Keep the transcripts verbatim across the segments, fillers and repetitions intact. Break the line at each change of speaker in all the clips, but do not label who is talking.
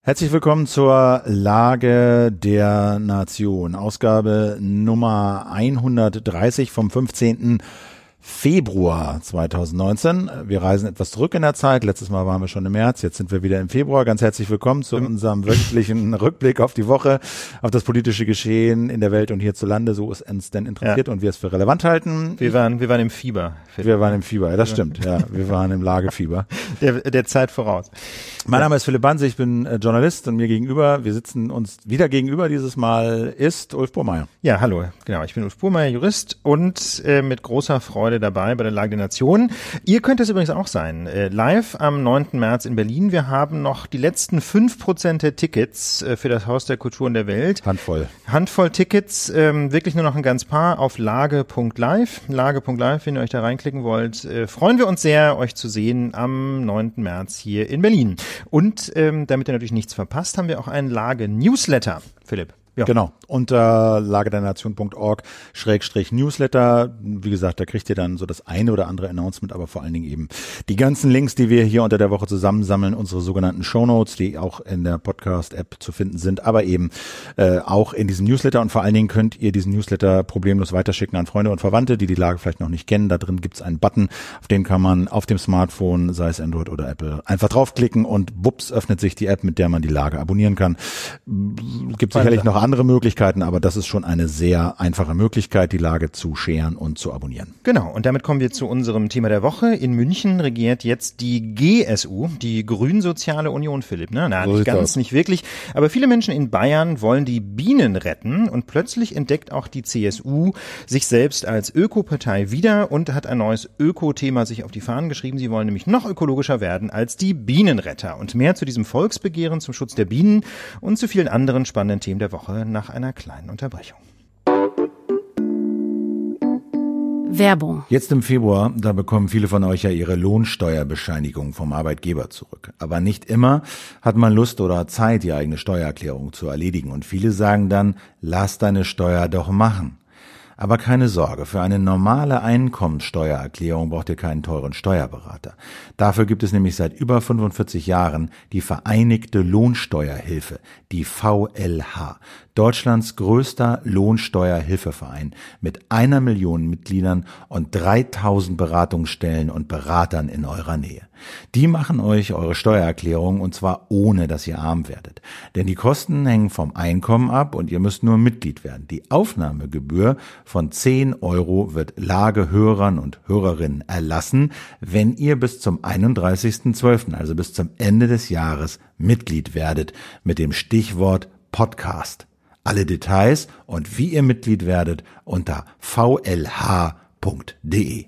Herzlich willkommen zur Lage der Nation, Ausgabe Nummer hundertdreißig vom fünfzehnten Februar zweitausendneunzehn. Wir reisen etwas zurück in der Zeit. Letztes Mal waren wir schon im März, jetzt sind wir wieder im Februar. Ganz herzlich willkommen zu unserem wöchentlichen Rückblick auf die Woche, auf das politische Geschehen in der Welt und hierzulande, so es uns denn interessiert ja. und wir es für relevant halten.
Wir waren, wir waren im Fieber.
Wir waren im Fieber, ja, das stimmt. Ja, wir waren im Lagefieber.
Der, der Zeit voraus.
Mein Name ist Philipp Banse, ich bin äh, Journalist und mir gegenüber, wir sitzen uns wieder gegenüber dieses Mal, ist Ulf Burmeier.
Ja, hallo, genau, ich bin Ulf Burmeier, Jurist und äh, mit großer Freude dabei bei der Lage der Nation. Ihr könnt es übrigens auch sein, äh, live am neunten März in Berlin. Wir haben noch die letzten fünf Prozent der Tickets äh, für das Haus der Kulturen der Welt.
Handvoll.
Handvoll Tickets, ähm, wirklich nur noch ein ganz paar auf lage punkt live. lage punkt live, wenn ihr euch da reinklicken wollt. Äh, freuen wir uns sehr, euch zu sehen am neunten März hier in Berlin. Und ähm, damit ihr natürlich nichts verpasst, haben wir auch einen Lage-Newsletter, Philipp.
Ja. Genau, unter lagedernation punkt org schrägstrich Newsletter. Wie gesagt, da kriegt ihr dann so das eine oder andere Announcement, aber vor allen Dingen eben die ganzen Links, die wir hier unter der Woche zusammensammeln, unsere sogenannten Shownotes, die auch in der Podcast-App zu finden sind, aber eben äh, auch in diesem Newsletter. Und vor allen Dingen könnt ihr diesen Newsletter problemlos weiterschicken an Freunde und Verwandte, die die Lage vielleicht noch nicht kennen. Da drin gibt's einen Button, auf den kann man auf dem Smartphone, sei es Android oder Apple, einfach draufklicken und wups, öffnet sich die App, mit der man die Lage abonnieren kann. Gibt sicherlich noch andere Möglichkeiten, aber das ist schon eine sehr einfache Möglichkeit, die Lage zu scheren und zu abonnieren.
Genau, und damit kommen wir zu unserem Thema der Woche. In München regiert jetzt die G S U, die Grünsoziale Union, Philipp. Ne? Na, so nicht ganz, aus. nicht wirklich. Aber viele Menschen in Bayern wollen die Bienen retten und plötzlich entdeckt auch die C S U sich selbst als Ökopartei wieder und hat ein neues Öko-Thema sich auf die Fahnen geschrieben. Sie wollen nämlich noch ökologischer werden als die Bienenretter. Und mehr zu diesem Volksbegehren zum Schutz der Bienen und zu vielen anderen spannenden Themen der Woche nach einer kleinen Unterbrechung.
Werbung.
Jetzt im Februar, da bekommen viele von euch ja ihre Lohnsteuerbescheinigung vom Arbeitgeber zurück. Aber nicht immer hat man Lust oder Zeit, die eigene Steuererklärung zu erledigen. Und viele sagen dann, lass deine Steuer doch machen. Aber keine Sorge, für eine normale Einkommensteuererklärung braucht ihr keinen teuren Steuerberater. Dafür gibt es nämlich seit über fünfundvierzig Jahren die Vereinigte Lohnsteuerhilfe, die V L H, Deutschlands größter Lohnsteuerhilfeverein mit einer Million Mitgliedern und dreitausend Beratungsstellen und Beratern in eurer Nähe. Die machen euch eure Steuererklärung und zwar ohne, dass ihr arm werdet. Denn die Kosten hängen vom Einkommen ab und ihr müsst nur Mitglied werden. Die Aufnahmegebühr von zehn Euro wird Lagehörern und Hörerinnen erlassen, wenn ihr bis zum einunddreißigsten zwölften, also bis zum Ende des Jahres, Mitglied werdet mit dem Stichwort Podcast. Alle Details und wie ihr Mitglied werdet unter v l h punkt d e.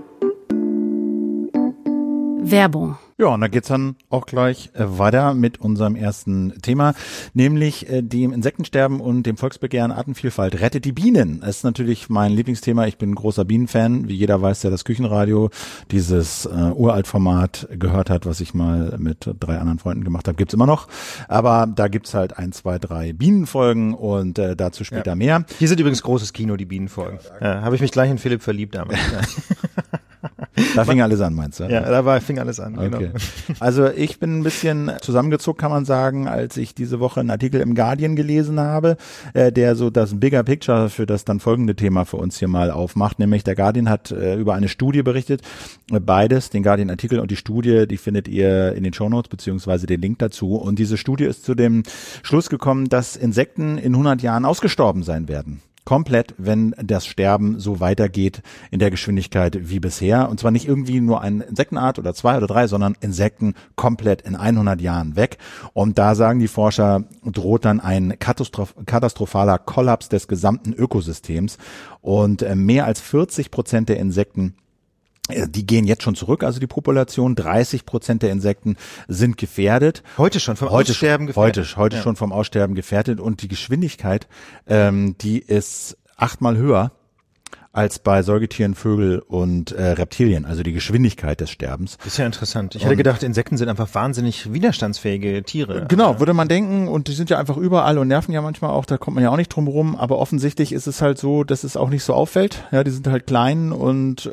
Werbung.
Ja, und da geht's dann auch gleich äh, weiter mit unserem ersten Thema, nämlich äh, dem Insektensterben und dem Volksbegehren Artenvielfalt. Rettet die Bienen. Das ist natürlich mein Lieblingsthema. Ich bin ein großer Bienenfan. Wie jeder weiß, der das Küchenradio, dieses äh, Uraltformat gehört hat, was ich mal mit drei anderen Freunden gemacht habe, gibt's immer noch. Aber da gibt's halt ein, zwei, drei Bienenfolgen und äh, dazu später ja. mehr.
Hier sind übrigens großes Kino, die Bienenfolgen. Ja, habe ich mich gleich in Philipp verliebt damals. Ja.
Da fing alles an, meinst du?
Ja, da war, fing alles an, genau.
Okay. Also ich bin ein bisschen zusammengezuckt, kann man sagen, als ich diese Woche einen Artikel im Guardian gelesen habe, äh, der so das Bigger Picture für das dann folgende Thema für uns hier mal aufmacht. Nämlich der Guardian hat äh, über eine Studie berichtet, äh, beides, den Guardian-Artikel und die Studie, die findet ihr in den Shownotes beziehungsweise den Link dazu. Und diese Studie ist zu dem Schluss gekommen, dass Insekten in hundert Jahren ausgestorben sein werden. Komplett, wenn das Sterben so weitergeht in der Geschwindigkeit wie bisher. Und zwar nicht irgendwie nur eine Insektenart oder zwei oder drei, sondern Insekten komplett in hundert Jahren weg. Und da sagen die Forscher, droht dann ein katastroph- katastrophaler Kollaps des gesamten Ökosystems. Und mehr als vierzig Prozent der Insekten, die gehen jetzt schon zurück, also die Population. dreißig Prozent der Insekten sind gefährdet.
Heute schon vom
heute
Aussterben
schon,
gefährdet.
Heute, heute ja. schon vom Aussterben gefährdet. Und die Geschwindigkeit, ähm, die ist achtmal höher als bei Säugetieren, Vögel und äh, Reptilien, also die Geschwindigkeit des Sterbens.
Das ist ja interessant. Ich hätte gedacht, Insekten sind einfach wahnsinnig widerstandsfähige Tiere.
Genau, würde man denken, und die sind ja einfach überall und nerven ja manchmal auch, da kommt man ja auch nicht drum rum, aber offensichtlich ist es halt so, dass es auch nicht so auffällt. Ja, die sind halt klein und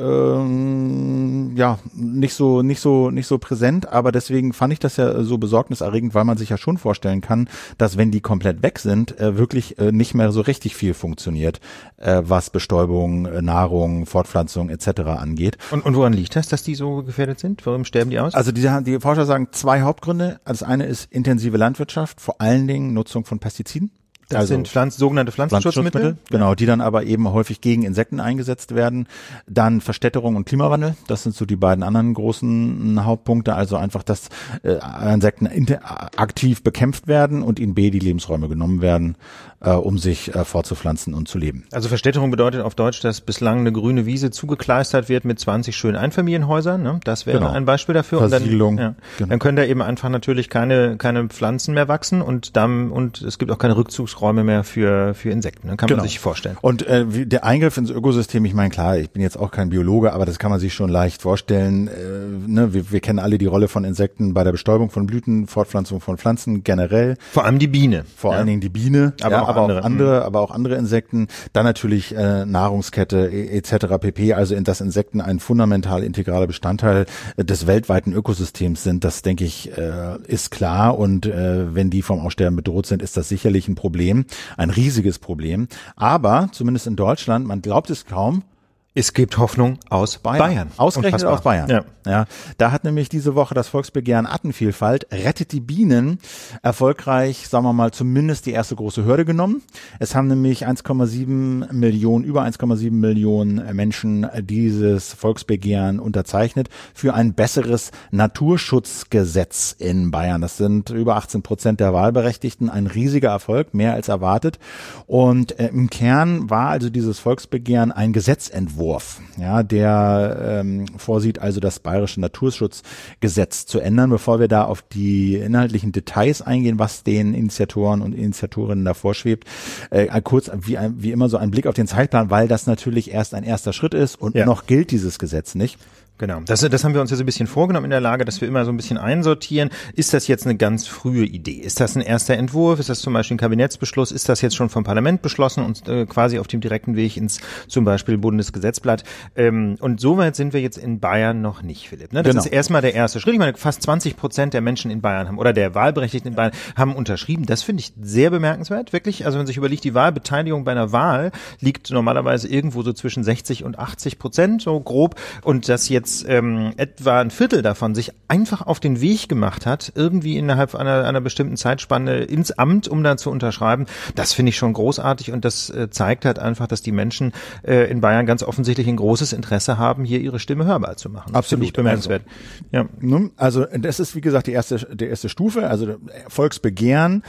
ähm, ja, nicht so nicht so nicht so präsent, aber deswegen fand ich das ja so besorgniserregend, weil man sich ja schon vorstellen kann, dass wenn die komplett weg sind, äh, wirklich äh, nicht mehr so richtig viel funktioniert, äh, was Bestäubung, äh, Nahrung, Fortpflanzung et cetera angeht.
Und, und woran liegt das, dass die so gefährdet sind? Warum sterben die aus?
Also die, die Forscher sagen zwei Hauptgründe. Das eine ist intensive Landwirtschaft, vor allen Dingen Nutzung von Pestiziden.
Das also sind Pflanz, sogenannte Pflanzenschutzmittel.
Pflanzenschutzmittel, genau, die dann aber eben häufig gegen Insekten eingesetzt werden. Dann Verstädterung und Klimawandel, das sind so die beiden anderen großen Hauptpunkte. Also einfach, dass äh, Insekten aktiv bekämpft werden und ihnen B, die Lebensräume genommen werden, äh, um sich äh, fortzupflanzen und zu leben.
Also Verstädterung bedeutet auf Deutsch, dass bislang eine grüne Wiese zugekleistert wird mit zwanzig schönen Einfamilienhäusern. Ne? Das wäre genau. ein Beispiel dafür.
Versiegelung.
Und dann, ja,
genau.
dann können da eben einfach natürlich keine keine Pflanzen mehr wachsen und dann und es gibt auch keine Rückzugsräume mehr für für Insekten. Dann kann
genau.
man sich vorstellen.
Und äh, wie, der Eingriff ins Ökosystem, ich meine, klar, ich bin jetzt auch kein Biologe, aber das kann man sich schon leicht vorstellen. Äh, ne, wir, wir kennen alle die Rolle von Insekten bei der Bestäubung von Blüten, Fortpflanzung von Pflanzen generell.
Vor allem die Biene.
Vor
ja.
allen Dingen die Biene,
aber,
ja,
auch,
aber
andere.
auch andere, aber auch andere Insekten. Dann natürlich äh, Nahrungskette et cetera pp. Also in das Insekten ein fundamental integraler Bestandteil des weltweiten Ökosystems sind, das denke ich äh, ist klar. Und äh, wenn die vom Aussterben bedroht sind, ist das sicherlich ein Problem, ein riesiges Problem. Aber zumindest in Deutschland, man glaubt es kaum,
es gibt Hoffnung aus Bayern. Bayern.
Ausgerechnet
Unfassbar.
aus Bayern.
Ja.
Ja, da hat nämlich diese Woche das Volksbegehren Artenvielfalt rettet die Bienen erfolgreich, sagen wir mal, zumindest die erste große Hürde genommen. Es haben nämlich eins Komma sieben Millionen, über eins Komma sieben Millionen Menschen dieses Volksbegehren unterzeichnet für ein besseres Naturschutzgesetz in Bayern. Das sind über achtzehn Prozent der Wahlberechtigten, ein riesiger Erfolg, mehr als erwartet. Und äh, im Kern war also dieses Volksbegehren ein Gesetzentwurf, ja, der ähm, vorsieht also das bayerische Naturschutzgesetz zu ändern. Bevor wir da auf die inhaltlichen Details eingehen, was den Initiatoren und Initiatorinnen da vorschwebt, äh, kurz wie, wie immer so ein Blick auf den Zeitplan, weil das natürlich erst ein erster Schritt ist und ja. noch gilt dieses Gesetz nicht.
Genau, das, das haben wir uns ja so ein bisschen vorgenommen in der Lage, dass wir immer so ein bisschen einsortieren. Ist das jetzt eine ganz frühe Idee? Ist das ein erster Entwurf? Ist das zum Beispiel ein Kabinettsbeschluss? Ist das jetzt schon vom Parlament beschlossen und äh, quasi auf dem direkten Weg ins zum Beispiel Bundesgesetzblatt? Ähm, und soweit sind wir jetzt in Bayern noch nicht, Philipp. Ne? Das genau. ist erstmal der erste Schritt. Ich meine, fast zwanzig Prozent der Menschen in Bayern haben oder der Wahlberechtigten in Bayern haben unterschrieben. Das finde ich sehr bemerkenswert, wirklich. Also wenn man sich überlegt, die Wahlbeteiligung bei einer Wahl liegt normalerweise irgendwo so zwischen sechzig und achtzig Prozent, so grob. Und das jetzt Ähm, etwa ein Viertel davon sich einfach auf den Weg gemacht hat, irgendwie innerhalb einer, einer bestimmten Zeitspanne ins Amt, um dann zu unterschreiben, das finde ich schon großartig und das äh, zeigt halt einfach, dass die Menschen äh, in Bayern ganz offensichtlich ein großes Interesse haben, hier ihre Stimme hörbar zu machen.
Absolut.
Finde ich bemerkenswert.
Also, ja. also das ist wie gesagt die erste, die erste Stufe, also Volksbegehren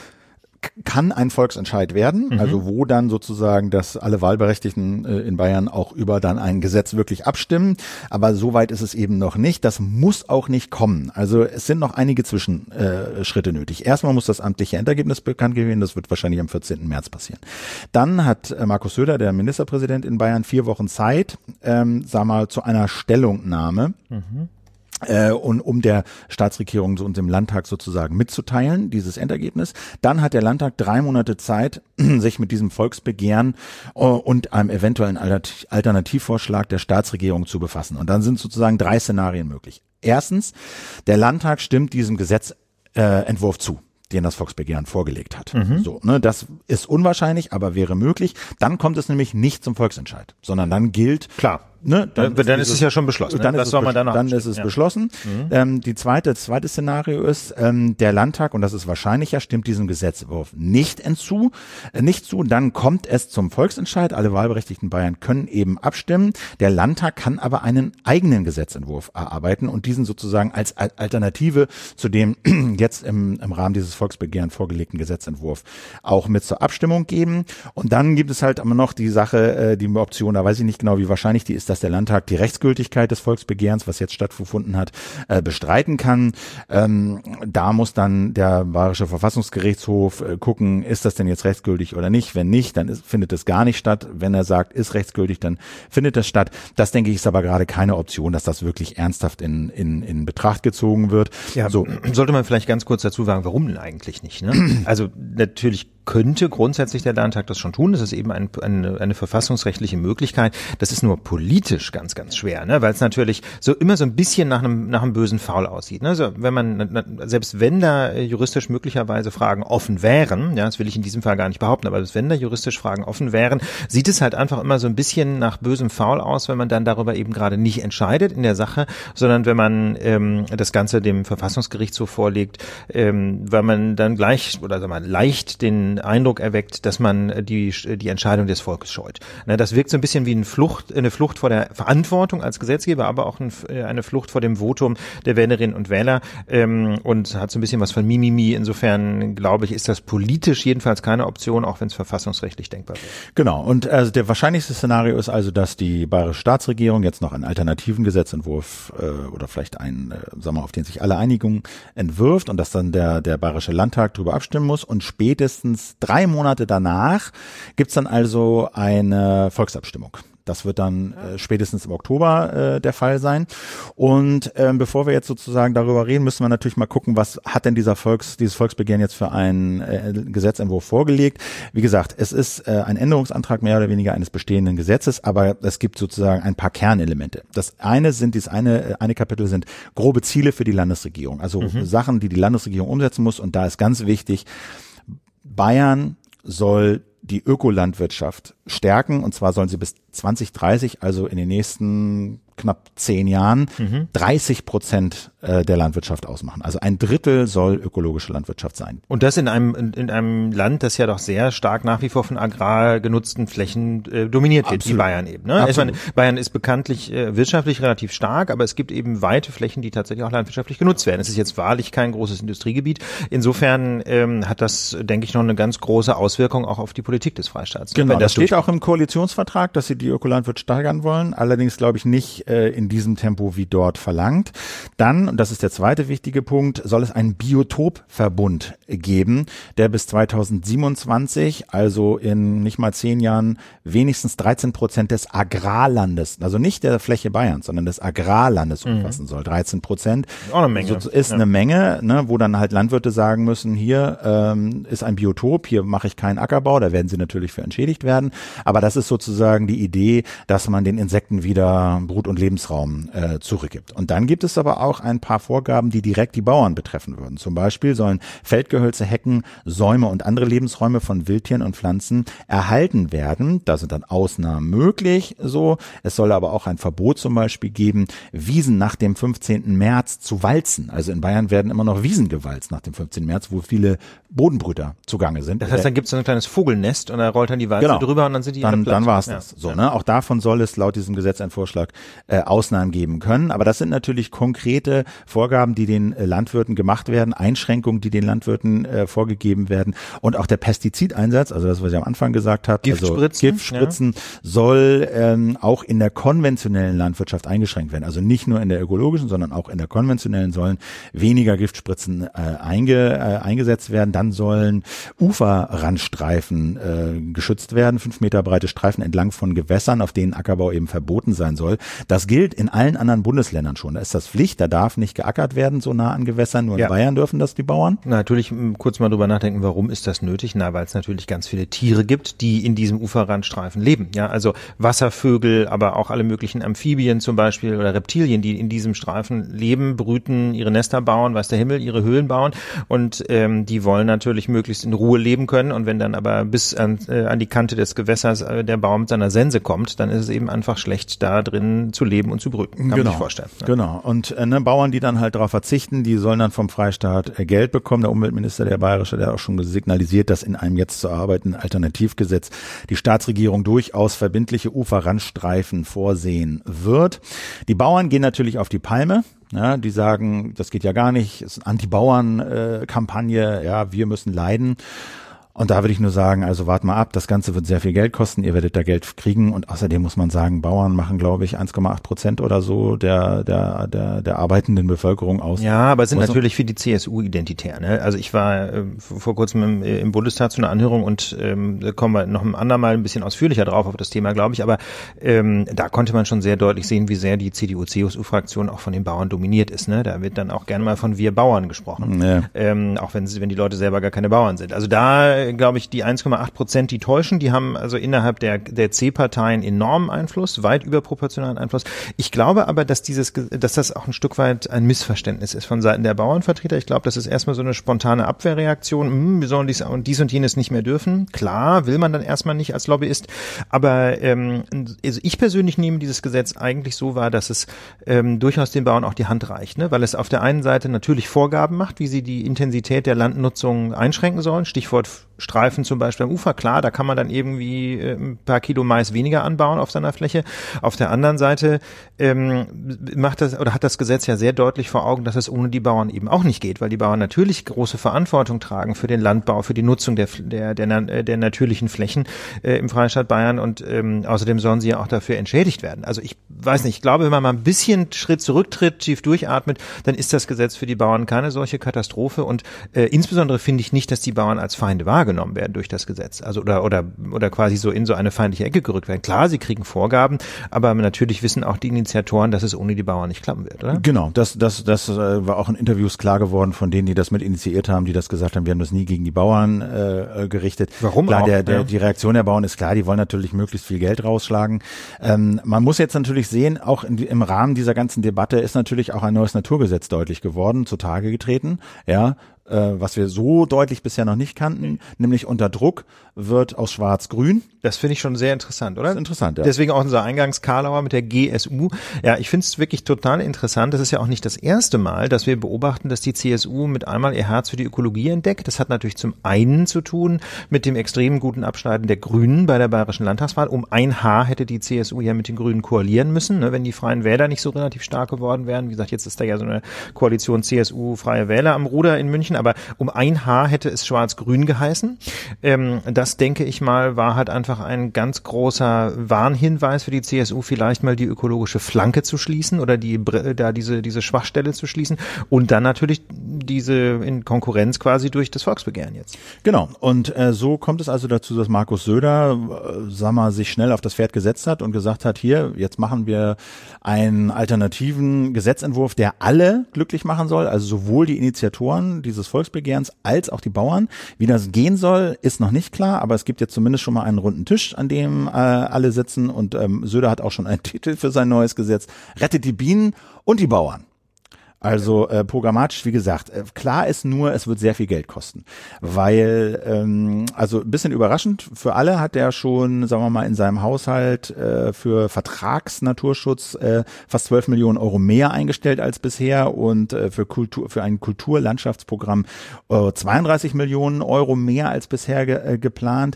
kann ein Volksentscheid werden, mhm. also wo dann sozusagen, dass alle Wahlberechtigten äh, in Bayern auch über dann ein Gesetz wirklich abstimmen, aber so weit ist es eben noch nicht, das muss auch nicht kommen, also es sind noch einige Zwischenschritte äh, nötig. Erstmal muss das amtliche Endergebnis bekannt werden, das wird wahrscheinlich am vierzehnten März passieren. Dann hat äh, Markus Söder, der Ministerpräsident in Bayern, vier Wochen Zeit, ähm, sag mal, zu einer Stellungnahme, mhm. Äh, und um der Staatsregierung und dem Landtag sozusagen mitzuteilen, dieses Endergebnis. Dann hat der Landtag drei Monate Zeit, sich mit diesem Volksbegehren äh, und einem eventuellen Alternativvorschlag der Staatsregierung zu befassen. Und dann sind sozusagen drei Szenarien möglich. Erstens, der Landtag stimmt diesem Gesetzentwurf äh, zu, den das Volksbegehren vorgelegt hat. Mhm. So, ne, das ist unwahrscheinlich, aber wäre möglich. Dann kommt es nämlich nicht zum Volksentscheid, sondern dann gilt,
klar,
ne,
dann, dann, dann ist es ja schon beschlossen.
Dann,
ne?
ist, es soll man dann, dann ist es ja. beschlossen. Mhm. Ähm, die zweite, das zweite Szenario ist, ähm, der Landtag, und das ist wahrscheinlicher, stimmt diesem Gesetzentwurf nicht hinzu, äh, nicht zu. Dann kommt es zum Volksentscheid. Alle wahlberechtigten Bayern können eben abstimmen. Der Landtag kann aber einen eigenen Gesetzentwurf erarbeiten und diesen sozusagen als Alternative zu dem jetzt im, im Rahmen dieses Volksbegehren vorgelegten Gesetzentwurf auch mit zur Abstimmung geben. Und dann gibt es halt immer noch die Sache, äh, die Option, da weiß ich nicht genau, wie wahrscheinlich die ist, dass der Landtag die Rechtsgültigkeit des Volksbegehrens, was jetzt stattgefunden hat, äh, bestreiten kann. Ähm, da muss dann der Bayerische Verfassungsgerichtshof äh, gucken, ist das denn jetzt rechtsgültig oder nicht? Wenn nicht, dann ist, findet es gar nicht statt. Wenn er sagt, ist rechtsgültig, dann findet das statt. Das, denke ich, ist aber gerade keine Option, dass das wirklich ernsthaft in, in, in Betracht gezogen wird.
Ja, so. Sollte man vielleicht ganz kurz dazu sagen, warum denn eigentlich nicht? Ne? Also natürlich könnte grundsätzlich der Landtag das schon tun. Das ist eben ein, eine, eine verfassungsrechtliche Möglichkeit. Das ist nur politisch ganz, ganz schwer, ne? Weil es natürlich so immer so ein bisschen nach einem, nach einem bösen Foul aussieht. Ne? Also wenn man, selbst wenn da juristisch möglicherweise Fragen offen wären, ja, das will ich in diesem Fall gar nicht behaupten, aber selbst wenn da juristisch Fragen offen wären, sieht es halt einfach immer so ein bisschen nach bösem Foul aus, wenn man dann darüber eben gerade nicht entscheidet in der Sache, sondern wenn man ähm, das Ganze dem Verfassungsgerichtshof vorlegt, ähm, weil man dann gleich oder sagen wir mal, leicht den Eindruck erweckt, dass man die die Entscheidung des Volkes scheut. Ne, das wirkt so ein bisschen wie eine Flucht, eine Flucht vor der Verantwortung als Gesetzgeber, aber auch ein, eine Flucht vor dem Votum der Wählerinnen und Wähler ähm, und hat so ein bisschen was von Mimimi. Insofern glaube ich, ist das politisch jedenfalls keine Option, auch wenn es verfassungsrechtlich denkbar wäre.
Genau. Und also der wahrscheinlichste Szenario ist also, dass die bayerische Staatsregierung jetzt noch einen alternativen Gesetzentwurf äh, oder vielleicht einen, äh, sagen wir mal, auf den sich alle Einigung entwirft und dass dann der der bayerische Landtag darüber abstimmen muss und spätestens drei Monate danach gibt's dann also eine Volksabstimmung. Das wird dann äh, spätestens im Oktober äh, der Fall sein. Und ähm, bevor wir jetzt sozusagen darüber reden, müssen wir natürlich mal gucken, was hat denn dieser Volks, dieses Volksbegehren jetzt für einen äh, Gesetzentwurf vorgelegt. Wie gesagt, es ist äh, ein Änderungsantrag mehr oder weniger eines bestehenden Gesetzes, aber es gibt sozusagen ein paar Kernelemente. Das eine sind, dieses eine, eine Kapitel sind grobe Ziele für die Landesregierung. Also mhm. Sachen, die die Landesregierung umsetzen muss. Und da ist ganz wichtig, Bayern soll die Ökolandwirtschaft stärken, und zwar sollen sie bis zwanzig dreißig, also in den nächsten knapp zehn Jahren, mhm. dreißig Prozent der Landwirtschaft ausmachen. Also ein Drittel soll ökologische Landwirtschaft sein.
Und das in einem in, in einem Land, das ja doch sehr stark nach wie vor von agrar genutzten Flächen äh, dominiert wird, wie Bayern eben. Ne? Ich meine, Bayern ist bekanntlich äh, wirtschaftlich relativ stark, aber es gibt eben weite Flächen, die tatsächlich auch landwirtschaftlich genutzt werden. Es ist jetzt wahrlich kein großes Industriegebiet. Insofern ähm, hat das, denke ich, noch eine ganz große Auswirkung auch auf die Politik des Freistaats.
Genau, das steht auch im Koalitionsvertrag, dass sie die Ökolandwirtschaft steigern wollen. Allerdings glaube ich nicht äh, in diesem Tempo wie dort verlangt. Dann, und das ist der zweite wichtige Punkt, soll es einen Biotopverbund geben, der bis zweitausendsiebenundzwanzig, also in nicht mal zehn Jahren, wenigstens dreizehn Prozent des Agrarlandes, also nicht der Fläche Bayerns, sondern des Agrarlandes mhm. umfassen soll. dreizehn Prozent.
Auch eine Menge.
So, ist ja. eine Menge, ne, wo dann halt Landwirte sagen müssen, hier ähm, ist ein Biotop, hier mache ich keinen Ackerbau, da werden sie natürlich für entschädigt werden. Aber das ist sozusagen die Idee, dass man den Insekten wieder Brut- und Lebensraum äh, zurückgibt. Und dann gibt es aber auch ein paar Vorgaben, die direkt die Bauern betreffen würden. Zum Beispiel sollen Feldgehölze, Hecken, Säume und andere Lebensräume von Wildtieren und Pflanzen erhalten werden. Da sind dann Ausnahmen möglich, so. Es soll aber auch ein Verbot zum Beispiel geben, Wiesen nach dem fünfzehnten März zu walzen. Also in Bayern werden immer noch Wiesen gewalzt nach dem fünfzehnten März, wo viele Bodenbrüter zugange sind.
Das heißt, dann gibt es so ein kleines Vogelnest und da rollt dann die Walze
genau.
drüber und dann sind die
Dann, dann war es
ja.
das. So, ne? Auch davon soll es laut diesem Gesetzentwurfsvorschlag äh, Ausnahmen geben können. Aber das sind natürlich konkrete Vorgaben, die den äh, Landwirten gemacht werden, Einschränkungen, die den Landwirten äh, vorgegeben werden. Und auch der Pestizideinsatz, also das, was ich am Anfang gesagt habe,
Giftspritzen,
also Giftspritzen ja. soll ähm, auch in der konventionellen Landwirtschaft eingeschränkt werden. Also nicht nur in der ökologischen, sondern auch in der konventionellen sollen weniger Giftspritzen äh, einge, äh, eingesetzt werden. Dann sollen Uferrandstreifen äh, geschützt werden, fünf Meter breite Streifen entlang von Gewässern, auf denen Ackerbau eben verboten sein soll. Das gilt in allen anderen Bundesländern schon. Da ist das Pflicht, da darf nicht geackert werden, so nah an Gewässern. Nur in ja. Bayern dürfen das die Bauern.
Na, natürlich kurz mal drüber nachdenken, warum ist das nötig? Na, weil es natürlich ganz viele Tiere gibt, die in diesem Uferrandstreifen leben. Ja, also Wasservögel, aber auch alle möglichen Amphibien zum Beispiel oder Reptilien, die in diesem Streifen leben, brüten, ihre Nester bauen, weiß der Himmel, ihre Höhlen bauen. Und ähm, die wollen natürlich möglichst in Ruhe leben können. Und wenn dann aber bis an, äh, an die Kante des Gewässers äh, der Baum mit seiner Sense kommt, dann ist es eben einfach schlecht, da drin zu leben und zu brüten. Kann
genau.
man sich vorstellen. Ja.
Genau. Und äh, ne, Bauern, die dann halt darauf verzichten, die sollen dann vom Freistaat äh, Geld bekommen. Der Umweltminister, der Bayerische, der hat auch schon signalisiert, dass in einem jetzt zu arbeitenden Alternativgesetz die Staatsregierung durchaus verbindliche Uferrandstreifen vorsehen wird. Die Bauern gehen natürlich auf die Palme. Ja, die sagen, das geht ja gar nicht, es ist eine Anti-Bauern-Kampagne, ja, wir müssen leiden. Und da würde ich nur sagen, also wart mal ab, das Ganze wird sehr viel Geld kosten, ihr werdet da Geld kriegen und außerdem muss man sagen, Bauern machen, glaube ich, eins Komma acht Prozent oder so der der der der arbeitenden Bevölkerung aus.
Ja, aber sind also natürlich für die C S U identitär. Ne? Also ich war äh, vor kurzem im, im Bundestag zu einer Anhörung und ähm, da kommen wir noch ein andermal ein bisschen ausführlicher drauf auf das Thema, glaube ich, aber ähm, da konnte man schon sehr deutlich sehen, wie sehr die C D U-C S U-Fraktion auch von den Bauern dominiert ist. Ne? Da wird dann auch gerne mal von wir Bauern gesprochen, ja. ähm, auch wenn, wenn die Leute selber gar keine Bauern sind. Also da, glaube ich, die eins Komma acht Prozent, die täuschen, die haben also innerhalb der, der C-Parteien enormen Einfluss, weit überproportionalen Einfluss. Ich glaube aber, dass dieses, dass das auch ein Stück weit ein Missverständnis ist von Seiten der Bauernvertreter. Ich glaube, das ist erstmal so eine spontane Abwehrreaktion. Hm, wir sollen dies und dies und jenes nicht mehr dürfen. Klar, will man dann erstmal nicht als Lobbyist. Aber ähm, also ich persönlich nehme dieses Gesetz eigentlich so wahr, dass es ähm, durchaus den Bauern auch die Hand reicht, ne? Weil es auf der einen Seite natürlich Vorgaben macht, wie sie die Intensität der Landnutzung einschränken sollen. Stichwort Streifen zum Beispiel am Ufer, klar, da kann man dann irgendwie äh, ein paar Kilo Mais weniger anbauen auf seiner Fläche. Auf der anderen Seite ähm, macht das oder hat das Gesetz ja sehr deutlich vor Augen, dass es ohne die Bauern eben auch nicht geht, weil die Bauern natürlich große Verantwortung tragen für den Landbau, für die Nutzung der der der, der natürlichen Flächen äh, im Freistaat Bayern und ähm, außerdem sollen sie ja auch dafür entschädigt werden. Also ich weiß nicht, ich glaube, wenn man mal ein bisschen Schritt zurücktritt, tief durchatmet, dann ist das Gesetz für die Bauern keine solche Katastrophe und äh, insbesondere finde ich nicht, dass die Bauern als Feinde wahrgenommen werden durch das Gesetz, also oder oder oder quasi so in so eine feindliche Ecke gerückt werden. Klar, sie kriegen Vorgaben, aber natürlich wissen auch die Initiatoren, dass es ohne die Bauern nicht klappen wird, oder?
Genau, das das das äh, war auch in Interviews klar geworden von denen, die das mit initiiert haben, die das gesagt haben, wir haben das nie gegen die Bauern äh, gerichtet.
Warum
klar,
auch?
Der, der,
ja.
Die Reaktion der Bauern ist klar, die wollen natürlich möglichst viel Geld rausschlagen. Ähm, man muss jetzt natürlich sehen, auch in, im Rahmen dieser ganzen Debatte ist natürlich auch ein neues Naturgesetz deutlich geworden, zutage getreten, ja, was wir so deutlich bisher noch nicht kannten, nämlich unter Druck wird aus Schwarz-Grün.
Das finde ich schon sehr interessant, oder?
Das ist interessant, ja.
Deswegen auch unser Eingangs-Karlauer mit der G S U. Ja, ich finde es wirklich total interessant. Das ist ja auch nicht das erste Mal, dass wir beobachten, dass die C S U mit einmal ihr Herz für die Ökologie entdeckt. Das hat natürlich zum einen zu tun mit dem extrem guten Abschneiden der Grünen bei der bayerischen Landtagswahl. Um ein Haar hätte die C S U ja mit den Grünen koalieren müssen, ne, wenn die Freien Wähler nicht so relativ stark geworden wären. Wie gesagt, jetzt ist da ja so eine Koalition C S U Freie Wähler am Ruder in München, aber um ein Haar hätte es Schwarz-Grün geheißen. Ähm, das, denke ich mal, war halt einfach ein ganz großer Warnhinweis für die C S U, vielleicht mal die ökologische Flanke zu schließen oder die da diese diese Schwachstelle zu schließen und dann natürlich diese in Konkurrenz quasi durch das Volksbegehren jetzt.
Genau. Und äh, so kommt es also dazu, dass Markus Söder, äh, sag mal, sich schnell auf das Pferd gesetzt hat und gesagt hat, hier, jetzt machen wir einen alternativen Gesetzentwurf, der alle glücklich machen soll, also sowohl die Initiatoren dieses Volksbegehrens als auch die Bauern. Wie das gehen soll, ist noch nicht klar, aber es gibt jetzt zumindest schon mal einen runden Tisch, an dem äh, alle sitzen und ähm, Söder hat auch schon einen Titel für sein neues Gesetz. Rettet die Bienen und die Bauern. Also äh, programmatisch, wie gesagt, äh, klar ist nur, es wird sehr viel Geld kosten, weil, ähm, also ein bisschen überraschend für alle hat er schon, sagen wir mal, in seinem Haushalt äh, für Vertragsnaturschutz äh, fast zwölf Millionen Euro mehr eingestellt als bisher und äh, für Kultur, für ein Kulturlandschaftsprogramm äh, zweiunddreißig Millionen Euro mehr als bisher ge äh, geplant,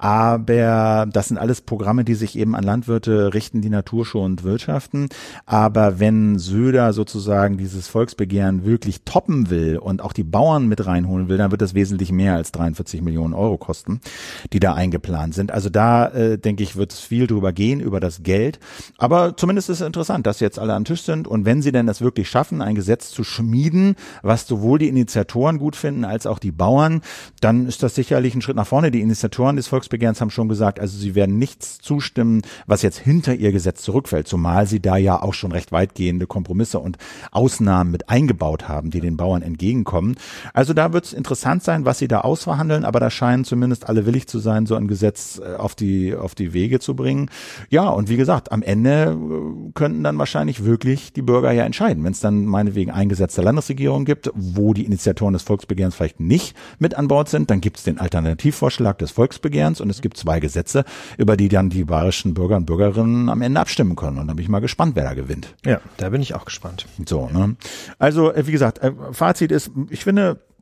aber das sind alles Programme, die sich eben an Landwirte richten, die naturschonend wirtschaften, aber wenn Söder sozusagen dieses Volksbegehren wirklich toppen will und auch die Bauern mit reinholen will, dann wird das wesentlich mehr als dreiundvierzig Millionen Euro kosten, die da eingeplant sind. Also da, äh, denke ich, wird es viel drüber gehen, über das Geld. Aber zumindest ist es interessant, dass jetzt alle am Tisch sind und wenn sie denn es wirklich schaffen, ein Gesetz zu schmieden, was sowohl die Initiatoren gut finden als auch die Bauern, dann ist das sicherlich ein Schritt nach vorne. Die Initiatoren des Volksbegehrens haben schon gesagt, also sie werden nichts zustimmen, was jetzt hinter ihr Gesetz zurückfällt, zumal sie da ja auch schon recht weitgehende Kompromisse und Ausnahmen mit eingebaut haben, die den Bauern entgegenkommen. Also da wird es interessant sein, was sie da ausverhandeln, aber da scheinen zumindest alle willig zu sein, so ein Gesetz auf die auf die Wege zu bringen. Ja, und wie gesagt, am Ende könnten dann wahrscheinlich wirklich die Bürger ja entscheiden. Wenn es dann meinetwegen ein Gesetz der Landesregierung gibt, wo die Initiatoren des Volksbegehrens vielleicht nicht mit an Bord sind, dann gibt es den Alternativvorschlag des Volksbegehrens und es gibt zwei Gesetze, über die dann die bayerischen Bürger und Bürgerinnen am Ende abstimmen können. Und da bin ich mal gespannt, wer da gewinnt.
Ja, da bin ich auch gespannt.
So, ne? Also, wie gesagt, Fazit ist, ich finde,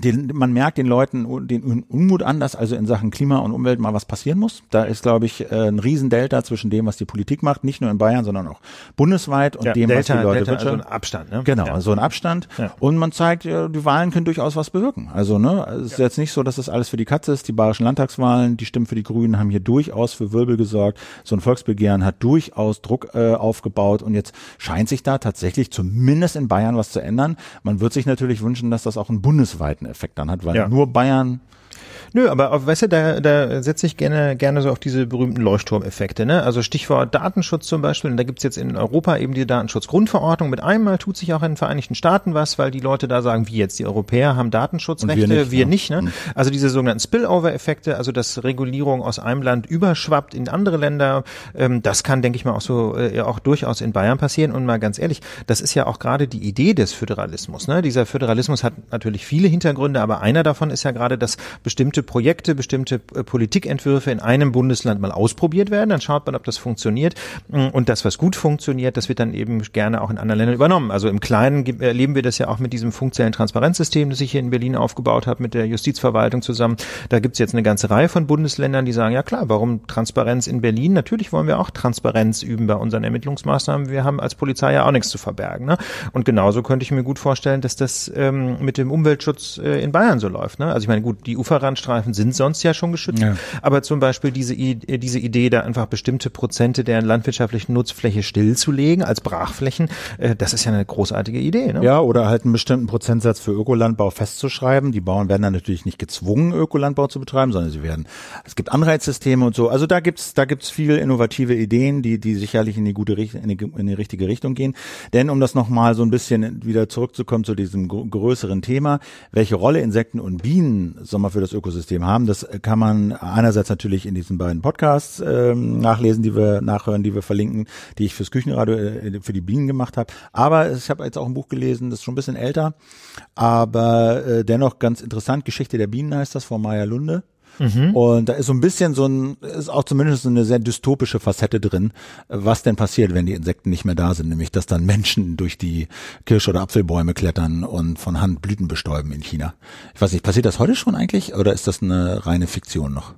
Den, man merkt den Leuten den Unmut an, dass also in Sachen Klima und Umwelt mal was passieren muss. Da ist, glaube ich, ein Riesendelta zwischen dem, was die Politik macht, nicht nur in Bayern, sondern auch bundesweit und
ja,
dem,
Delta,
was die Leute
Delta,
wirtschaften.
Also ein Abstand, ne?
Genau,
ja.
so ein Abstand. Ja. Und man zeigt, die Wahlen können durchaus was bewirken. Also, ne, es ist ja. jetzt nicht so, dass das alles für die Katze ist. Die bayerischen Landtagswahlen, die Stimmen für die Grünen haben hier durchaus für Wirbel gesorgt. So ein Volksbegehren hat durchaus Druck äh, aufgebaut und jetzt scheint sich da tatsächlich zumindest in Bayern was zu ändern. Man wird sich natürlich wünschen, dass das auch einen bundesweiten Effekt dann hat, weil ja. nur Bayern.
Nö, aber auf, weißt du, da, da setze ich gerne gerne so auf diese berühmten Leuchtturmeffekte, ne? Also Stichwort Datenschutz zum Beispiel. Und da gibt's jetzt in Europa eben die Datenschutzgrundverordnung. Mit einmal tut sich auch in den Vereinigten Staaten was, weil die Leute da sagen, wie jetzt, die Europäer haben Datenschutzrechte, wir nicht, wir ja. nicht, ne? Mhm. Also diese sogenannten Spillover-Effekte, also dass Regulierung aus einem Land überschwappt in andere Länder, ähm, das kann, denke ich mal, auch so äh, auch durchaus in Bayern passieren. Und mal ganz ehrlich, das ist ja auch gerade die Idee des Föderalismus, ne? Dieser Föderalismus hat natürlich viele Hintergründe, aber einer davon ist ja gerade, dass bestimmte Projekte, bestimmte äh, Politikentwürfe in einem Bundesland mal ausprobiert werden, dann schaut man, ob das funktioniert und das, was gut funktioniert, das wird dann eben gerne auch in anderen Ländern übernommen. Also im Kleinen erleben wir das ja auch mit diesem funktionellen Transparenzsystem, das ich hier in Berlin aufgebaut habe, mit der Justizverwaltung zusammen. Da gibt's jetzt eine ganze Reihe von Bundesländern, die sagen, ja klar, warum Transparenz in Berlin? Natürlich wollen wir auch Transparenz üben bei unseren Ermittlungsmaßnahmen. Wir haben als Polizei ja auch nichts zu verbergen, ne? Und genauso könnte ich mir gut vorstellen, dass das ähm, mit dem Umweltschutz äh, in Bayern so läuft, ne? Also ich meine, gut, die Uferrandstreifen sind sonst ja schon geschützt, ja. aber zum Beispiel diese, diese Idee, da einfach bestimmte Prozente der landwirtschaftlichen Nutzfläche stillzulegen als Brachflächen, äh, das ist ja eine großartige Idee, ne?
Ja, oder halt einen bestimmten Prozentsatz für Ökolandbau festzuschreiben. Die Bauern werden dann natürlich nicht gezwungen, Ökolandbau zu betreiben, sondern sie werden, es gibt Anreizsysteme und so. Also da gibt's, da gibt's viel innovative Ideen, die, die sicherlich in die gute, in die, in die richtige Richtung gehen. Denn um das nochmal so ein bisschen wieder zurückzukommen zu diesem größeren Thema, welche Rolle Insekten und Bienen, sagen wir mal, für das Ökosystem haben. Das kann man einerseits natürlich in diesen beiden Podcasts ähm, nachlesen, die wir nachhören, die wir verlinken, die ich fürs Küchenradio äh, für die Bienen gemacht habe. Aber ich habe jetzt auch ein Buch gelesen, das ist schon ein bisschen älter, aber äh, dennoch ganz interessant. Geschichte der Bienen heißt das, von Maya Lunde. Mhm. Und da ist so ein bisschen so ein, ist auch zumindest so eine sehr dystopische Facette drin, was denn passiert, wenn die Insekten nicht mehr da sind, nämlich dass dann Menschen durch die Kirsch- oder Apfelbäume klettern und von Hand Blüten bestäuben in China. Ich weiß nicht, passiert das heute schon eigentlich oder ist das eine reine Fiktion noch?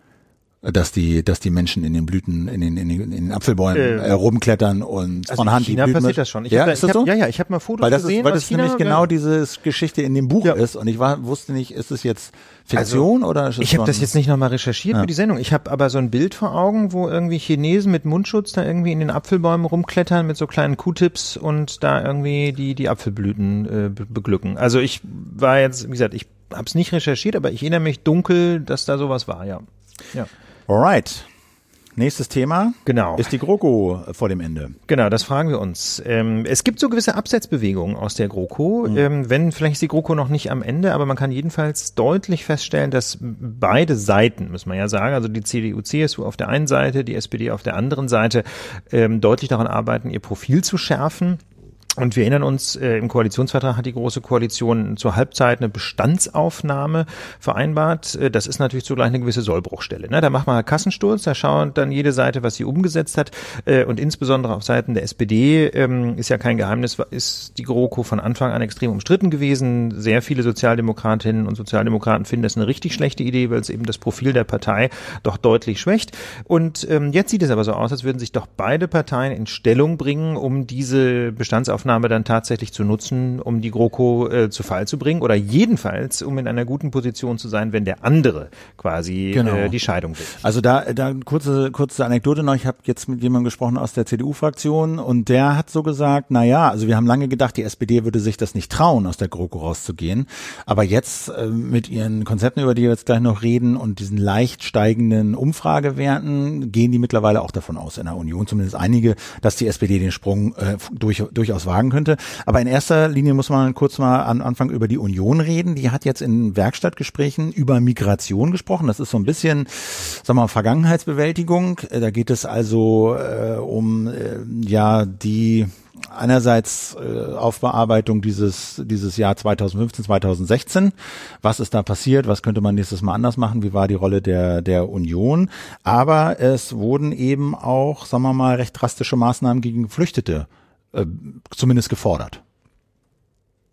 Dass die, dass die Menschen in den Blüten, in den, in den, in den Apfelbäumen äh, rumklettern und
also
von Hand
in China
die Blüten.
Passiert das schon. Ich
ja,
hab,
ist das
ich
so?
Hab, ja, ja, ich habe mal Fotos
weil das
gesehen
ist, weil das
China,
nämlich genau
ja.
diese Geschichte in dem Buch ja. ist und ich war, wusste nicht, ist es jetzt Fiktion
also,
oder ist es
ich habe das jetzt nicht nochmal recherchiert ja. für die Sendung. Ich habe aber so ein Bild vor Augen, wo irgendwie Chinesen mit Mundschutz da irgendwie in den Apfelbäumen rumklettern mit so kleinen Q-Tips und da irgendwie die die Apfelblüten äh, beglücken. Also ich war jetzt, wie gesagt, ich habe es nicht recherchiert, aber ich erinnere mich dunkel, dass da sowas war, ja. Ja.
Alright. Nächstes Thema
genau.
ist die GroKo vor dem Ende.
Genau, das fragen wir uns. Ähm, es gibt so gewisse Absetzbewegungen aus der GroKo, mhm. ähm, wenn vielleicht ist die GroKo noch nicht am Ende, aber man kann jedenfalls deutlich feststellen, dass beide Seiten, muss man ja sagen, also die C D U, C S U auf der einen Seite, die S P D auf der anderen Seite, ähm, deutlich daran arbeiten, ihr Profil zu schärfen. Und wir erinnern uns, äh, im Koalitionsvertrag hat die Große Koalition zur Halbzeit eine Bestandsaufnahme vereinbart. Äh, das ist natürlich zugleich eine gewisse Sollbruchstelle, ne? Da macht man Kassensturz, da schaut dann jede Seite, was sie umgesetzt hat. Äh, und insbesondere auf Seiten der S P D ähm, ist ja kein Geheimnis, ist die GroKo von Anfang an extrem umstritten gewesen. Sehr viele Sozialdemokratinnen und Sozialdemokraten finden das eine richtig schlechte Idee, weil es eben das Profil der Partei doch deutlich schwächt. Und ähm, jetzt sieht es aber so aus, als würden sich doch beide Parteien in Stellung bringen, um diese Bestandsaufnahme dann tatsächlich zu nutzen, um die GroKo äh, zu Fall zu bringen oder jedenfalls, um in einer guten Position zu sein, wenn der andere quasi genau. äh, die Scheidung will.
Also da, da kurze, kurze Anekdote noch. Ich habe jetzt mit jemandem gesprochen aus der C D U-Fraktion und der hat so gesagt, na ja, also wir haben lange gedacht, die S P D würde sich das nicht trauen, aus der GroKo rauszugehen. Aber jetzt äh, mit ihren Konzepten, über die wir jetzt gleich noch reden und diesen leicht steigenden Umfragewerten, gehen die mittlerweile auch davon aus in der Union, zumindest einige, dass die S P D den Sprung äh, durch, durchaus wagen könnte. Aber in erster Linie muss man kurz mal am Anfang über die Union reden. Die hat jetzt in Werkstattgesprächen über Migration gesprochen. Das ist so ein bisschen, sagen wir mal, Vergangenheitsbewältigung. Da geht es also äh, um äh, ja die einerseits äh, Aufbearbeitung dieses dieses Jahr zweitausendfünfzehn, zweitausendsechzehn. Was ist da passiert? Was könnte man nächstes Mal anders machen? Wie war die Rolle der der Union? Aber es wurden eben auch, sagen wir mal, recht drastische Maßnahmen gegen Geflüchtete zumindest gefordert.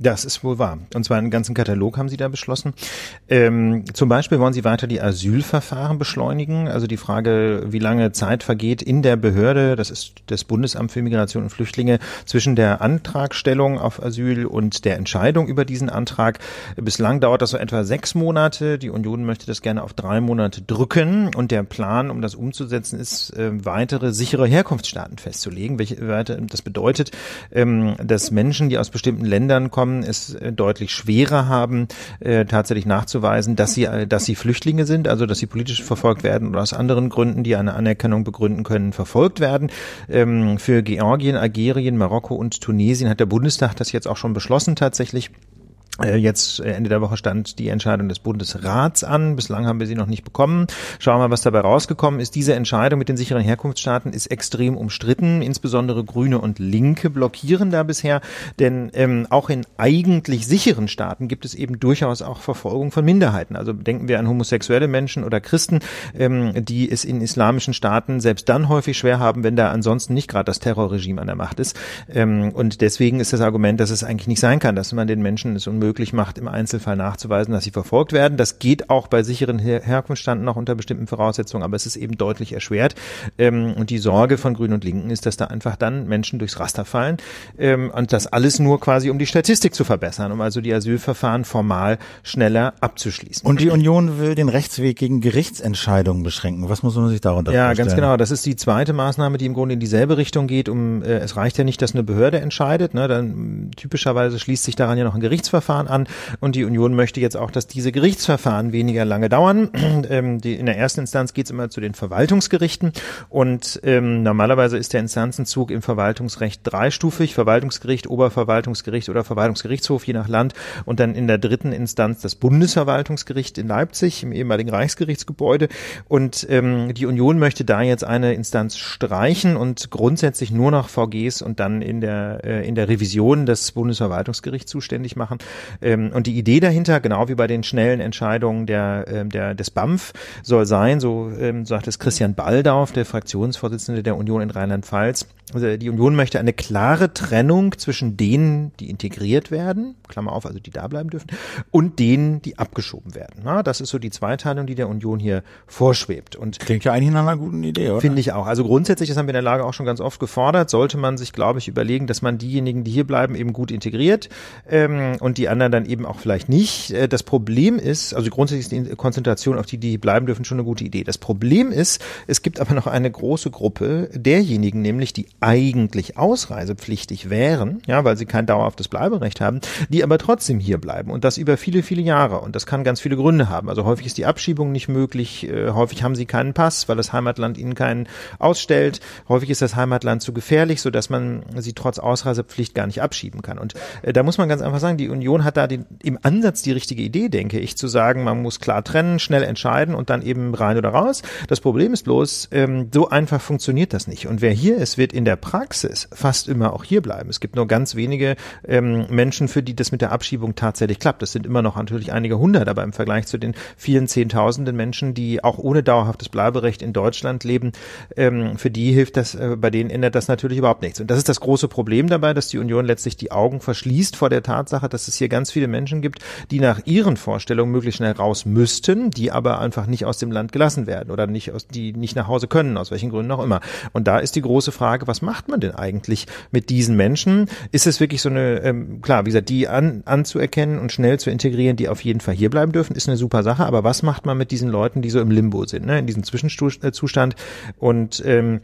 Das ist wohl wahr. Und zwar einen ganzen Katalog haben Sie da beschlossen. Ähm, zum Beispiel wollen Sie weiter die Asylverfahren beschleunigen. Also die Frage, wie lange Zeit vergeht in der Behörde, das ist das Bundesamt für Migration und Flüchtlinge, zwischen der Antragstellung auf Asyl und der Entscheidung über diesen Antrag. Bislang dauert das so etwa sechs Monate. Die Union möchte das gerne auf drei Monate drücken. Und der Plan, um das umzusetzen, ist, äh, weitere sichere Herkunftsstaaten festzulegen. Welche, weiter, das bedeutet, ähm, dass Menschen, die aus bestimmten Ländern kommen, es deutlich schwerer haben, äh, tatsächlich nachzuweisen, dass sie, dass sie Flüchtlinge sind, also dass sie politisch verfolgt werden oder aus anderen Gründen, die eine Anerkennung begründen können, verfolgt werden. Ähm, für Georgien, Algerien, Marokko und Tunesien hat der Bundestag das jetzt auch schon beschlossen tatsächlich. Jetzt Ende der Woche stand die Entscheidung des Bundesrats an. Bislang haben wir sie noch nicht bekommen. Schauen wir mal, was dabei rausgekommen ist. Diese Entscheidung mit den sicheren Herkunftsstaaten ist extrem umstritten. Insbesondere Grüne und Linke blockieren da bisher. Denn ähm, auch in eigentlich sicheren Staaten gibt es eben durchaus auch Verfolgung von Minderheiten. Also denken wir an homosexuelle Menschen oder Christen, ähm, die es in islamischen Staaten selbst dann häufig schwer haben, wenn da ansonsten nicht gerade das Terrorregime an der Macht ist. Ähm, und deswegen ist das Argument, dass es eigentlich nicht sein kann, dass man den Menschen es unmöglich möglich macht, im Einzelfall nachzuweisen, dass sie verfolgt werden. Das geht auch bei sicheren Her- Herkunftsstaaten noch unter bestimmten Voraussetzungen, aber es ist eben deutlich erschwert. Ähm, und die Sorge von Grünen und Linken ist, dass da einfach dann Menschen durchs Raster fallen ähm, und das alles nur quasi, um die Statistik zu verbessern, um also die Asylverfahren formal schneller abzuschließen.
Und die Union will den Rechtsweg gegen Gerichtsentscheidungen beschränken. Was muss man sich darunter
ja,
vorstellen?
Ja, ganz genau. Das ist die zweite Maßnahme, die im Grunde in dieselbe Richtung geht. Um, äh, es reicht ja nicht, dass eine Behörde entscheidet. Ne? Dann typischerweise schließt sich daran ja noch ein Gerichtsverfahren an und die Union möchte jetzt auch, dass diese Gerichtsverfahren weniger lange dauern. Ähm, die, in der ersten Instanz geht es immer zu den Verwaltungsgerichten und ähm, normalerweise ist der Instanzenzug im Verwaltungsrecht dreistufig, Verwaltungsgericht, Oberverwaltungsgericht oder Verwaltungsgerichtshof, je nach Land, und dann in der dritten Instanz das Bundesverwaltungsgericht in Leipzig im ehemaligen Reichsgerichtsgebäude, und ähm, die Union möchte da jetzt eine Instanz streichen und grundsätzlich nur noch V Gs und dann in der äh, in der Revision des Bundesverwaltungsgerichts zuständig machen. Ähm, und die Idee dahinter, genau wie bei den schnellen Entscheidungen der, ähm, der, des B A M F, soll sein, so ähm, sagt es Christian Baldauf, der Fraktionsvorsitzende der Union in Rheinland-Pfalz, also die Union möchte eine klare Trennung zwischen denen, die integriert werden, Klammer auf, also die da bleiben dürfen, und denen, die abgeschoben werden. Na, das ist so die Zweiteilung, die der Union hier vorschwebt. Und
klingt ja eigentlich nach einer guten Idee, oder?
Finde ich auch. Also grundsätzlich, das haben wir in der Lage auch schon ganz oft gefordert, sollte man sich, glaube ich, überlegen, dass man diejenigen, die hier bleiben, eben gut integriert ähm, und die anderen dann eben auch vielleicht nicht. Das Problem ist, also grundsätzlich ist die Konzentration auf die, die bleiben dürfen, schon eine gute Idee. Das Problem ist, es gibt aber noch eine große Gruppe derjenigen, nämlich die eigentlich ausreisepflichtig wären, ja, weil sie kein dauerhaftes Bleiberecht haben, die aber trotzdem hier bleiben und das über viele, viele Jahre, und das kann ganz viele Gründe haben. Also häufig ist die Abschiebung nicht möglich, äh, häufig haben sie keinen Pass, weil das Heimatland ihnen keinen ausstellt, häufig ist das Heimatland zu gefährlich, sodass man sie trotz Ausreisepflicht gar nicht abschieben kann. Und äh, da muss man ganz einfach sagen, die Union hat da den, im Ansatz die richtige Idee, denke ich, zu sagen, man muss klar trennen, schnell entscheiden und dann eben rein oder raus. Das Problem ist bloß, ähm, so einfach funktioniert das nicht. Und wer hier ist, wird in der Praxis fast immer auch hier bleiben. Es gibt nur ganz wenige ähm, Menschen, für die das mit der Abschiebung tatsächlich klappt. Das sind immer noch natürlich einige hundert, aber im Vergleich zu den vielen Zehntausenden Menschen, die auch ohne dauerhaftes Bleiberecht in Deutschland leben, ähm, für die hilft das, äh, bei denen ändert das natürlich überhaupt nichts. Und das ist das große Problem dabei, dass die Union letztlich die Augen verschließt vor der Tatsache, dass es hier ganz viele Menschen gibt, die nach ihren Vorstellungen möglichst schnell raus müssten, die aber einfach nicht aus dem Land gelassen werden oder nicht aus, die nicht nach Hause können, aus welchen Gründen auch immer. Und da ist die große Frage, was macht man denn eigentlich mit diesen Menschen? Ist es wirklich so eine, ähm, klar, wie gesagt, die an, anzuerkennen und schnell zu integrieren, die auf jeden Fall hier bleiben dürfen, ist eine super Sache, aber was macht man mit diesen Leuten, die so im Limbo sind, ne, in diesem Zwischenzustand? Und ähm,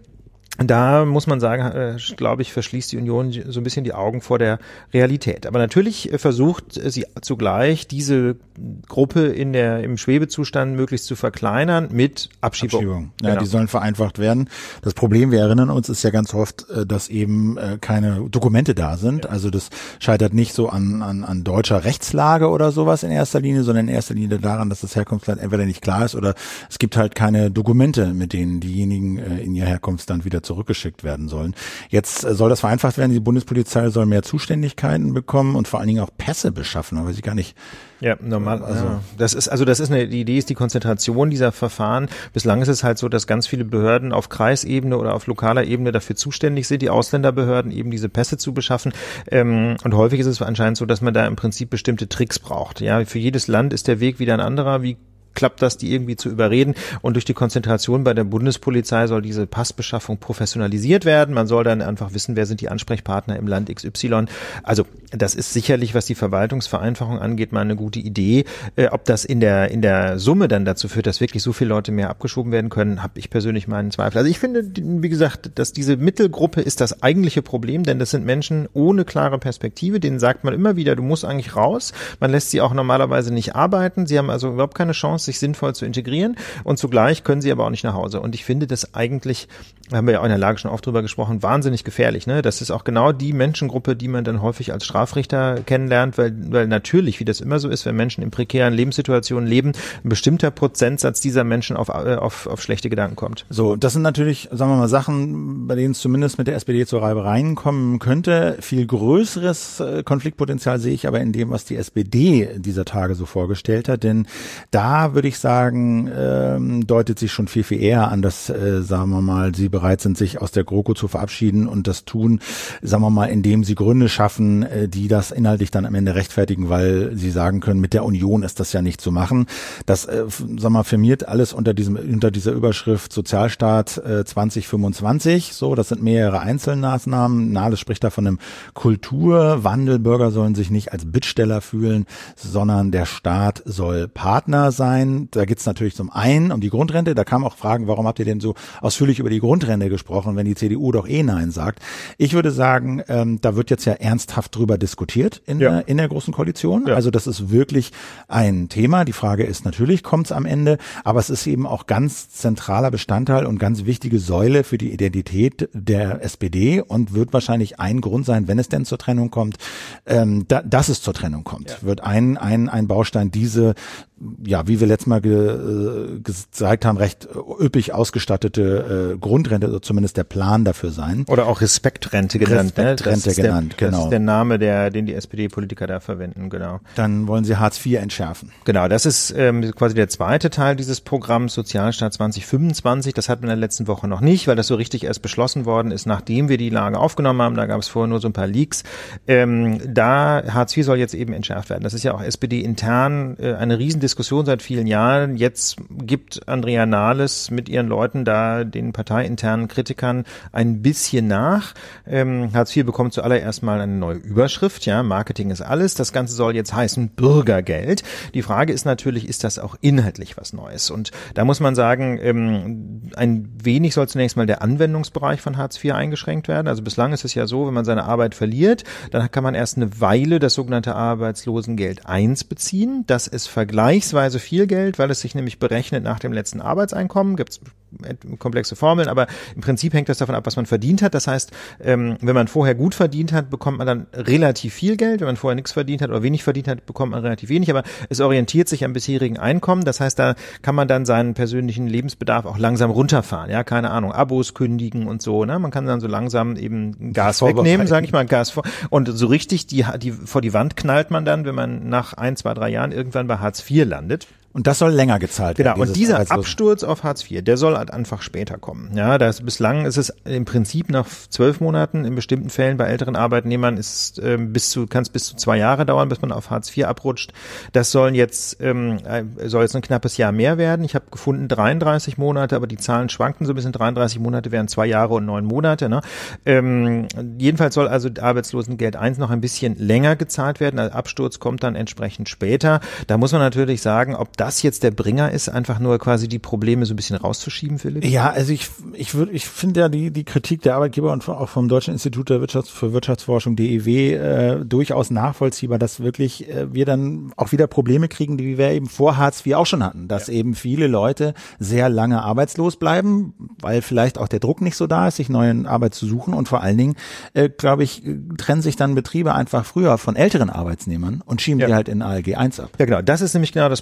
da muss man sagen, äh, glaube ich, verschließt die Union so ein bisschen die Augen vor der Realität. Aber natürlich versucht sie zugleich, diese Gruppe in der im Schwebezustand möglichst zu verkleinern mit Abschiebung.
Abschiebung. Ja, genau. Die sollen vereinfacht werden. Das Problem, wir erinnern uns, ist ja ganz oft, dass eben keine Dokumente da sind. Ja. Also das scheitert nicht so an, an, an deutscher Rechtslage oder sowas in erster Linie, sondern in erster Linie daran, dass das Herkunftsland entweder nicht klar ist oder es gibt halt keine Dokumente, mit denen diejenigen in ihr Herkunftsland wieder zurückgeschickt werden sollen. Jetzt soll das vereinfacht werden. Die Bundespolizei soll mehr Zuständigkeiten bekommen und vor allen Dingen auch Pässe beschaffen. Da weiß ich gar nicht.
Ja, normal. Also ja. Das ist also das ist eine die Idee ist die Konzentration dieser Verfahren. Bislang ist es halt so, dass ganz viele Behörden auf Kreisebene oder auf lokaler Ebene dafür zuständig sind, die Ausländerbehörden eben diese Pässe zu beschaffen. Ähm, und häufig ist es anscheinend so, dass man da im Prinzip bestimmte Tricks braucht. Ja, für jedes Land ist der Weg wieder ein anderer. Wie klappt das, die irgendwie zu überreden? Und durch die Konzentration bei der Bundespolizei soll diese Passbeschaffung professionalisiert werden. Man soll dann einfach wissen, wer sind die Ansprechpartner im Land X Y. Also das ist sicherlich, was die Verwaltungsvereinfachung angeht, mal eine gute Idee. Äh, ob das in der in der Summe dann dazu führt, dass wirklich so viele Leute mehr abgeschoben werden können, habe ich persönlich meinen Zweifel. Also ich finde, wie gesagt, dass diese Mittelgruppe ist das eigentliche Problem, denn das sind Menschen ohne klare Perspektive. Denen sagt man immer wieder, du musst eigentlich raus. Man lässt sie auch normalerweise nicht arbeiten. Sie haben also überhaupt keine Chance, sich sinnvoll zu integrieren, und zugleich können sie aber auch nicht nach Hause. Und ich finde das eigentlich, da haben wir ja auch in der Lage schon oft drüber gesprochen, wahnsinnig gefährlich. Ne? Das ist auch genau die Menschengruppe, die man dann häufig als Strafrichter kennenlernt, weil, weil natürlich, wie das immer so ist, wenn Menschen in prekären Lebenssituationen leben, ein bestimmter Prozentsatz dieser Menschen auf, auf, auf schlechte Gedanken kommt.
So, das sind natürlich, sagen wir mal, Sachen, bei denen es zumindest mit der S P D zu Reibereien kommen könnte. Viel größeres Konfliktpotenzial sehe ich aber in dem, was die S P D dieser Tage so vorgestellt hat, denn da würde ich sagen, ähm, deutet sich schon viel, viel eher an, dass, äh, sagen wir mal, sie bereit sind, sich aus der GroKo zu verabschieden und das tun, sagen wir mal, indem sie Gründe schaffen, äh, die das inhaltlich dann am Ende rechtfertigen, weil sie sagen können, mit der Union ist das ja nicht zu machen. Das, äh, sagen wir mal, firmiert alles unter diesem, unter dieser Überschrift Sozialstaat äh, zwanzig fünfundzwanzig. So, das sind mehrere Einzelmaßnahmen. Nahles spricht da von einem Kulturwandel. Bürger sollen sich nicht als Bittsteller fühlen, sondern der Staat soll Partner sein. Da geht es natürlich zum einen um die Grundrente. Da kamen auch Fragen, warum habt ihr denn so ausführlich über die Grundrente gesprochen, wenn die C D U doch eh Nein sagt. Ich würde sagen, ähm, da wird jetzt ja ernsthaft drüber diskutiert in, ja. der, in der Großen Koalition. Ja. Also das ist wirklich ein Thema. Die Frage ist natürlich, kommt es am Ende, aber es ist eben auch ganz zentraler Bestandteil und ganz wichtige Säule für die Identität der S P D und wird wahrscheinlich ein Grund sein, wenn es denn zur Trennung kommt, ähm, da, dass es zur Trennung kommt. Ja. Wird ein, ein, ein Baustein diese, ja, wie wir letztes Mal ge, gezeigt haben, recht üppig ausgestattete äh, Grundrente, also zumindest der Plan dafür sein.
Oder auch Respektrente genannt.
Respektrente
ne?
genannt,
der,
genau.
Das ist der Name, der, den die S P D-Politiker da verwenden, genau.
Dann wollen sie Hartz vier entschärfen.
Genau, das ist ähm, quasi der zweite Teil dieses Programms Sozialstaat zwanzig fünfundzwanzig. Das hatten wir in der letzten Woche noch nicht, weil das so richtig erst beschlossen worden ist, nachdem wir die Lage aufgenommen haben. Da gab es vorher nur so ein paar Leaks. Ähm, da Hartz vier soll jetzt eben entschärft werden. Das ist ja auch S P D-intern äh, eine Riesendiskussion seit vielen Jahren. Jetzt gibt Andrea Nahles mit ihren Leuten da den parteiinternen Kritikern ein bisschen nach. Ähm, Hartz vier bekommt zuallererst mal eine neue Überschrift. Ja, Marketing ist alles. Das Ganze soll jetzt heißen Bürgergeld. Die Frage ist natürlich, ist das auch inhaltlich was Neues? Und da muss man sagen, ähm, ein wenig soll zunächst mal der Anwendungsbereich von Hartz vier eingeschränkt werden. Also bislang ist es ja so, wenn man seine Arbeit verliert, dann kann man erst eine Weile das sogenannte Arbeitslosengeld eins beziehen. Das ist vergleichsweise viel Geld, weil es sich nämlich berechnet nach dem letzten Arbeitseinkommen. Gibt es komplexe Formeln, aber im Prinzip hängt das davon ab, was man verdient hat. Das heißt, ähm, wenn man vorher gut verdient hat, bekommt man dann relativ viel Geld. Wenn man vorher nichts verdient hat oder wenig verdient hat, bekommt man relativ wenig. Aber es orientiert sich am bisherigen Einkommen. Das heißt, da kann man dann seinen persönlichen Lebensbedarf auch langsam runterfahren. Ja, keine Ahnung, Abos kündigen und so. Ne? Man kann dann so langsam eben Gas wegnehmen, sage ich mal, Gas vor. Und so richtig die, die vor die Wand knallt man dann, wenn man nach ein, zwei, drei Jahren irgendwann bei Hartz vier landet.
Und das soll länger gezahlt werden.
Genau, und dieser Absturz auf Hartz vier, der soll halt einfach später kommen. Ja, das, bislang ist es im Prinzip nach zwölf Monaten, in bestimmten Fällen bei älteren Arbeitnehmern ist ähm, bis zu, kann es bis zu zwei Jahre dauern, bis man auf Hartz vier abrutscht. Das sollen jetzt, ähm, soll jetzt ein knappes Jahr mehr werden. Ich habe gefunden dreiunddreißig Monate, aber die Zahlen schwankten so ein bisschen. dreiunddreißig Monate wären zwei Jahre und neun Monate. Ne? Ähm, jedenfalls soll also Arbeitslosengeld eins noch ein bisschen länger gezahlt werden. Der Absturz kommt dann entsprechend später. Da muss man natürlich sagen, ob das jetzt der Bringer ist, einfach nur quasi die Probleme so ein bisschen rauszuschieben, Philipp?
Ja, also ich ich würde ich finde ja die die Kritik der Arbeitgeber und auch vom Deutschen Institut der Wirtschafts für Wirtschaftsforschung D E W äh, durchaus nachvollziehbar, dass wirklich äh, wir dann auch wieder Probleme kriegen, die wir eben vor Hartz vier auch schon hatten, dass ja. eben viele Leute sehr lange arbeitslos bleiben, weil vielleicht auch der Druck nicht so da ist, sich neue Arbeit zu suchen und vor allen Dingen, äh, glaube ich, trennen sich dann Betriebe einfach früher von älteren Arbeitsnehmern und schieben ja. die halt in A L G eins ab.
Ja, genau. Das ist nämlich genau das Problem, das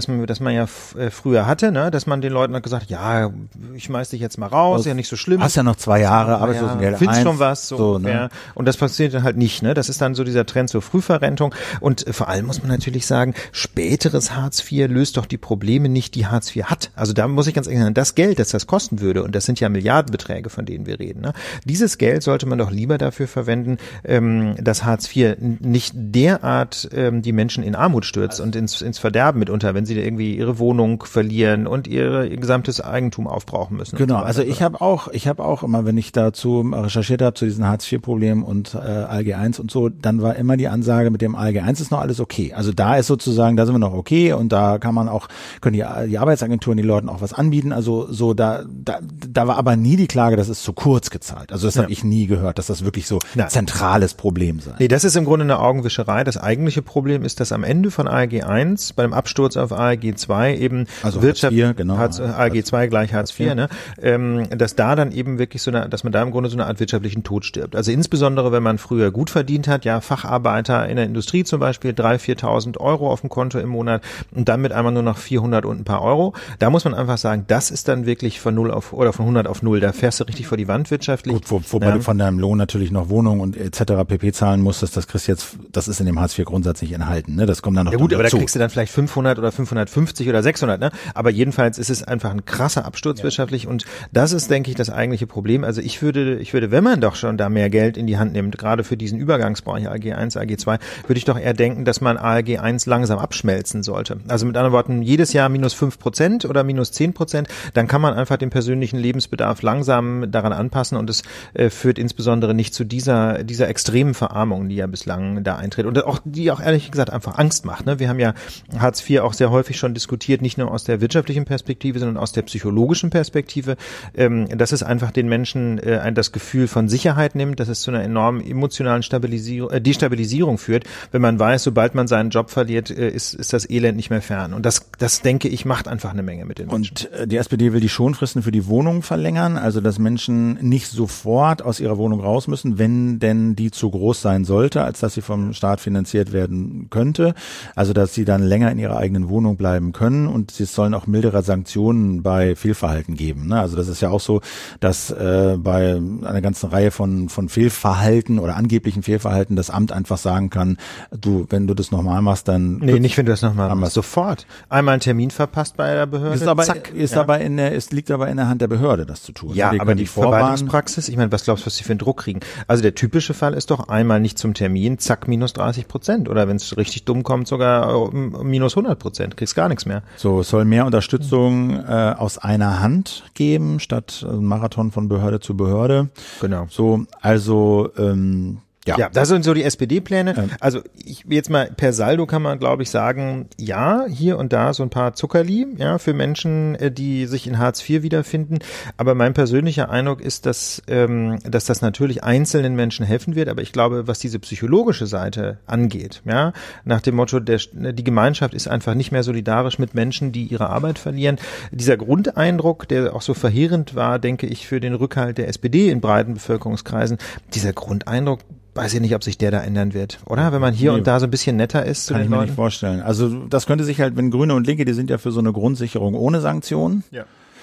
das man, das man ja f- äh, früher hatte, ne, dass man den Leuten hat gesagt, ja, ich schmeiß dich jetzt mal raus, ist ja nicht so schlimm.
Hast ja noch zwei Jahre Arbeitslosengeld.
Ja, findest schon was, so,
so
ne? Und das passiert dann halt nicht, ne? Das ist dann so dieser Trend zur Frühverrentung. Und äh, vor allem muss man natürlich sagen, späteres Hartz vier löst doch die Probleme nicht, die Hartz vier hat. Also da muss ich ganz ehrlich sagen, das Geld, das das kosten würde, und das sind ja Milliardenbeträge, von denen wir reden, ne? Dieses Geld sollte man doch lieber dafür verwenden, ähm, dass Hartz vier nicht derart ähm, die Menschen in Armut stürzt und ins, ins Verderben mitunter, wenn sie irgendwie ihre Wohnung verlieren und ihre, ihr gesamtes Eigentum aufbrauchen müssen.
Genau,
so
also ich habe auch, ich habe auch immer, wenn ich dazu recherchiert habe, zu diesen Hartz vier Problemen und äh, A L G eins und so, dann war immer die Ansage, mit dem A L G eins ist noch alles okay. Also da ist sozusagen, da sind wir noch okay, und da kann man auch, können die, die Arbeitsagenturen den Leuten auch was anbieten. Also so, da, da, da war aber nie die Klage, das ist zu kurz gezahlt. Also das ja. habe ich nie gehört, dass das wirklich so ein zentrales Problem sei.
Nee, das ist im Grunde eine Augenwischerei. Das eigentliche Problem ist, dass am Ende von A L G eins, beim Absturz auf A L G zwei eben
also
Wirtschaft,
Hartz vier, genau.
Hartz, A L G zwei gleich Hartz vier, ne, ähm, dass da dann eben wirklich so eine, dass man da im Grunde so eine Art wirtschaftlichen Tod stirbt. Also insbesondere, wenn man früher gut verdient hat, ja, Facharbeiter in der Industrie zum Beispiel, dreitausend, viertausend Euro auf dem Konto im Monat und dann mit einmal nur noch vierhundert und ein paar Euro. Da muss man einfach sagen, das ist dann wirklich von null auf, oder von hundert auf null. Da fährst du richtig vor die Wand wirtschaftlich.
Gut, wo, wobei ja. du von deinem Lohn natürlich noch Wohnung und et cetera pp. Zahlen musstest, das kriegst du jetzt, das ist in dem Hartz vier Grundsatz nicht enthalten, ne? Das kommt dann noch
dazu. Ja gut, aber
dazu.
Da kriegst du dann vielleicht fünfhundert oder fünfhundertfünfzig oder sechshundert, ne? Aber jedenfalls ist es einfach ein krasser Absturz ja. wirtschaftlich, und das ist, denke ich, das eigentliche Problem. Also ich würde, ich würde, wenn man doch schon da mehr Geld in die Hand nimmt, gerade für diesen Übergangsbereich A L G eins, A L G zwei, würde ich doch eher denken, dass man A L G eins langsam abschmelzen sollte. Also mit anderen Worten, jedes Jahr minus fünf Prozent oder minus zehn Prozent, dann kann man einfach den persönlichen Lebensbedarf langsam daran anpassen, und es äh, führt insbesondere nicht zu dieser, dieser extremen Verarmung, die ja bislang da eintritt und auch, die auch ehrlich gesagt einfach Angst macht, ne? Wir haben ja Hartz vier auch sehr häufig schon diskutiert, nicht nur aus der wirtschaftlichen Perspektive, sondern aus der psychologischen Perspektive, ähm, dass es einfach den Menschen äh, das Gefühl von Sicherheit nimmt, dass es zu einer enormen emotionalen Stabilisierung, äh, Destabilisierung führt, wenn man weiß, sobald man seinen Job verliert, äh, ist, ist das Elend nicht mehr fern. Und das, das denke ich, macht einfach eine Menge mit den Menschen.
Und äh, die S P D will die Schonfristen für die Wohnung verlängern, also dass Menschen nicht sofort aus ihrer Wohnung raus müssen, wenn denn die zu groß sein sollte, als dass sie vom Staat finanziert werden könnte. Also dass sie dann länger in ihrer eigenen Wohnung bleiben können, und es sollen auch mildere Sanktionen bei Fehlverhalten geben. Ne? Also das ist ja auch so, dass äh, bei einer ganzen Reihe von von Fehlverhalten oder angeblichen Fehlverhalten das Amt einfach sagen kann, du, wenn du das nochmal machst, dann...
Nee, nicht wenn du das nochmal machst, sofort. Einmal einen Termin verpasst bei der Behörde,
ist aber,
zack.
Ist
ja.
aber in der, es liegt aber in der Hand der Behörde, das zu tun.
Ja, aber die, die Verwaltungspraxis, ich meine, was glaubst du, was sie für einen Druck kriegen? Also der typische Fall ist doch einmal nicht zum Termin, zack, minus dreißig Prozent. Oder wenn es richtig dumm kommt, sogar minus hundert Prozent. Kriegst gar nichts mehr.
So, es soll mehr Unterstützung äh, aus einer Hand geben, statt ein Marathon von Behörde zu Behörde.
Genau.
So, also ähm, Ja.
ja, das sind so die S P D-Pläne. Ähm. Also ich jetzt mal per Saldo kann man, glaube ich, sagen, ja, hier und da so ein paar Zuckerli, ja, für Menschen, die sich in Hartz vier wiederfinden. Aber mein persönlicher Eindruck ist, dass, ähm, dass das natürlich einzelnen Menschen helfen wird. Aber ich glaube, was diese psychologische Seite angeht, ja, nach dem Motto, der, die Gemeinschaft ist einfach nicht mehr solidarisch mit Menschen, die ihre Arbeit verlieren. Dieser Grundeindruck, der auch so verheerend war, denke ich, für den Rückhalt der S P D in breiten Bevölkerungskreisen, dieser Grundeindruck, weiß ich nicht, ob sich der da ändern wird, oder? Wenn man hier nee, und da so ein bisschen netter ist.
Kann ich mir nicht vorstellen. Also das könnte sich halt, wenn Grüne und Linke, die sind ja für so eine Grundsicherung ohne Sanktionen.
Ja.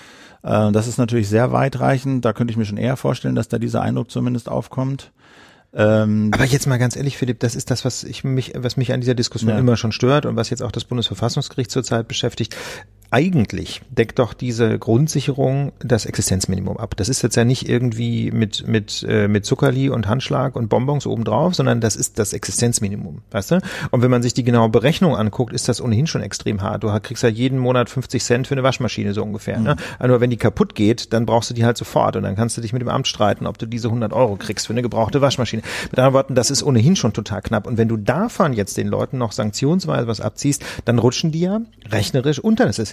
Äh, das ist natürlich sehr weitreichend. Da könnte ich mir schon eher vorstellen, dass da dieser Eindruck zumindest aufkommt.
Ähm, Aber jetzt mal ganz ehrlich, Philipp, das ist das, was ich mich, was mich an dieser Diskussion ja. immer schon stört und was jetzt auch das Bundesverfassungsgericht zurzeit beschäftigt. Eigentlich deckt doch diese Grundsicherung das Existenzminimum ab. Das ist jetzt ja nicht irgendwie mit mit äh, mit Zuckerli und Handschlag und Bonbons obendrauf, sondern das ist das Existenzminimum, weißt du? Und wenn man sich die genaue Berechnung anguckt, ist das ohnehin schon extrem hart. Du kriegst ja jeden Monat fünfzig Cent für eine Waschmaschine so ungefähr. Mhm. Ne? Aber nur wenn die kaputt geht, dann brauchst du die halt sofort und dann kannst du dich mit dem Amt streiten, ob du diese hundert Euro kriegst für eine gebrauchte Waschmaschine. Mit anderen Worten, das ist ohnehin schon total knapp. Und wenn du davon jetzt den Leuten noch sanktionsweise was abziehst, dann rutschen die ja rechnerisch unter das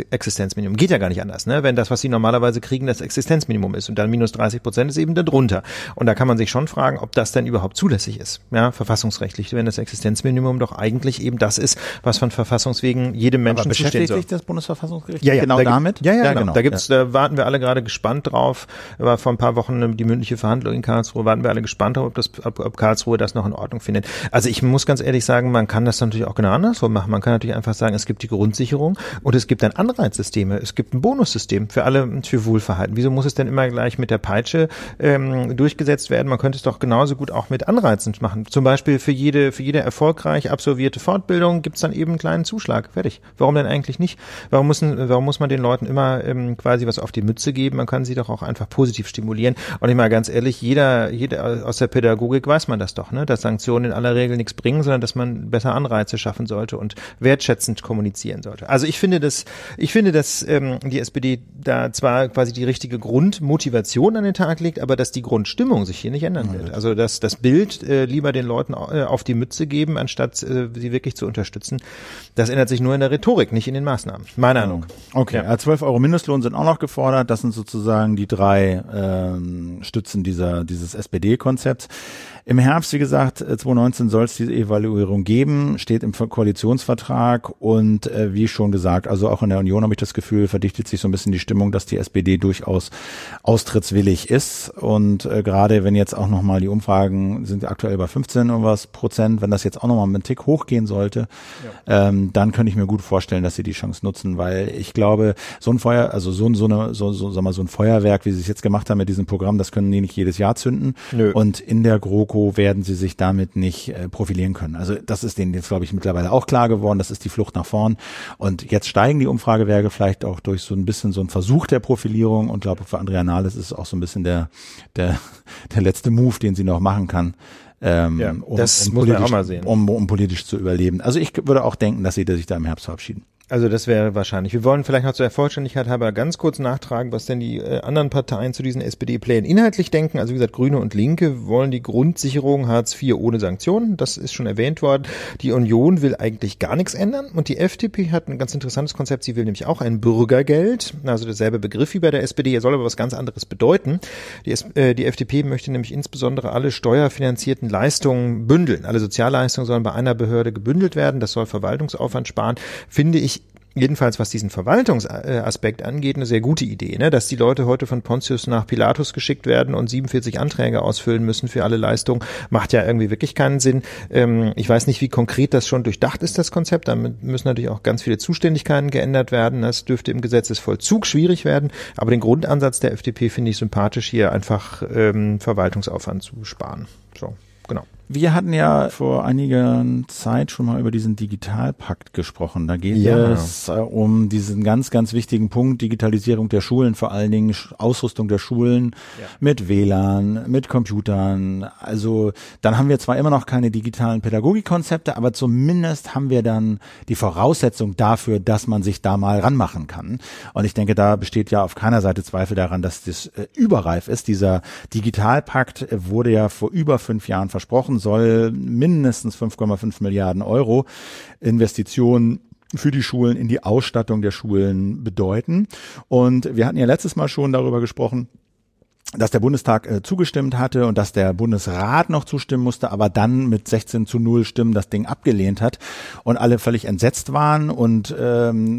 Existenzminimum. Geht ja gar nicht anders, ne? Wenn das, was sie normalerweise kriegen, das Existenzminimum ist und dann minus dreißig Prozent ist eben darunter. Und da kann man sich schon fragen, ob das denn überhaupt zulässig ist, ja, verfassungsrechtlich, wenn das Existenzminimum doch eigentlich eben das ist, was von Verfassungswegen jedem Menschen
Aber
zustehen soll.
Beschäftigt sich das Bundesverfassungsgericht
ja, ja,
genau
da
damit?
Ja, ja, ja,
genau.
genau. Da gibt's, ja. Da warten wir alle gerade gespannt drauf. War vor ein paar Wochen die mündliche Verhandlung in Karlsruhe, warten wir alle gespannt drauf, ob das, ob, ob Karlsruhe das noch in Ordnung findet. Also ich muss ganz ehrlich sagen, man kann das natürlich auch genau andersrum machen. Man kann natürlich einfach sagen, es gibt die Grundsicherung und es gibt dann Anreizsysteme. Es gibt ein Bonussystem für alle, für Wohlverhalten. Wieso muss es denn immer gleich mit der Peitsche ähm, durchgesetzt werden? Man könnte es doch genauso gut auch mit Anreizen machen. Zum Beispiel für jede, für jede erfolgreich absolvierte Fortbildung gibt es dann eben einen kleinen Zuschlag. Fertig. Warum denn eigentlich nicht? Warum müssen, warum muss man den Leuten immer ähm, quasi was auf die Mütze geben? Man kann sie doch auch einfach positiv stimulieren. Und ich mal ganz ehrlich, jeder, jeder aus der Pädagogik weiß man das doch, ne? Dass Sanktionen in aller Regel nichts bringen, sondern dass man besser Anreize schaffen sollte und wertschätzend kommunizieren sollte. Also ich finde, dass ich finde, dass ähm, die S P D da zwar quasi die richtige Grundmotivation an den Tag legt, aber dass die Grundstimmung sich hier nicht ändern wird. Also dass das Bild äh, lieber den Leuten äh, auf die Mütze geben, anstatt äh, sie wirklich zu unterstützen, das ändert sich nur in der Rhetorik, nicht in den Maßnahmen. Meine Ahnung.
Okay, ja. zwölf Euro Mindestlohn sind auch noch gefordert. Das sind sozusagen die drei ähm, Stützen dieser dieses S P D-Konzepts. Im Herbst, wie gesagt, zwanzig neunzehn soll es diese Evaluierung geben, steht im Koalitionsvertrag und äh, wie schon gesagt, also auch in der Union habe ich das Gefühl, verdichtet sich so ein bisschen die Stimmung, dass die S P D durchaus austrittswillig ist und äh, gerade wenn jetzt auch nochmal die Umfragen sind aktuell bei fünfzehn irgendwas Prozent, wenn das jetzt auch nochmal mit einem Tick hochgehen sollte, ja. ähm, dann könnte ich mir gut vorstellen, dass sie die Chance nutzen, weil ich glaube, so ein Feuer, also so ein so eine so so sag mal so ein Feuerwerk, wie sie es jetzt gemacht haben mit diesem Programm, das können die nicht jedes Jahr zünden. Nö. Und in der GroKo werden sie sich damit nicht äh, profilieren können. Also das ist denen jetzt, glaube ich, mittlerweile auch klar geworden. Das ist die Flucht nach vorn. Und jetzt steigen die Umfragewerte vielleicht auch durch so ein bisschen so ein Versuch der Profilierung. Und glaube, für Andrea Nahles ist es auch so ein bisschen der der der letzte Move, den sie noch machen kann. Ähm,
ja,
um,
das
um
muss man auch mal sehen.
Um, um politisch zu überleben. Also ich würde auch denken, dass sie sich da im Herbst verabschieden.
Also das wäre wahrscheinlich. Wir wollen vielleicht noch zur Vollständigkeit halber ganz kurz nachtragen, was denn die äh, anderen Parteien zu diesen S P D-Plänen inhaltlich denken. Also wie gesagt, Grüne und Linke wollen die Grundsicherung Hartz vier ohne Sanktionen. Das ist schon erwähnt worden. Die Union will eigentlich gar nichts ändern. Und die F D P hat ein ganz interessantes Konzept. Sie will nämlich auch ein Bürgergeld. Also derselbe Begriff wie bei der S P D. Er soll aber was ganz anderes bedeuten. Die, S- äh, die F D P möchte nämlich insbesondere alle steuerfinanzierten Leistungen bündeln. Alle Sozialleistungen sollen bei einer Behörde gebündelt werden. Das soll Verwaltungsaufwand sparen. Finde ich jedenfalls, was diesen Verwaltungsaspekt angeht, eine sehr gute Idee, ne? Dass die Leute heute von Pontius nach Pilatus geschickt werden und siebenundvierzig Anträge ausfüllen müssen für alle Leistungen, macht ja irgendwie wirklich keinen Sinn. Ähm, ich weiß nicht, wie konkret das schon durchdacht ist, das Konzept. Damit müssen natürlich auch ganz viele Zuständigkeiten geändert werden. Das dürfte im Gesetzesvollzug schwierig werden. Aber den Grundansatz der F D P finde ich sympathisch, hier einfach ähm, Verwaltungsaufwand zu sparen. So, genau.
Wir hatten ja vor einiger Zeit schon mal über diesen Digitalpakt gesprochen. Da geht
ja.
es äh, um diesen ganz, ganz wichtigen Punkt, Digitalisierung der Schulen, vor allen Dingen Ausrüstung der Schulen ja. mit W L A N, mit Computern. Also dann haben wir zwar immer noch keine digitalen Pädagogikkonzepte, aber zumindest haben wir dann die Voraussetzung dafür, dass man sich da mal ranmachen kann. Und ich denke, da besteht ja auf keiner Seite Zweifel daran, dass das äh, überreif ist. Dieser Digitalpakt wurde ja vor über fünf Jahren versprochen, soll mindestens fünf Komma fünf Milliarden Euro Investitionen für die Schulen in die Ausstattung der Schulen bedeuten. Und wir hatten ja letztes Mal schon darüber gesprochen, dass der Bundestag äh, zugestimmt hatte und dass der Bundesrat noch zustimmen musste, aber dann mit sechzehn zu null Stimmen das Ding abgelehnt hat und alle völlig entsetzt waren und ähm,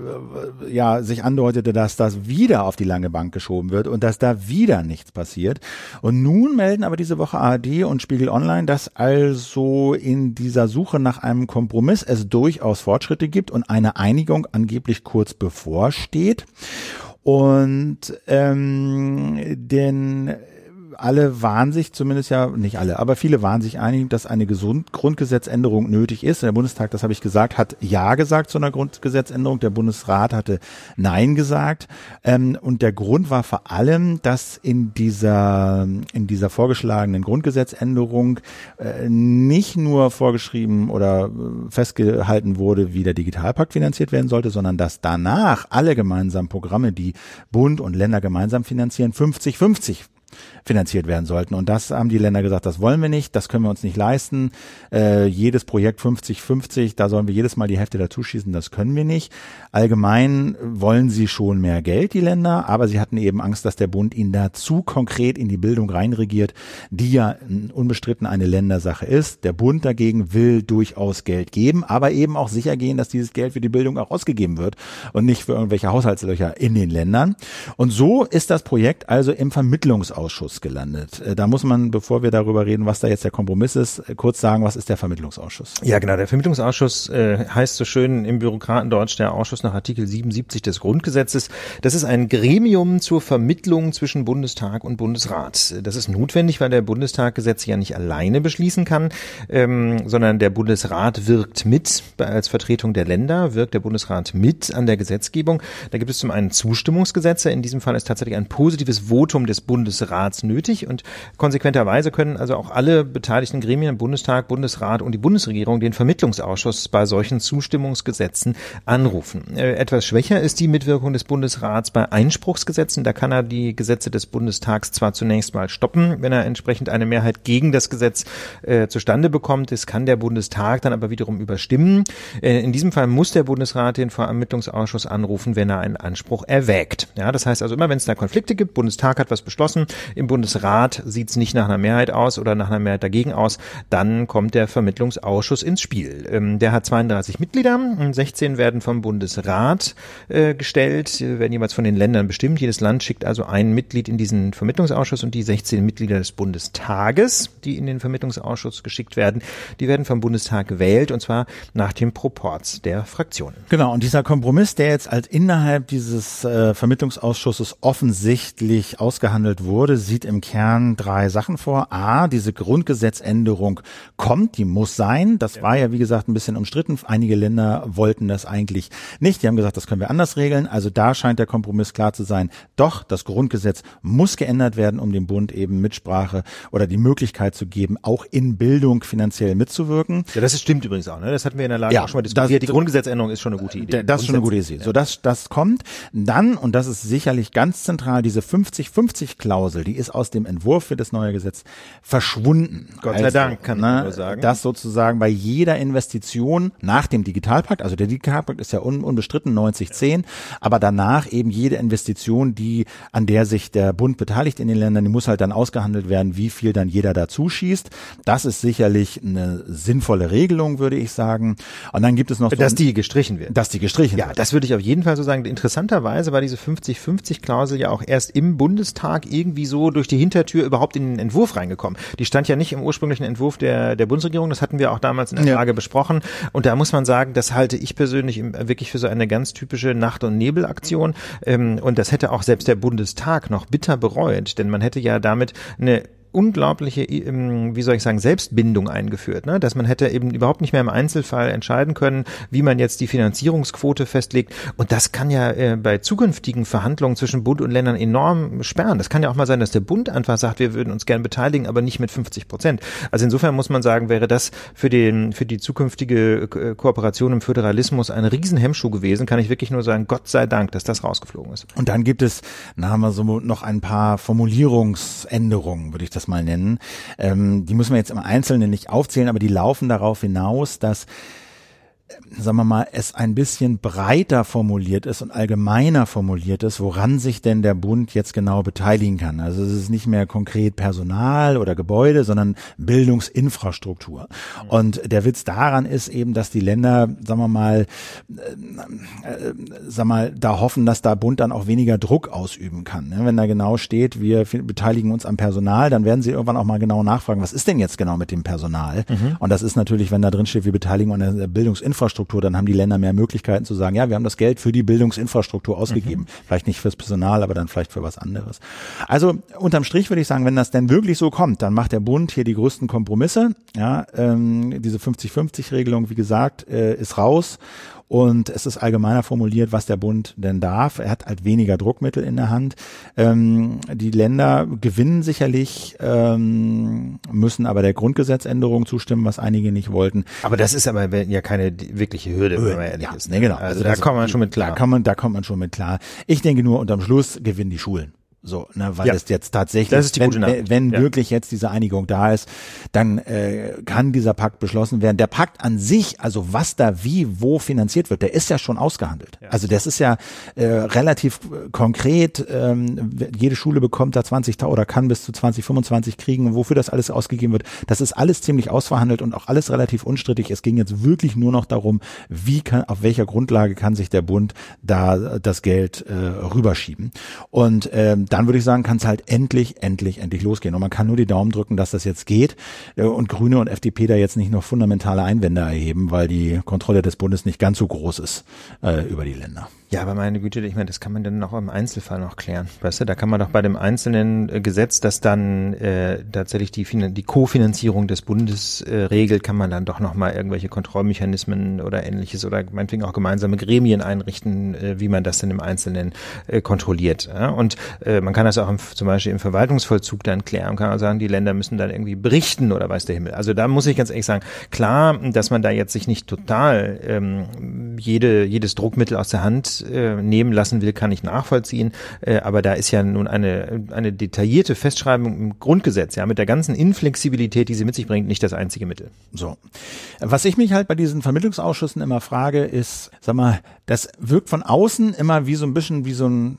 äh, ja sich andeutete, dass das wieder auf die lange Bank geschoben wird und dass da wieder nichts passiert. Und nun melden aber diese Woche A R D und Spiegel Online, dass also in dieser Suche nach einem Kompromiss es durchaus Fortschritte gibt und eine Einigung angeblich kurz bevorsteht. Und ähm, denn alle waren sich zumindest ja, nicht alle, aber viele waren sich einig, dass eine Gesund- Grundgesetzänderung nötig ist. Der Bundestag, das habe ich gesagt, hat Ja gesagt zu einer Grundgesetzänderung. Der Bundesrat hatte Nein gesagt. Ähm, und der Grund war vor allem, dass in dieser, in dieser vorgeschlagenen Grundgesetzänderung äh, nicht nur vorgeschrieben oder festgehalten wurde, wie der Digitalpakt finanziert werden sollte, sondern dass danach alle gemeinsamen Programme, die Bund und Länder gemeinsam finanzieren, fünfzig fünfzig finanziert werden sollten. Und das haben die Länder gesagt, das wollen wir nicht, das können wir uns nicht leisten. Äh, jedes Projekt fünfzig fünfzig, da sollen wir jedes Mal die Hälfte dazu schießen, das können wir nicht. Allgemein wollen sie schon mehr Geld, die Länder, aber sie hatten eben Angst, dass der Bund ihnen da zu konkret in die Bildung reinregiert, die ja unbestritten eine Ländersache ist. Der Bund dagegen will durchaus Geld geben, aber eben auch sicher gehen, dass dieses Geld für die Bildung auch ausgegeben wird und nicht für irgendwelche Haushaltslöcher in den Ländern. Und so ist das Projekt also im Vermittlungsausschuss gelandet. Da muss man, bevor wir darüber reden, was da jetzt der Kompromiss ist, kurz sagen, was ist der Vermittlungsausschuss?
Ja, genau. Der Vermittlungsausschuss äh, heißt so schön im Bürokratendeutsch der Ausschuss nach Artikel siebenundsiebzig des Grundgesetzes. Das ist ein Gremium zur Vermittlung zwischen Bundestag und Bundesrat. Das ist notwendig, weil der Bundestag Gesetze ja nicht alleine beschließen kann, ähm, sondern der Bundesrat wirkt mit. Als Vertretung der Länder wirkt der Bundesrat mit an der Gesetzgebung. Da gibt es zum einen Zustimmungsgesetze. In diesem Fall ist tatsächlich ein positives Votum des Bundesrats nötig und konsequenterweise können also auch alle beteiligten Gremien, Bundestag, Bundesrat und die Bundesregierung den Vermittlungsausschuss bei solchen Zustimmungsgesetzen anrufen. Äh, etwas schwächer ist die Mitwirkung des Bundesrats bei Einspruchsgesetzen. Da kann er die Gesetze des Bundestags zwar zunächst mal stoppen, wenn er entsprechend eine Mehrheit gegen das Gesetz äh, zustande bekommt. Das kann der Bundestag dann aber wiederum überstimmen. Äh, in diesem Fall muss der Bundesrat den Vermittlungsausschuss anrufen, wenn er einen Anspruch erwägt. Ja, das heißt also immer, wenn es da Konflikte gibt, Bundestag hat was beschlossen, im Bundesrat sieht es nicht nach einer Mehrheit aus oder nach einer Mehrheit dagegen aus, dann kommt der Vermittlungsausschuss ins Spiel. Ähm, der hat zweiunddreißig Mitglieder, sechzehn werden vom Bundesrat äh, gestellt, werden jeweils von den Ländern bestimmt. Jedes Land schickt also ein Mitglied in diesen Vermittlungsausschuss und die sechzehn Mitglieder des Bundestages, die in den Vermittlungsausschuss geschickt werden, die werden vom Bundestag gewählt und zwar nach dem Proporz der Fraktionen.
Genau, und dieser Kompromiss, der jetzt als innerhalb dieses äh, Vermittlungsausschusses offensichtlich ausgehandelt wurde, sieht im Kern drei Sachen vor. A, diese Grundgesetzänderung kommt, die muss sein. Das ja. war ja, wie gesagt, ein bisschen umstritten. Einige Länder wollten das eigentlich nicht. Die haben gesagt, das können wir anders regeln. Also da scheint der Kompromiss klar zu sein. Doch, das Grundgesetz muss geändert werden, um dem Bund eben Mitsprache oder die Möglichkeit zu geben, auch in Bildung finanziell mitzuwirken.
Ja, das stimmt übrigens auch. Ne? Das hatten wir in der Lage ja, auch schon mal diskutiert. Die Grundgesetzänderung ist schon eine gute Idee.
Das ist schon eine gute Idee. So, das, das kommt. Dann, und das ist sicherlich ganz zentral, diese fünfzig fünfzig Klausel, die ist aus dem Entwurf für das neue Gesetz verschwunden.
Gott sei also, Dank, kann man nur sagen.
Dass sozusagen bei jeder Investition nach dem Digitalpakt, also der Digitalpakt ist ja un, unbestritten neunzig zehn, aber danach eben jede Investition, die an der sich der Bund beteiligt in den Ländern, die muss halt dann ausgehandelt werden, wie viel dann jeder dazu schießt. Das ist sicherlich eine sinnvolle Regelung, würde ich sagen. Und dann gibt es noch so
dass die gestrichen wird.
Dass die gestrichen
ja, wird. Ja, das würde ich auf jeden Fall so sagen. Interessanterweise war diese fünfzig fünfzig Klausel ja auch erst im Bundestag irgendwie so durch die Hintertür überhaupt in den Entwurf reingekommen. Die stand ja nicht im ursprünglichen Entwurf der der Bundesregierung. Das hatten wir auch damals in der Frage ja. besprochen. Und da muss man sagen, das halte ich persönlich wirklich für so eine ganz typische Nacht- und Nebelaktion. Und das hätte auch selbst der Bundestag noch bitter bereut, denn man hätte ja damit eine unglaubliche, wie soll ich sagen, Selbstbindung eingeführt, ne? Dass man hätte eben überhaupt nicht mehr im Einzelfall entscheiden können, wie man jetzt die Finanzierungsquote festlegt. Und das kann ja äh, bei zukünftigen Verhandlungen zwischen Bund und Ländern enorm sperren. Das kann ja auch mal sein, dass der Bund einfach sagt, wir würden uns gern beteiligen, aber nicht mit fünfzig Prozent. Also insofern muss man sagen, wäre das für den für die zukünftige Ko- Kooperation im Föderalismus ein Riesenhemmschuh gewesen. Kann ich wirklich nur sagen, Gott sei Dank, dass das rausgeflogen ist.
Und dann gibt es, na haben wir so noch ein paar Formulierungsänderungen, würde ich das das mal nennen. Ähm, die müssen wir jetzt im Einzelnen nicht aufzählen, aber die laufen darauf hinaus, dass sagen wir mal, es ein bisschen breiter formuliert ist und allgemeiner formuliert ist, woran sich denn der Bund jetzt genau beteiligen kann. Also es ist nicht mehr konkret Personal oder Gebäude, sondern Bildungsinfrastruktur. Und der Witz daran ist eben, dass die Länder, sagen wir mal, äh, sagen wir mal, da hoffen, dass der Bund dann auch weniger Druck ausüben kann. Wenn da genau steht, wir beteiligen uns am Personal, dann werden sie irgendwann auch mal genau nachfragen, was ist denn jetzt genau mit dem Personal? Mhm. Und das ist natürlich, wenn da drin steht, wir beteiligen uns an der Bildungsinfrastruktur, Infrastruktur, dann haben die Länder mehr Möglichkeiten zu sagen, ja, wir haben das Geld für die Bildungsinfrastruktur ausgegeben. Mhm. Vielleicht nicht fürs Personal, aber dann vielleicht für was anderes. Also unterm Strich würde ich sagen, wenn das denn wirklich so kommt, dann macht der Bund hier die größten Kompromisse. Ja, ähm, diese fünfzig fünfzig Regelung, wie gesagt, äh, ist raus. Und es ist allgemeiner formuliert, was der Bund denn darf. Er hat halt weniger Druckmittel in der Hand. Ähm, die Länder gewinnen sicherlich, ähm, müssen aber der Grundgesetzänderung zustimmen, was einige nicht wollten.
Aber das ist aber ja keine wirkliche Hürde, wenn man ehrlich
ja,
ist.
Ne, genau.
Also, also da kommt man schon mit klar.
Da kann man, da kommt man schon mit klar. Ich denke nur, unterm Schluss gewinnen die Schulen. So, ne, weil
ja.
es jetzt tatsächlich,
das ist die
wenn,
gute Nachricht.
wenn
ja.
wirklich jetzt diese Einigung da ist, dann äh, kann dieser Pakt beschlossen werden. Der Pakt an sich, also was da wie, wo finanziert wird, der ist ja schon ausgehandelt. Ja. Also das ist ja äh, relativ konkret. Ähm, jede Schule bekommt da zwanzigtausend oder kann bis zu zwanzig, fünfundzwanzig kriegen, wofür das alles ausgegeben wird. Das ist alles ziemlich ausverhandelt und auch alles relativ unstrittig. Es ging jetzt wirklich nur noch darum, wie kann, auf welcher Grundlage kann sich der Bund da das Geld äh, rüberschieben. Und ähm, dann würde ich sagen, kann es halt endlich, endlich, endlich losgehen. Und man kann nur die Daumen drücken, dass das jetzt geht äh, und Grüne und F D P da jetzt nicht noch fundamentale Einwände erheben, weil die Kontrolle des Bundes nicht ganz so groß ist äh, über die Länder.
Ja, aber meine Güte, ich meine, das kann man dann noch im Einzelfall noch klären. Weißt du, da kann man doch bei dem einzelnen äh, Gesetz, das dann äh, tatsächlich die, die Kofinanzierung des Bundes äh, regelt, kann man dann doch nochmal irgendwelche Kontrollmechanismen oder ähnliches oder meinetwegen auch gemeinsame Gremien einrichten, äh, wie man das denn im Einzelnen äh, kontrolliert. Ja? Und äh, man kann das auch im, zum Beispiel im Verwaltungsvollzug dann klären. Man kann auch sagen, die Länder müssen dann irgendwie berichten oder weiß der Himmel. Also da muss ich ganz ehrlich sagen, klar, dass man da jetzt sich nicht total ähm, jede jedes Druckmittel aus der Hand äh, nehmen lassen will, kann ich nachvollziehen. Äh, aber da ist ja nun eine eine detaillierte Festschreibung im Grundgesetz, ja, mit der ganzen Inflexibilität, die sie mit sich bringt, nicht das einzige Mittel.
So. Was ich mich halt bei diesen Vermittlungsausschüssen immer frage, ist, sag mal, das wirkt von außen immer wie so ein bisschen wie so ein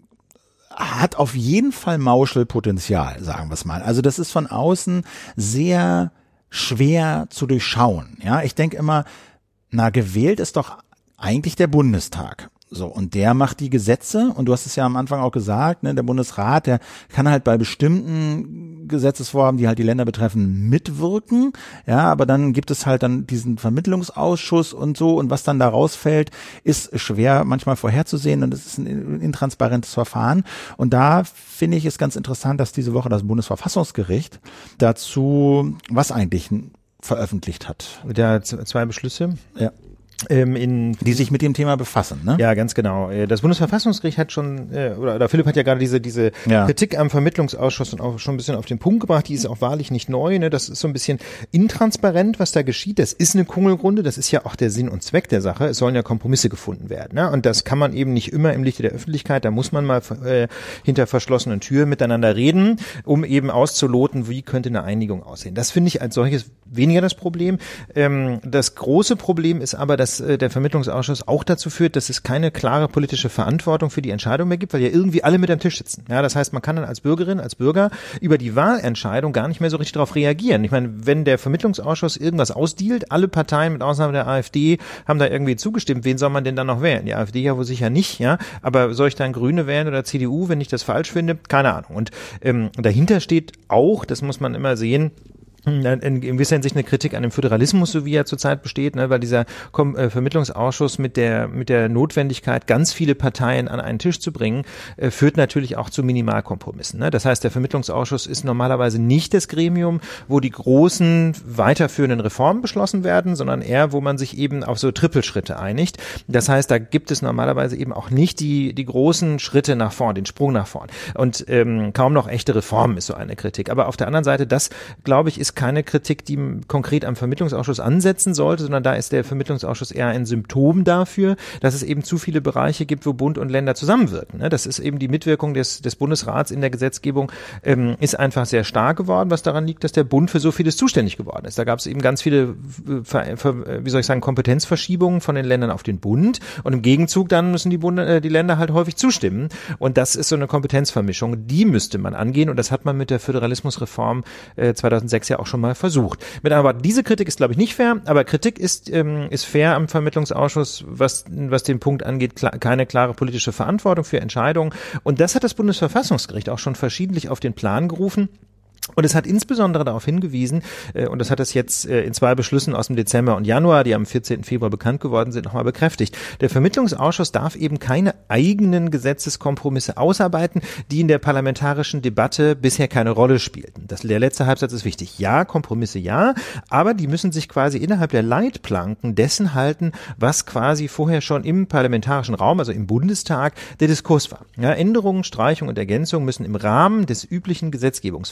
hat auf jeden Fall Mauschelpotenzial, sagen wir es mal. Also das ist von außen sehr schwer zu durchschauen. Ja, ich denke immer, na, gewählt ist doch eigentlich der Bundestag. So, und der macht die Gesetze, und du hast es ja am Anfang auch gesagt, ne, der Bundesrat, der kann halt bei bestimmten Gesetzesvorhaben, die halt die Länder betreffen, mitwirken, ja, aber dann gibt es halt dann diesen Vermittlungsausschuss und so, und was dann da rausfällt, ist schwer manchmal vorherzusehen, und es ist ein intransparentes Verfahren, und da finde ich es ganz interessant, dass diese Woche das Bundesverfassungsgericht dazu was eigentlich veröffentlicht hat.
Ja, zwei Beschlüsse.
Ja.
Ähm, in,
die sich mit dem Thema befassen, ne?
Ja, ganz genau. Das Bundesverfassungsgericht hat schon, äh, oder, oder Philipp hat ja gerade diese diese ja. Kritik am Vermittlungsausschuss und auch schon ein bisschen auf den Punkt gebracht. Die ist auch wahrlich nicht neu. Ne? Das ist so ein bisschen intransparent, was da geschieht. Das ist eine Kungelrunde. Das ist ja auch der Sinn und Zweck der Sache. Es sollen ja Kompromisse gefunden werden. Ne? Und das kann man eben nicht immer im Lichte der Öffentlichkeit. Da muss man mal äh, hinter verschlossenen Türen miteinander reden, um eben auszuloten, wie könnte eine Einigung aussehen. Das finde ich als solches weniger das Problem. Ähm, das große Problem ist aber, dass äh, der Vermittlungsausschuss auch dazu führt, dass es keine klare politische Verantwortung für die Entscheidung mehr gibt, weil ja irgendwie alle mit am Tisch sitzen. Ja, das heißt, man kann dann als Bürgerin, als Bürger über die Wahlentscheidung gar nicht mehr so richtig darauf reagieren. Ich meine, wenn der Vermittlungsausschuss irgendwas ausdealt, alle Parteien mit Ausnahme der AfD haben da irgendwie zugestimmt, wen soll man denn dann noch wählen? Die AfD ja wohl sicher nicht, ja, aber soll ich dann Grüne wählen oder C D U, wenn ich das falsch finde? Keine Ahnung. Und ähm, dahinter steht auch, das muss man immer sehen, in gewisser Hinsicht eine Kritik an dem Föderalismus, so wie er zurzeit besteht, ne, weil dieser Kom- äh, Vermittlungsausschuss mit der mit der Notwendigkeit, ganz viele Parteien an einen Tisch zu bringen, äh, führt natürlich auch zu Minimalkompromissen. Ne? Das heißt, der Vermittlungsausschuss ist normalerweise nicht das Gremium, wo die großen weiterführenden Reformen beschlossen werden, sondern eher, wo man sich eben auf so Trippelschritte einigt. Das heißt, da gibt es normalerweise eben auch nicht die die großen Schritte nach vorn, den Sprung nach vorn. Und ähm, kaum noch echte Reformen ist so eine Kritik. Aber auf der anderen Seite, das, glaube ich, ist keine Kritik, die konkret am Vermittlungsausschuss ansetzen sollte, sondern da ist der Vermittlungsausschuss eher ein Symptom dafür, dass es eben zu viele Bereiche gibt, wo Bund und Länder zusammenwirken. Das ist eben die Mitwirkung des, des Bundesrats in der Gesetzgebung, ähm, ist einfach sehr stark geworden, was daran liegt, dass der Bund für so vieles zuständig geworden ist. Da gab es eben ganz viele, wie soll ich sagen, Kompetenzverschiebungen von den Ländern auf den Bund, und im Gegenzug dann müssen die, Bund, äh, die Länder halt häufig zustimmen, und das ist so eine Kompetenzvermischung, die müsste man angehen, und das hat man mit der Föderalismusreform äh, zweitausendsechs ja auch schon mal versucht. Mit aber diese Kritik ist, glaube ich, nicht fair, aber Kritik ist ähm, ist fair am Vermittlungsausschuss, was was den Punkt angeht, klar, keine klare politische Verantwortung für Entscheidungen, und das hat das Bundesverfassungsgericht auch schon verschiedentlich auf den Plan gerufen. Und es hat insbesondere darauf hingewiesen, äh, und das hat es jetzt äh, in zwei Beschlüssen aus dem Dezember und Januar, die am vierzehnten Februar bekannt geworden sind, nochmal bekräftigt. Der Vermittlungsausschuss darf eben keine eigenen Gesetzeskompromisse ausarbeiten, die in der parlamentarischen Debatte bisher keine Rolle spielten. Das, der letzte Halbsatz ist wichtig. Ja, Kompromisse ja, aber die müssen sich quasi innerhalb der Leitplanken dessen halten, was quasi vorher schon im parlamentarischen Raum, also im Bundestag, der Diskurs war. Ja, Änderungen, Streichung und Ergänzung müssen im Rahmen des üblichen Gesetzgebungsverfahrens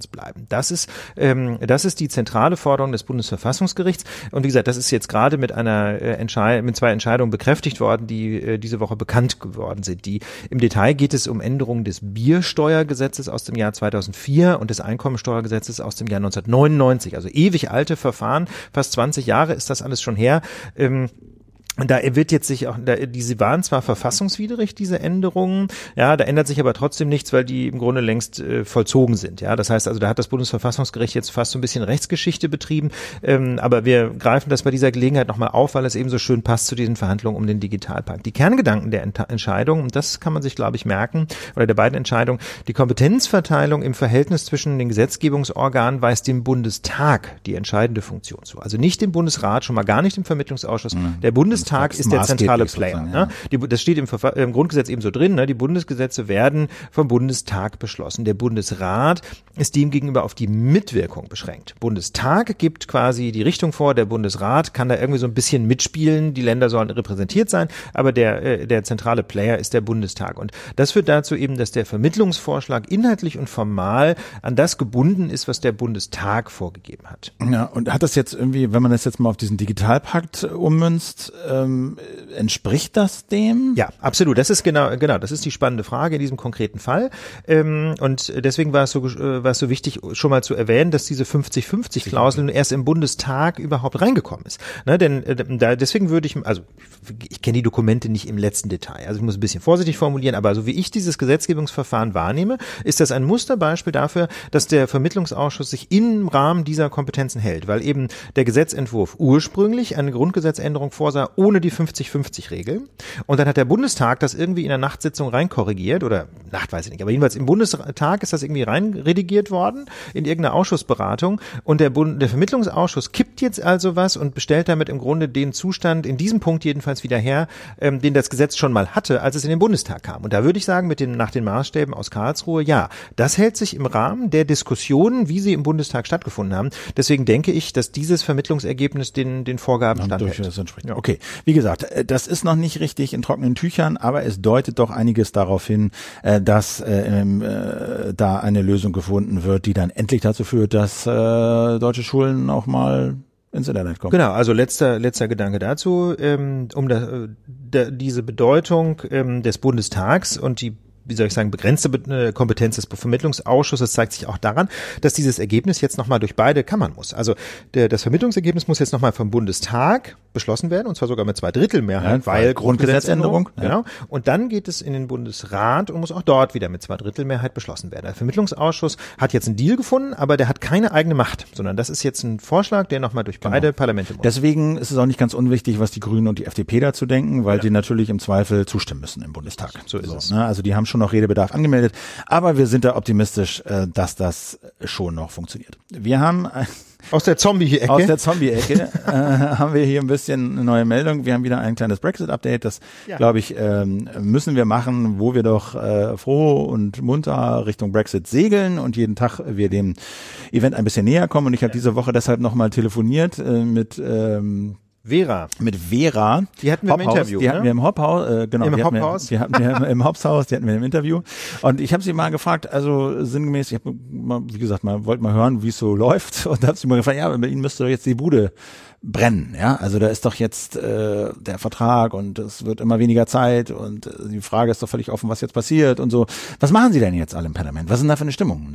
Deutschlands bleiben. Das ist, ähm, das ist die zentrale Forderung des Bundesverfassungsgerichts. Und wie gesagt, das ist jetzt gerade mit einer äh, Entschei- mit zwei Entscheidungen bekräftigt worden, die äh, diese Woche bekannt geworden sind. Die, im Detail geht es um Änderungen des Biersteuergesetzes aus dem Jahr zweitausendvier und des Einkommensteuergesetzes aus dem Jahr neunzehnhundertneunundneunzig. Also ewig alte Verfahren, fast zwanzig Jahre ist das alles schon her. Ähm, Da wird jetzt sich auch, da, diese waren zwar verfassungswidrig, diese Änderungen, ja, da ändert sich aber trotzdem nichts, weil die im Grunde längst äh, vollzogen sind, ja. Das heißt also, da hat das Bundesverfassungsgericht jetzt fast so ein bisschen Rechtsgeschichte betrieben, ähm, aber wir greifen das bei dieser Gelegenheit nochmal auf, weil es eben so schön passt zu diesen Verhandlungen um den Digitalpakt. Die Kerngedanken der Ent- Entscheidung, und das kann man sich, glaube ich, merken, oder der beiden Entscheidungen, die Kompetenzverteilung im Verhältnis zwischen den Gesetzgebungsorganen weist dem Bundestag die entscheidende Funktion zu. Also nicht dem Bundesrat, schon mal gar nicht im Vermittlungsausschuss, mhm. der Bundestag Tag ist der zentrale Player. Ne? Die, das steht im, Verfa- im Grundgesetz eben so drin. Ne? Die Bundesgesetze werden vom Bundestag beschlossen. Der Bundesrat ist demgegenüber auf die Mitwirkung beschränkt. Bundestag gibt quasi die Richtung vor. Der Bundesrat kann da irgendwie so ein bisschen mitspielen. Die Länder sollen repräsentiert sein, aber der, äh, der zentrale Player ist der Bundestag. Und das führt dazu eben, dass der Vermittlungsvorschlag inhaltlich und formal an das gebunden ist, was der Bundestag vorgegeben hat.
Ja, und hat das jetzt irgendwie, wenn man das jetzt mal auf diesen Digitalpakt ummünzt, Ähm, entspricht das dem?
Ja, absolut. Das ist genau, genau. Das ist die spannende Frage in diesem konkreten Fall. Ähm, und deswegen war es so, äh, war es so wichtig, schon mal zu erwähnen, dass diese fünfzig fünfzig Klausel erst im Bundestag überhaupt reingekommen ist. Ne, denn äh, da, deswegen würde ich, also ich kenne die Dokumente nicht im letzten Detail. Also ich muss ein bisschen vorsichtig formulieren, aber so wie ich dieses Gesetzgebungsverfahren wahrnehme, ist das ein Musterbeispiel dafür, dass der Vermittlungsausschuss sich im Rahmen dieser Kompetenzen hält, weil eben der Gesetzentwurf ursprünglich eine Grundgesetzänderung vorsah, ohne die fünfzig fünfzig Regel. Und dann hat der Bundestag das irgendwie in der Nachtsitzung reinkorrigiert, oder Nacht weiß ich nicht, aber jedenfalls im Bundestag ist das irgendwie reinredigiert worden in irgendeine Ausschussberatung, und der, Bund, der Vermittlungsausschuss kippt jetzt also was und bestellt damit im Grunde den Zustand, in diesem Punkt jedenfalls wieder her, ähm, den das Gesetz schon mal hatte, als es in den Bundestag kam. Und da würde ich sagen, mit den, nach den Maßstäben aus Karlsruhe, ja, das hält sich im Rahmen der Diskussionen, wie sie im Bundestag stattgefunden haben. Deswegen denke ich, dass dieses Vermittlungsergebnis den, den Vorgaben standhält.
Ja. Okay, wie gesagt, das ist noch nicht richtig in trockenen Tüchern, aber es deutet doch einiges darauf hin, dass äh, äh, da eine Lösung gefunden wird, die dann endlich dazu führt, dass äh, deutsche Schulen auch mal ins Internet kommen.
Genau, also letzter letzter Gedanke dazu, ähm, um da, da, diese Bedeutung ähm, des Bundestags und die, wie soll ich sagen, begrenzte Be- Kompetenz des Vermittlungsausschusses zeigt sich auch daran, dass dieses Ergebnis jetzt nochmal durch beide Kammern muss. Also der, das Vermittlungsergebnis muss jetzt nochmal vom Bundestag beschlossen werden, und zwar sogar mit zwei Drittel Mehrheit, ja, weil Grundgesetzänderung. Ja. Genau. Und dann geht es in den Bundesrat und muss auch dort wieder mit zwei Drittel Mehrheit beschlossen werden. Der Vermittlungsausschuss hat jetzt einen Deal gefunden, aber der hat keine eigene Macht, sondern das ist jetzt ein Vorschlag, der nochmal durch beide genau. Parlamente muss.
Deswegen ist es auch nicht ganz unwichtig, was die Grünen und die F D P dazu denken, weil ja. die natürlich im Zweifel zustimmen müssen im Bundestag.
So ist so, es.
Ne? Also die haben schon noch Redebedarf angemeldet, aber wir sind da optimistisch, dass das schon noch funktioniert. Wir haben
Aus der Zombie-Ecke?
Aus der Zombie-Ecke äh, haben wir hier ein bisschen eine neue Meldung. Wir haben wieder ein kleines Brexit-Update. Das, ja. glaube ich, ähm, müssen wir machen, wo wir doch äh, froh und munter Richtung Brexit segeln und jeden Tag wir dem Event ein bisschen näher kommen. Und ich habe diese Woche deshalb nochmal telefoniert äh, mit ähm,
Vera.
Mit Vera.
Die hatten wir
Hophaus.
im Interview,
Die hatten
ne?
wir im Hophaus, äh, genau.
Im
die
Hophaus?
Wir, die hatten wir im Hopshaus, die hatten wir im Interview. Und ich habe sie mal gefragt, also sinngemäß, ich habe mal, wie gesagt, mal wollte mal hören, wie es so läuft. Und da habe sie mal gefragt, ja, bei Ihnen müsste doch jetzt die Bude brennen, ja. Also da ist doch jetzt äh, der Vertrag und es wird immer weniger Zeit und äh, die Frage ist doch völlig offen, was jetzt passiert und so. Was machen Sie denn jetzt alle im Parlament? Was ist denn da für eine Stimmung?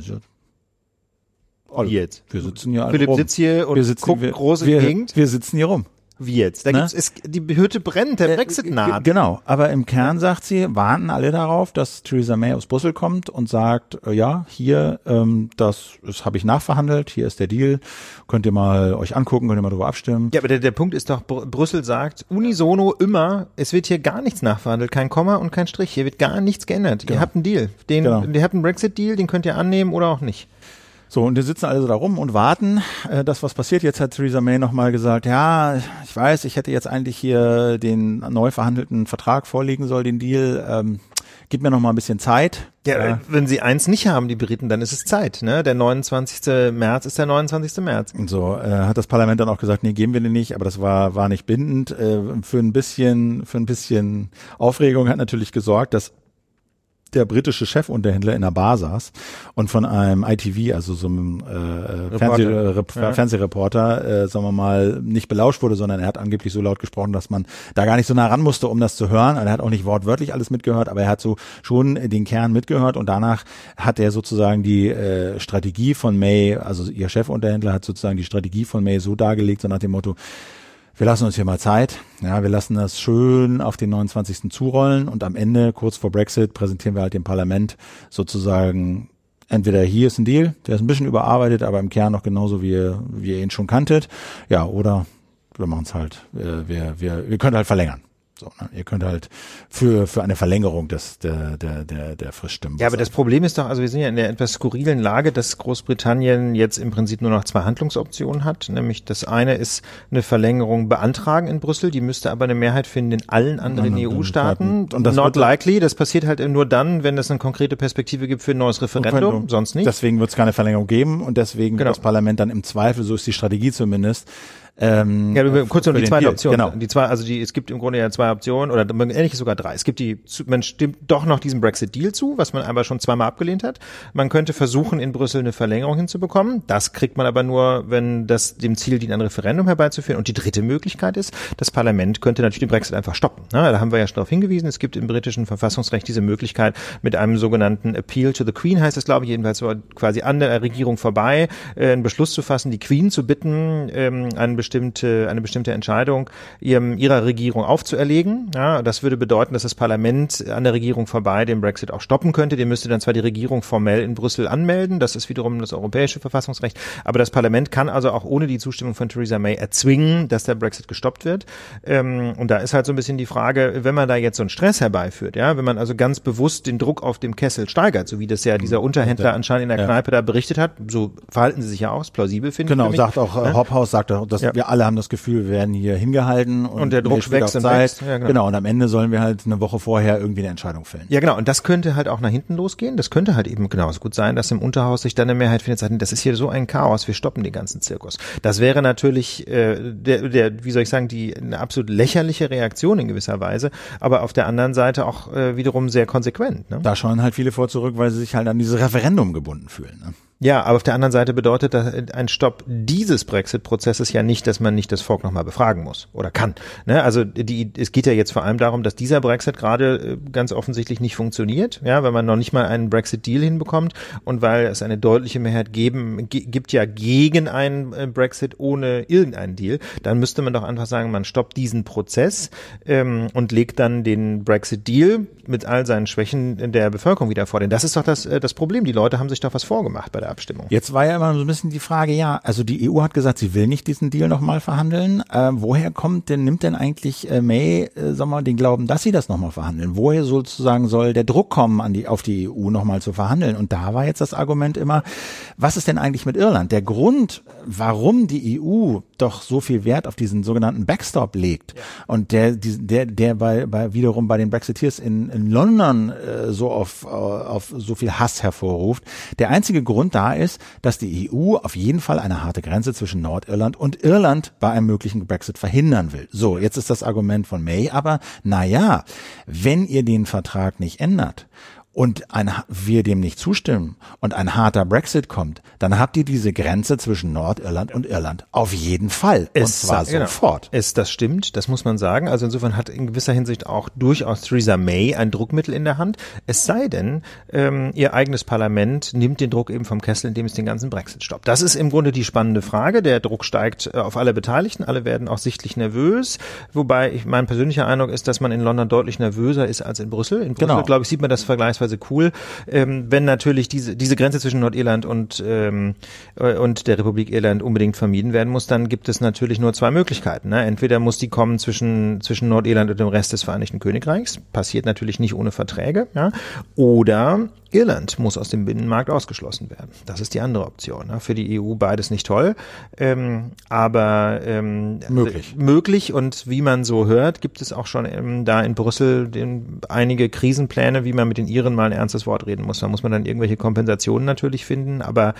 Wie jetzt?
Wir sitzen hier alle
Philipp
rum.
sitzt hier und
wir sitzen,
guckt
wir,
große
wir,
Gegend.
Wir sitzen hier rum.
Wie jetzt? Da
ne?
gibt's, es, die Hütte brennt, der Brexit naht.
Genau, aber im Kern sagt sie, warten alle darauf, dass Theresa May aus Brüssel kommt und sagt, äh, ja, hier, ähm, das, das habe ich nachverhandelt, hier ist der Deal, könnt ihr mal euch angucken, könnt ihr mal drüber abstimmen.
Ja, aber der, der Punkt ist doch, Br- Brüssel sagt unisono immer, es wird hier gar nichts nachverhandelt, kein Komma und kein Strich, hier wird gar nichts geändert. Genau. Ihr habt einen Deal, den, genau. ihr habt einen Brexit-Deal, den könnt ihr annehmen oder auch nicht.
So, und wir sitzen also da rum und warten, äh, das was passiert. Jetzt hat Theresa May nochmal gesagt, ja, ich weiß, ich hätte jetzt eigentlich hier den neu verhandelten Vertrag vorlegen sollen, den Deal. Ähm, gib mir noch mal ein bisschen Zeit.
Ja, äh, wenn sie eins nicht haben, die Briten, dann ist es Zeit. Ne? Der neunundzwanzigste März ist der neunundzwanzigste März.
Und so äh, hat das Parlament dann auch gesagt, nee, geben wir den nicht. Aber das war war nicht bindend. Äh, für ein bisschen für ein bisschen Aufregung hat natürlich gesorgt, dass der britische Chefunterhändler in einer Bar saß und von einem I T V, also so einem äh, Fernseh, ja. Fernsehreporter, äh, sagen wir mal, nicht belauscht wurde, sondern er hat angeblich so laut gesprochen, dass man da gar nicht so nah ran musste, um das zu hören. Er hat auch nicht wortwörtlich alles mitgehört, aber er hat so schon den Kern mitgehört und danach hat er sozusagen die äh, Strategie von May, also ihr Chefunterhändler hat sozusagen die Strategie von May so dargelegt, so nach dem Motto, wir lassen uns hier mal Zeit, ja, wir lassen das schön auf den neunundzwanzigsten zurollen und am Ende, kurz vor Brexit, präsentieren wir halt dem Parlament sozusagen, entweder hier ist ein Deal, der ist ein bisschen überarbeitet, aber im Kern noch genauso, wie ihr, wie ihr ihn schon kanntet, ja, oder wir machen es halt, wir, wir, wir, wir können halt verlängern. So, ne? Ihr könnt halt für für eine Verlängerung des der der der der Frist-Stimmen.
Ja, aber das Problem ist doch, also wir sind ja in der etwas skurrilen Lage, dass Großbritannien jetzt im Prinzip nur noch zwei Handlungsoptionen hat, nämlich das eine ist eine Verlängerung beantragen in Brüssel, die müsste aber eine Mehrheit finden in allen anderen E U-Staaten. Und das not likely, das passiert halt nur dann, wenn es eine konkrete Perspektive gibt für ein neues Referendum, Referendum. sonst nicht.
Deswegen wird es keine Verlängerung geben und deswegen genau. wird das Parlament dann im Zweifel, so ist die Strategie zumindest,
Ähm, ja, kurz noch die zweite Option. Genau. Die zwei, also die, es gibt im Grunde ja zwei Optionen oder ähnlich sogar drei. Es gibt die, man stimmt doch noch diesem Brexit-Deal zu, was man aber schon zweimal abgelehnt hat. Man könnte versuchen, in Brüssel eine Verlängerung hinzubekommen. Das kriegt man aber nur, wenn das dem Ziel dient, ein Referendum herbeizuführen. Und die dritte Möglichkeit ist, das Parlament könnte natürlich den Brexit einfach stoppen. Na, da haben wir ja schon darauf hingewiesen. Es gibt im britischen Verfassungsrecht diese Möglichkeit mit einem sogenannten Appeal to the Queen, heißt es, glaube ich, jedenfalls so quasi an der Regierung vorbei, äh, einen Beschluss zu fassen, die Queen zu bitten, ähm, einen bestimmte, eine bestimmte Entscheidung ihrem, ihrer Regierung aufzuerlegen. Ja, das würde bedeuten, dass das Parlament an der Regierung vorbei den Brexit auch stoppen könnte. Den müsste dann zwar die Regierung formell in Brüssel anmelden, das ist wiederum das europäische Verfassungsrecht, aber das Parlament kann also auch ohne die Zustimmung von Theresa May erzwingen, dass der Brexit gestoppt wird. Ähm, und da ist halt so ein bisschen die Frage, wenn man da jetzt so einen Stress herbeiführt, ja, wenn man also ganz bewusst den Druck auf dem Kessel steigert, so wie das ja dieser Unterhändler anscheinend in der ja. Kneipe da berichtet hat, so verhalten sie sich ja auch, ist plausibel, finde
genau,
ich.
Genau, sagt auch, äh, Hobhouse sagt auch, dass ja. wir alle haben das Gefühl, wir werden hier hingehalten und,
und der Druck wächst und wächst.
Ja, genau. genau, und am Ende sollen wir halt eine Woche vorher irgendwie eine Entscheidung fällen.
Ja, genau, und das könnte halt auch nach hinten losgehen. Das könnte halt eben genauso gut sein, dass im Unterhaus sich dann eine Mehrheit findet, sagt, das ist hier so ein Chaos, wir stoppen den ganzen Zirkus. Das wäre natürlich, äh, der, der, wie soll ich sagen, die eine absolut lächerliche Reaktion in gewisser Weise, aber auf der anderen Seite auch äh, wiederum sehr konsequent. Ne?
Da schauen halt viele vor zurück, weil sie sich halt an dieses Referendum gebunden fühlen. Ne?
Ja, aber auf der anderen Seite bedeutet das ein Stopp dieses Brexit-Prozesses ja nicht, dass man nicht das Volk nochmal befragen muss oder kann. Ne? Also die, es geht ja jetzt vor allem darum, dass dieser Brexit gerade ganz offensichtlich nicht funktioniert, ja, weil man noch nicht mal einen Brexit-Deal hinbekommt und weil es eine deutliche Mehrheit geben, g- gibt ja gegen einen Brexit ohne irgendeinen Deal. Dann müsste man doch einfach sagen, man stoppt diesen Prozess ähm, und legt dann den Brexit-Deal mit all seinen Schwächen der Bevölkerung wieder vor. Denn das ist doch das, das Problem. Die Leute haben sich doch was vorgemacht bei der Abstimmung.
Jetzt war ja immer so ein bisschen die Frage, ja, also die E U hat gesagt, sie will nicht diesen Deal nochmal verhandeln. Äh, woher kommt denn, nimmt denn eigentlich äh, May, äh, sag mal, den Glauben, dass sie das nochmal verhandeln? Woher sozusagen soll der Druck kommen, an die, auf die E U nochmal zu verhandeln? Und da war jetzt das Argument immer, was ist denn eigentlich mit Irland? Der Grund, warum die E U doch so viel Wert auf diesen sogenannten Backstop legt ja. und der, der, der bei, bei wiederum bei den Brexiteers in, in London äh, so auf, auf so viel Hass hervorruft. Der einzige Grund da ist, dass die E U auf jeden Fall eine harte Grenze zwischen Nordirland und Irland bei einem möglichen Brexit verhindern will. So, jetzt ist das Argument von May, aber naja, wenn ihr den Vertrag nicht ändert und ein, wir dem nicht zustimmen und ein harter Brexit kommt, dann habt ihr diese Grenze zwischen Nordirland und Irland auf jeden Fall. Und es, zwar genau. sofort.
Es, das stimmt, das muss man sagen. Also insofern hat in gewisser Hinsicht auch durchaus Theresa May ein Druckmittel in der Hand. Es sei denn, ähm, ihr eigenes Parlament nimmt den Druck eben vom Kessel, indem es den ganzen Brexit stoppt. Das ist im Grunde die spannende Frage. Der Druck steigt äh, auf alle Beteiligten. Alle werden auch sichtlich nervös. Wobei ich, mein persönlicher Eindruck ist, dass man in London deutlich nervöser ist als in Brüssel. In Brüssel, genau. glaube ich, sieht man das vergleichsweise cool, ähm, wenn natürlich diese diese Grenze zwischen Nordirland und ähm, und der Republik Irland unbedingt vermieden werden muss, dann gibt es natürlich nur zwei Möglichkeiten. Ne? Entweder muss die kommen zwischen zwischen Nordirland und dem Rest des Vereinigten Königreichs, passiert natürlich nicht ohne Verträge, ja? Oder Irland muss aus dem Binnenmarkt ausgeschlossen werden. Das ist die andere Option. Ne? Für die E U beides nicht toll, ähm, aber ähm,
möglich.
möglich und wie man so hört, gibt es auch schon ähm, da in Brüssel den, einige Krisenpläne, wie man mit den Iren mal ein ernstes Wort reden muss. Da muss man dann irgendwelche Kompensationen natürlich finden, aber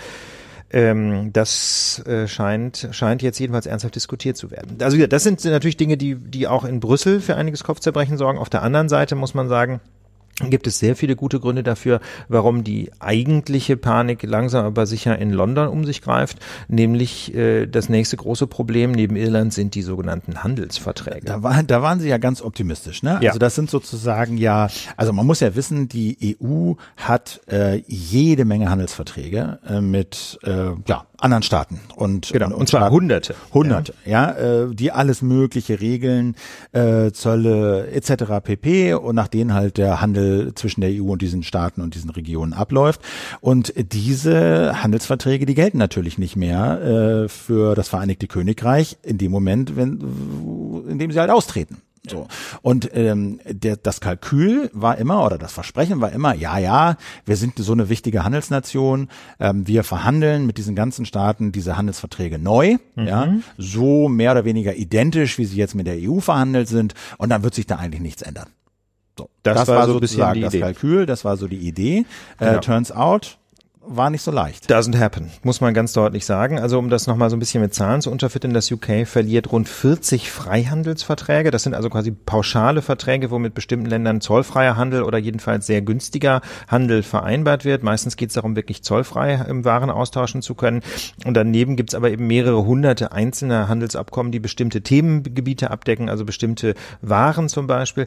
Ähm, das äh, scheint scheint jetzt jedenfalls ernsthaft diskutiert zu werden. Also das sind natürlich Dinge, die die auch in Brüssel für einiges Kopfzerbrechen sorgen. Auf der anderen Seite muss man sagen, gibt es sehr viele gute Gründe dafür, warum die eigentliche Panik langsam aber sicher in London um sich greift, nämlich äh, das nächste große Problem neben Irland sind die sogenannten Handelsverträge.
Da, war, da waren Sie ja ganz optimistisch, ne?
Ja.
Also das sind sozusagen ja, also man muss ja wissen, die E U hat äh, jede Menge Handelsverträge äh, mit äh, ja, anderen Staaten. Und,
genau,
und,
und zwar
Staaten,
Hunderte.
Hunderte, ja, ja äh, die alles mögliche regeln, äh, Zölle et cetera pp. Und nach denen halt der Handel zwischen der E U und diesen Staaten und diesen Regionen abläuft. Und diese Handelsverträge, die gelten natürlich nicht mehr äh, für das Vereinigte Königreich in dem Moment, wenn, in dem sie halt austreten. So. Und ähm, der, das Kalkül war immer, oder das Versprechen war immer, ja, ja, wir sind so eine wichtige Handelsnation, ähm, wir verhandeln mit diesen ganzen Staaten diese Handelsverträge neu, mhm. ja, so mehr oder weniger identisch, wie sie jetzt mit der E U verhandelt sind, und dann wird sich da eigentlich nichts ändern. So.
Das,
das
war,
war
so
sozusagen
die
das
Idee.
Kalkül, das war so die Idee. Genau. Äh, turns out, war nicht so leicht.
Doesn't happen, muss man ganz deutlich sagen. Also um das nochmal so ein bisschen mit Zahlen zu unterfüttern, das U K verliert rund vierzig Freihandelsverträge. Das sind also quasi pauschale Verträge, wo mit bestimmten Ländern zollfreier Handel oder jedenfalls sehr günstiger Handel vereinbart wird. Meistens geht es darum, wirklich zollfrei im Waren austauschen zu können. Und daneben gibt es aber eben mehrere hunderte einzelne Handelsabkommen, die bestimmte Themengebiete abdecken, also bestimmte Waren zum Beispiel.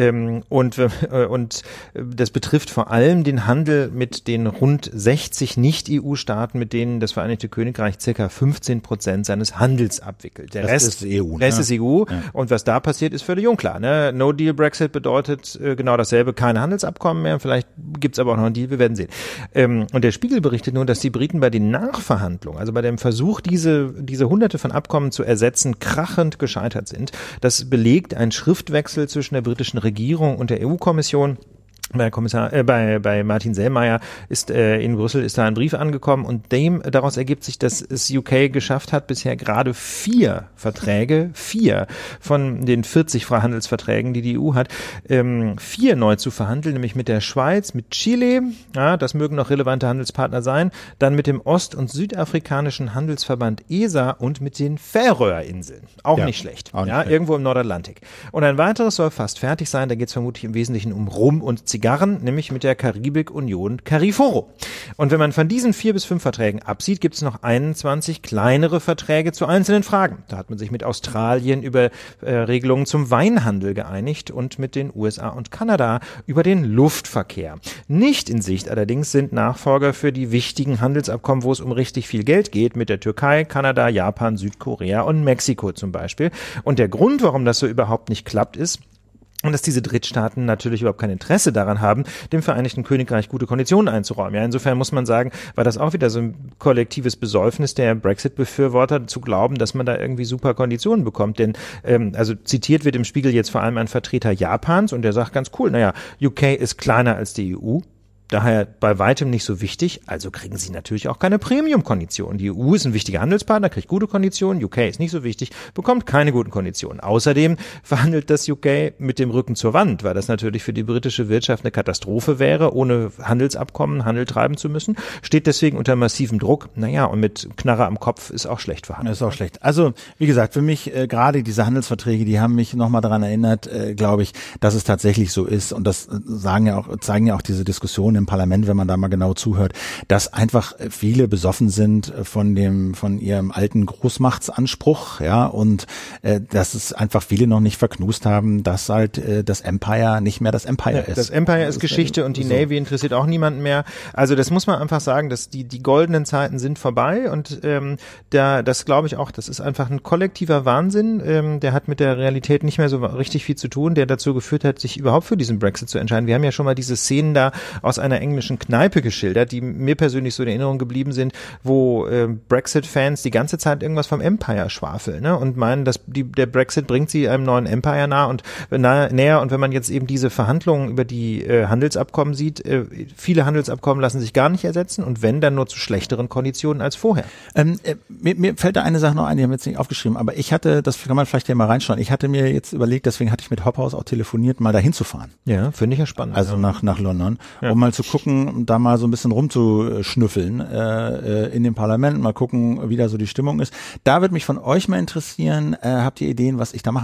Und, und das betrifft vor allem den Handel mit den rund sechzig Nicht-E U-Staaten, mit denen das Vereinigte Königreich circa fünfzehn Prozent seines Handels abwickelt. Der
das
Rest
ist E U.
Rest
Ne?
ist E U.
Ja.
Und was da passiert, ist völlig unklar. Ne? No-Deal-Brexit bedeutet äh, genau dasselbe, keine Handelsabkommen mehr. Vielleicht gibt's aber auch noch einen Deal, wir werden sehen. Ähm, und der Spiegel berichtet nun, dass die Briten bei den Nachverhandlungen, also bei dem Versuch, diese, diese hunderte von Abkommen zu ersetzen, krachend gescheitert sind. Das belegt ein Schriftwechsel zwischen der britischen Regierung und der E U-Kommission. Bei Kommissar, äh, bei, bei Martin Selmayr ist äh, in Brüssel ist da ein Brief angekommen und dem daraus ergibt sich, dass es U K geschafft hat, bisher gerade vier Verträge, vier von den vierzig Freihandelsverträgen, die die E U hat, ähm, vier neu zu verhandeln, nämlich mit der Schweiz, mit Chile, ja, das mögen noch relevante Handelspartner sein, dann mit dem Ost- und Südafrikanischen Handelsverband E S A und mit den Färöerinseln. Auch
ja,
nicht schlecht,
auch nicht
ja,
schlecht.
Irgendwo im Nordatlantik. Und ein weiteres soll fast fertig sein, da geht es vermutlich im Wesentlichen um Rum und Zigarren, nämlich mit der Karibik-Union Cariforo. Und wenn man von diesen vier bis fünf Verträgen absieht, gibt es noch einundzwanzig kleinere Verträge zu einzelnen Fragen. Da hat man sich mit Australien über äh, Regelungen zum Weinhandel geeinigt und mit den U S A und Kanada über den Luftverkehr. Nicht in Sicht allerdings sind Nachfolger für die wichtigen Handelsabkommen, wo es um richtig viel Geld geht, mit der Türkei, Kanada, Japan, Südkorea und Mexiko zum Beispiel. Und der Grund, warum das so überhaupt nicht klappt, ist, und dass diese Drittstaaten natürlich überhaupt kein Interesse daran haben, dem Vereinigten Königreich gute Konditionen einzuräumen. Ja, insofern muss man sagen, war das auch wieder so ein kollektives Besäufnis der Brexit-Befürworter, zu glauben, dass man da irgendwie super Konditionen bekommt. Denn, ähm, also zitiert wird im Spiegel jetzt vor allem ein Vertreter Japans und der sagt ganz cool, naja, U K ist kleiner als die E U. Daher bei weitem nicht so wichtig, also kriegen sie natürlich auch keine Premium-Konditionen. Die E U ist ein wichtiger Handelspartner, kriegt gute Konditionen, U K ist nicht so wichtig, bekommt keine guten Konditionen. Außerdem verhandelt das U K mit dem Rücken zur Wand, weil das natürlich für die britische Wirtschaft eine Katastrophe wäre, ohne Handelsabkommen Handel treiben zu müssen, steht deswegen unter massivem Druck. Naja, und mit Knarre am Kopf ist auch schlecht verhandelt.
Das ist auch schlecht. Also, wie gesagt, für mich äh, gerade diese Handelsverträge, die haben mich nochmal daran erinnert, äh, glaube ich, dass es tatsächlich so ist, und das äh, sagen ja auch, zeigen ja auch diese Diskussionen im Parlament, wenn man da mal genau zuhört, dass einfach viele besoffen sind von dem, von ihrem alten Großmachtsanspruch, ja, und äh, dass es einfach viele noch nicht verknust haben, dass halt äh, das Empire nicht mehr das Empire
ja,
ist.
Das Empire ist Geschichte und die so. Navy interessiert auch niemanden mehr. Also das muss man einfach sagen, dass die die goldenen Zeiten sind vorbei und ähm, da das glaube ich auch, das ist einfach ein kollektiver Wahnsinn, ähm, der hat mit der Realität nicht mehr so richtig viel zu tun, der dazu geführt hat, sich überhaupt für diesen Brexit zu entscheiden. Wir haben ja schon mal diese Szenen da aus einer englischen Kneipe geschildert, die mir persönlich so in Erinnerung geblieben sind, wo äh, Brexit-Fans die ganze Zeit irgendwas vom Empire schwafeln, ne? Und meinen, dass die, der Brexit bringt sie einem neuen Empire nah und nah, näher. Und wenn man jetzt eben diese Verhandlungen über die äh, Handelsabkommen sieht, äh, viele Handelsabkommen lassen sich gar nicht ersetzen und wenn, dann nur zu schlechteren Konditionen als vorher.
Ähm, äh, mir, mir fällt da eine Sache noch ein, die haben wir jetzt nicht aufgeschrieben, aber ich hatte, das kann man vielleicht ja mal reinschauen, ich hatte mir jetzt überlegt, deswegen hatte ich mit Hophaus auch telefoniert, mal dahin zu fahren.
Ja, finde ich ja spannend.
Also
ja.
nach nach London, ja. um mal zu gucken, da mal so ein bisschen rumzuschnüffeln äh, in dem Parlament, mal gucken, wie da so die Stimmung ist. Da würde mich von euch mal interessieren, äh, habt ihr Ideen, was ich da machen könnte?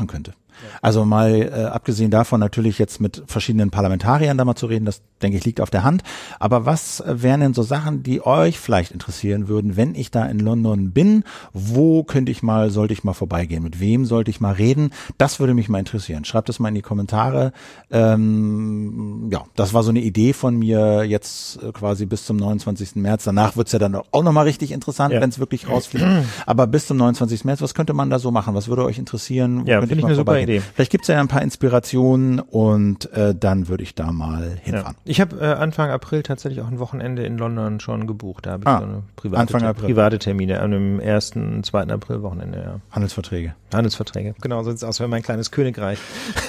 Also mal äh, abgesehen davon natürlich jetzt mit verschiedenen Parlamentariern da mal zu reden, das denke ich liegt auf der Hand. Aber was wären denn so Sachen, die euch vielleicht interessieren würden, wenn ich da in London bin? Wo könnte ich mal, sollte ich mal vorbeigehen? Mit wem sollte ich mal reden? Das würde mich mal interessieren. Schreibt es mal in die Kommentare. Ähm, ja, das war so eine Idee von mir jetzt quasi bis zum neunundzwanzigsten März. Danach wird's ja dann auch nochmal richtig interessant, ja. wenn es wirklich rausfliegt. Aber bis zum neunundzwanzigsten März, was könnte man da so machen? Was würde euch interessieren?
Ja, finde ich eine super Idee.
Vielleicht gibt's ja ein paar Inspirationen und äh, dann würde ich da mal hinfahren.
Ja. Ich habe äh, Anfang April tatsächlich auch ein Wochenende in London schon gebucht. Da habe ich
ah,
so eine private,
Anfang April.
private Termine an dem ersten, zweiten April Wochenende. Ja.
Handelsverträge.
Handelsverträge. Genau, so sieht's aus wie mein kleines Königreich.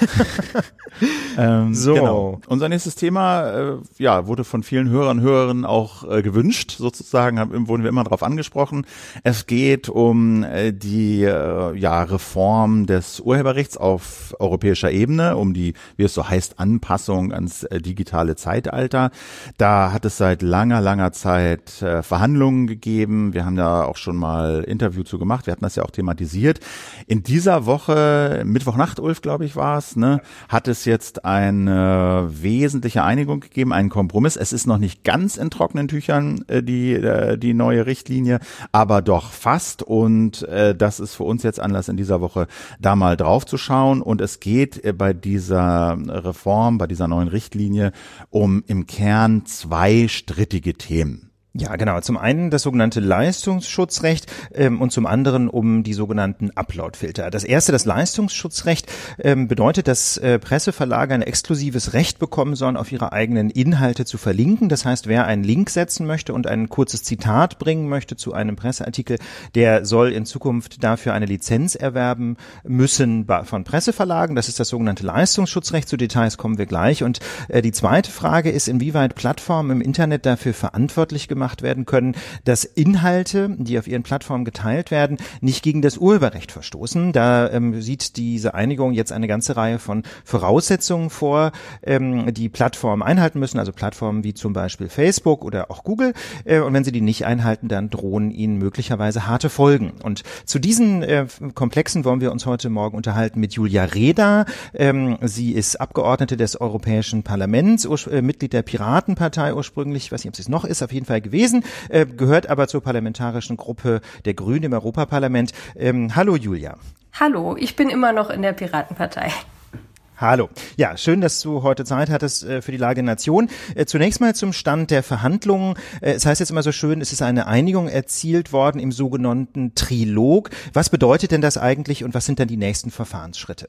ähm, so, genau. Unser nächstes Thema, äh, ja, wurde von vielen Hörern und Hörerinnen auch äh, gewünscht, sozusagen, haben, wurden wir immer drauf angesprochen. Es geht um äh, die äh, ja, Reform des Urheberrechts auf europäischer Ebene, um die, wie es so heißt, Anpassung ans äh, digitale Zeitalter. Da hat es seit langer, langer Zeit äh, Verhandlungen gegeben. Wir haben da auch schon mal Interview zu gemacht. Wir hatten das ja auch thematisiert. In dieser Woche, Mittwochnacht, Ulf, glaube ich, war es, ne, hat es jetzt eine wesentliche Einigung gegeben, einen Kompromiss. Es ist noch nicht ganz in trockenen Tüchern, äh, die äh, die neue Richtlinie, aber doch fast. Und äh, das ist für uns jetzt Anlass, in dieser Woche da mal drauf zu schauen. Und es geht äh, bei dieser Reform, bei dieser neuen Richtlinie um im Kern zwei strittige Themen.
Ja, genau. Zum einen das sogenannte Leistungsschutzrecht ähm, und zum anderen um die sogenannten Upload-Filter. Das erste, das Leistungsschutzrecht, ähm, bedeutet, dass äh, Presseverlage ein exklusives Recht bekommen sollen, auf ihre eigenen Inhalte zu verlinken. Das heißt, wer einen Link setzen möchte und ein kurzes Zitat bringen möchte zu einem Presseartikel, der soll in Zukunft dafür eine Lizenz erwerben müssen von Presseverlagen. Das ist das sogenannte Leistungsschutzrecht. Zu Details kommen wir gleich. Und äh, die zweite Frage ist, inwieweit Plattformen im Internet dafür verantwortlich gemacht gemacht werden können, dass Inhalte, die auf ihren Plattformen geteilt werden, nicht gegen das Urheberrecht verstoßen. Da ähm, sieht diese Einigung jetzt eine ganze Reihe von Voraussetzungen vor, ähm, die Plattformen einhalten müssen, also Plattformen wie zum Beispiel Facebook oder auch Google. Äh, und wenn sie die nicht einhalten, dann drohen ihnen möglicherweise harte Folgen. Und zu diesen äh, Komplexen wollen wir uns heute Morgen unterhalten mit Julia Reda. Ähm, sie ist Abgeordnete des Europäischen Parlaments, äh, Mitglied der Piratenpartei ursprünglich, ich weiß nicht, ob sie es noch ist, auf jeden Fall gewesen, äh, gehört aber zur parlamentarischen Gruppe der Grünen im Europaparlament. Ähm, hallo Julia.
Hallo, ich bin immer noch in der Piratenpartei.
Hallo. Ja, schön, dass du heute Zeit hattest äh, für die Lage der Nation. Äh, zunächst mal zum Stand der Verhandlungen. Äh, es heißt jetzt immer so schön, es ist eine Einigung erzielt worden im sogenannten Trilog. Was bedeutet denn das eigentlich und was sind dann die nächsten Verfahrensschritte?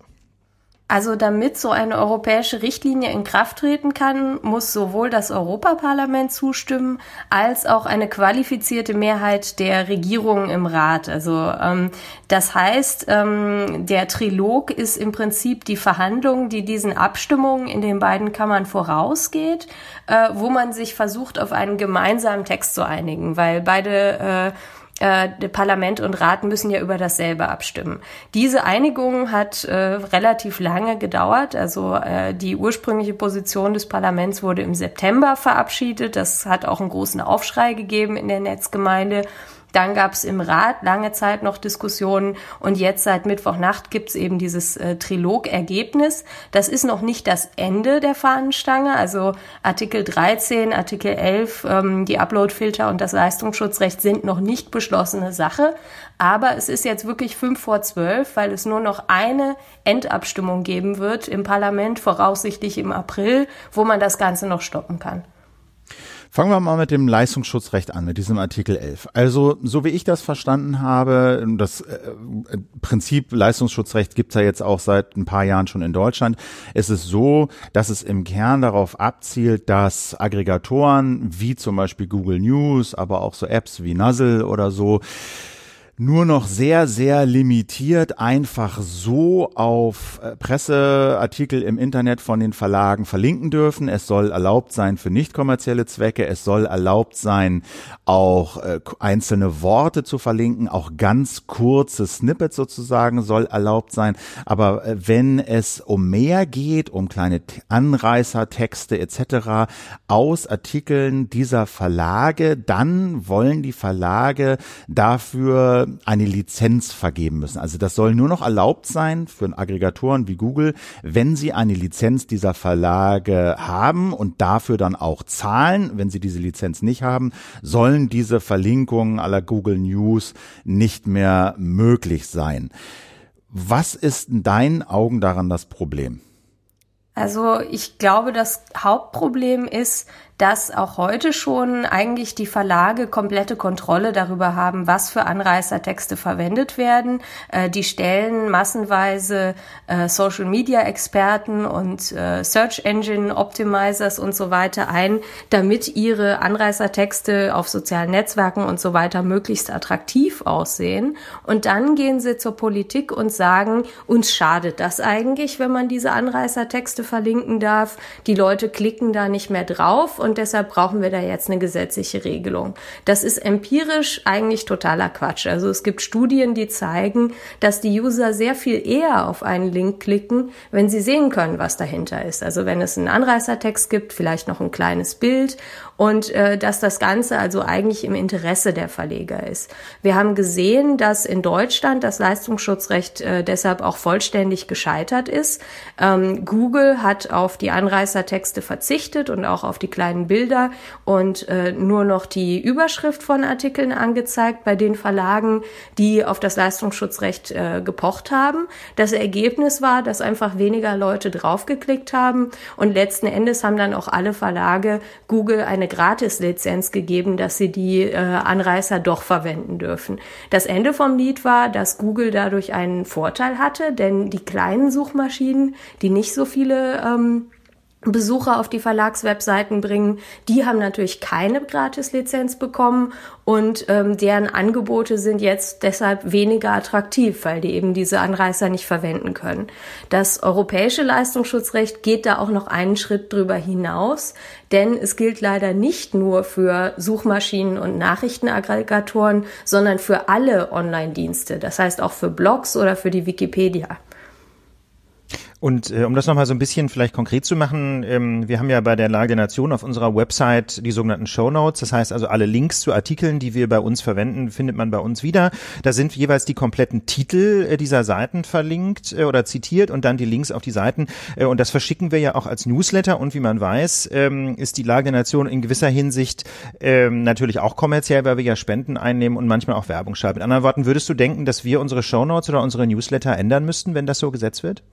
Also damit so eine europäische Richtlinie in Kraft treten kann, muss sowohl das Europaparlament zustimmen, als auch eine qualifizierte Mehrheit der Regierungen im Rat. Also ähm, das heißt, ähm, der Trilog ist im Prinzip die Verhandlung, die diesen Abstimmungen in den beiden Kammern vorausgeht, äh, wo man sich versucht, auf einen gemeinsamen Text zu einigen, weil beide äh, Äh, Parlament und Rat müssen ja über dasselbe abstimmen. Diese Einigung hat äh, relativ lange gedauert. Also äh, die ursprüngliche Position des Parlaments wurde im September verabschiedet. Das hat auch einen großen Aufschrei gegeben in der Netzgemeinde. Dann gab es im Rat lange Zeit noch Diskussionen und jetzt seit Mittwochnacht gibt es eben dieses äh, Trilog-Ergebnis. Das ist noch nicht das Ende der Fahnenstange, also Artikel dreizehn, Artikel elf, ähm, die Uploadfilter und das Leistungsschutzrecht sind noch nicht beschlossene Sache. Aber es ist jetzt wirklich fünf vor zwölf, weil es nur noch eine Endabstimmung geben wird im Parlament, voraussichtlich im April, wo man das Ganze noch stoppen kann.
Fangen wir mal mit dem Leistungsschutzrecht an, mit diesem Artikel elf. Also, so wie ich das verstanden habe, das äh, Prinzip Leistungsschutzrecht gibt's ja jetzt auch seit ein paar Jahren schon in Deutschland. Es ist so, dass es im Kern darauf abzielt, dass Aggregatoren wie zum Beispiel Google News, aber auch so Apps wie Nuzzle oder so, nur noch sehr, sehr limitiert einfach so auf Presseartikel im Internet von den Verlagen verlinken dürfen. Es soll erlaubt sein für nicht kommerzielle Zwecke. Es soll erlaubt sein, auch äh, einzelne Worte zu verlinken. Auch ganz kurze Snippets sozusagen soll erlaubt sein. Aber äh, wenn es um mehr geht, um kleine Anreißer, Texte et cetera aus Artikeln dieser Verlage, dann wollen die Verlage dafür Verlage eine Lizenz vergeben müssen. Also das soll nur noch erlaubt sein für Aggregatoren wie Google, wenn sie eine Lizenz dieser Verlage haben und dafür dann auch zahlen. Wenn sie diese Lizenz nicht haben, sollen diese Verlinkungen à la Google News nicht mehr möglich sein. Was ist in deinen Augen daran das Problem?
Also ich glaube, das Hauptproblem ist, dass auch heute schon eigentlich die Verlage komplette Kontrolle darüber haben, was für Anreißertexte verwendet werden. Äh, die stellen massenweise äh, Social-Media-Experten und äh, Search-Engine-Optimizers und so weiter ein, damit ihre Anreißertexte auf sozialen Netzwerken und so weiter möglichst attraktiv aussehen. Und dann gehen sie zur Politik und sagen, uns schadet das eigentlich, wenn man diese Anreißertexte verlinken darf. Die Leute klicken da nicht mehr drauf und deshalb brauchen wir da jetzt eine gesetzliche Regelung. Das ist empirisch eigentlich totaler Quatsch. Also es gibt Studien, die zeigen, dass die User sehr viel eher auf einen Link klicken, wenn sie sehen können, was dahinter ist. Also wenn es einen Anreißertext gibt, vielleicht noch ein kleines Bild und äh, dass das Ganze also eigentlich im Interesse der Verleger ist. Wir haben gesehen, dass in Deutschland das Leistungsschutzrecht äh, deshalb auch vollständig gescheitert ist. Ähm, Google hat auf die Anreißertexte verzichtet und auch auf die kleinen Bilder und äh, nur noch die Überschrift von Artikeln angezeigt bei den Verlagen, die auf das Leistungsschutzrecht äh, gepocht haben. Das Ergebnis war, dass einfach weniger Leute draufgeklickt haben und letzten Endes haben dann auch alle Verlage Google eine Gratislizenz gegeben, dass sie die äh, Anreißer doch verwenden dürfen. Das Ende vom Lied war, dass Google dadurch einen Vorteil hatte, denn die kleinen Suchmaschinen, die nicht so viele ähm, Besucher auf die Verlagswebseiten bringen, die haben natürlich keine Gratislizenz bekommen und ähm, deren Angebote sind jetzt deshalb weniger attraktiv, weil die eben diese Anreißer nicht verwenden können. Das europäische Leistungsschutzrecht geht da auch noch einen Schritt drüber hinaus, denn es gilt leider nicht nur für Suchmaschinen und Nachrichtenaggregatoren, sondern für alle Online-Dienste, das heißt auch für Blogs oder für die Wikipedia.
Und äh, um das nochmal so ein bisschen vielleicht konkret zu machen, ähm, wir haben ja bei der Lage der Nation auf unserer Website die sogenannten Shownotes. Das heißt also, alle Links zu Artikeln, die wir bei uns verwenden, findet man bei uns wieder. Da sind jeweils die kompletten Titel äh, dieser Seiten verlinkt äh, oder zitiert und dann die Links auf die Seiten. Äh, und das verschicken wir ja auch als Newsletter. Und wie man weiß, ähm, ist die Lage der Nation in gewisser Hinsicht ähm, natürlich auch kommerziell, weil wir ja Spenden einnehmen und manchmal auch Werbung schreiben. Mit anderen Worten, würdest du denken, dass wir unsere Shownotes oder unsere Newsletter ändern müssten, wenn das so gesetzt wird?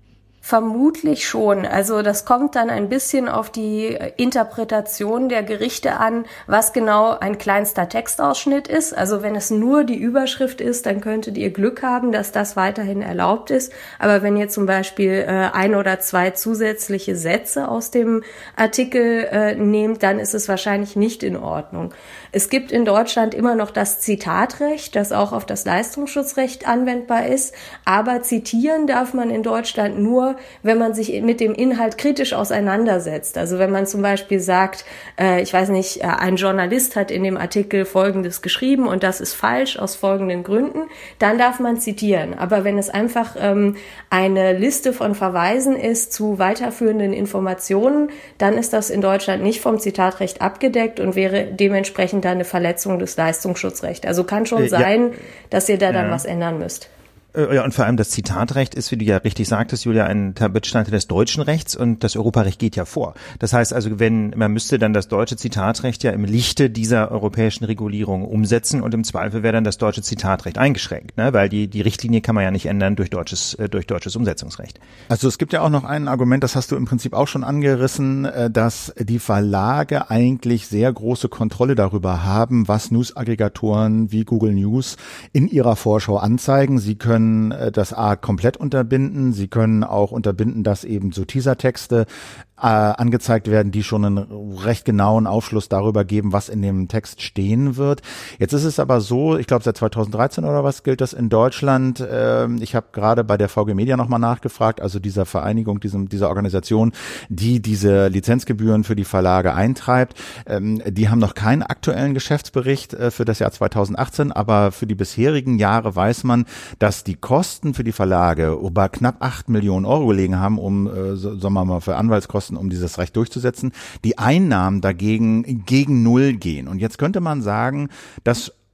Vermutlich schon. Also das kommt dann ein bisschen auf die Interpretation der Gerichte an, was genau ein kleinster Textausschnitt ist. Also wenn es nur die Überschrift ist, dann könntet ihr Glück haben, dass das weiterhin erlaubt ist. Aber wenn ihr zum Beispiel äh, ein oder zwei zusätzliche Sätze aus dem Artikel äh, nehmt, dann ist es wahrscheinlich nicht in Ordnung. Es gibt in Deutschland immer noch das Zitatrecht, das auch auf das Leistungsschutzrecht anwendbar ist. Aber zitieren darf man in Deutschland nur, wenn man sich mit dem Inhalt kritisch auseinandersetzt. Also wenn man zum Beispiel sagt, äh, ich weiß nicht, äh, ein Journalist hat in dem Artikel Folgendes geschrieben und das ist falsch aus folgenden Gründen, dann darf man zitieren. Aber wenn es einfach ähm, eine Liste von Verweisen ist zu weiterführenden Informationen, dann ist das in Deutschland nicht vom Zitatrecht abgedeckt und wäre dementsprechend dann eine Verletzung des Leistungsschutzrechts. Also kann schon äh, sein, ja. dass ihr da dann ja. was ändern müsst.
Ja, und vor allem das Zitatrecht ist, wie du ja richtig sagtest, Julia, ein Bestandteil des deutschen Rechts und das Europarecht geht ja vor. Das heißt also, wenn man müsste dann das deutsche Zitatrecht ja im Lichte dieser europäischen Regulierung umsetzen und im Zweifel wäre dann das deutsche Zitatrecht eingeschränkt, ne? Weil die die Richtlinie kann man ja nicht ändern durch deutsches äh, durch deutsches Umsetzungsrecht.
Also es gibt ja auch noch ein Argument, das hast du im Prinzip auch schon angerissen, dass die Verlage eigentlich sehr große Kontrolle darüber haben, was News-Aggregatoren wie Google News in ihrer Vorschau anzeigen. Sie können das A komplett unterbinden. Sie können auch unterbinden, dass eben so Teasertexte äh, angezeigt werden, die schon einen recht genauen Aufschluss darüber geben, was in dem Text stehen wird. Jetzt ist es aber so, ich glaube seit zweitausenddreizehn oder was gilt das in Deutschland. Äh, ich habe gerade bei der V G Media nochmal nachgefragt, also dieser Vereinigung, diesem, dieser Organisation, die diese Lizenzgebühren für die Verlage eintreibt. Ähm, die haben noch keinen aktuellen Geschäftsbericht äh, für das Jahr zweitausendachtzehn, aber für die bisherigen Jahre weiß man, dass die Kosten für die Verlage über knapp acht Millionen Euro gelegen haben, um, äh, so, sagen wir mal, für Anwaltskosten, um dieses Recht durchzusetzen. Die Einnahmen dagegen gegen Null gehen. Und jetzt könnte man sagen, dass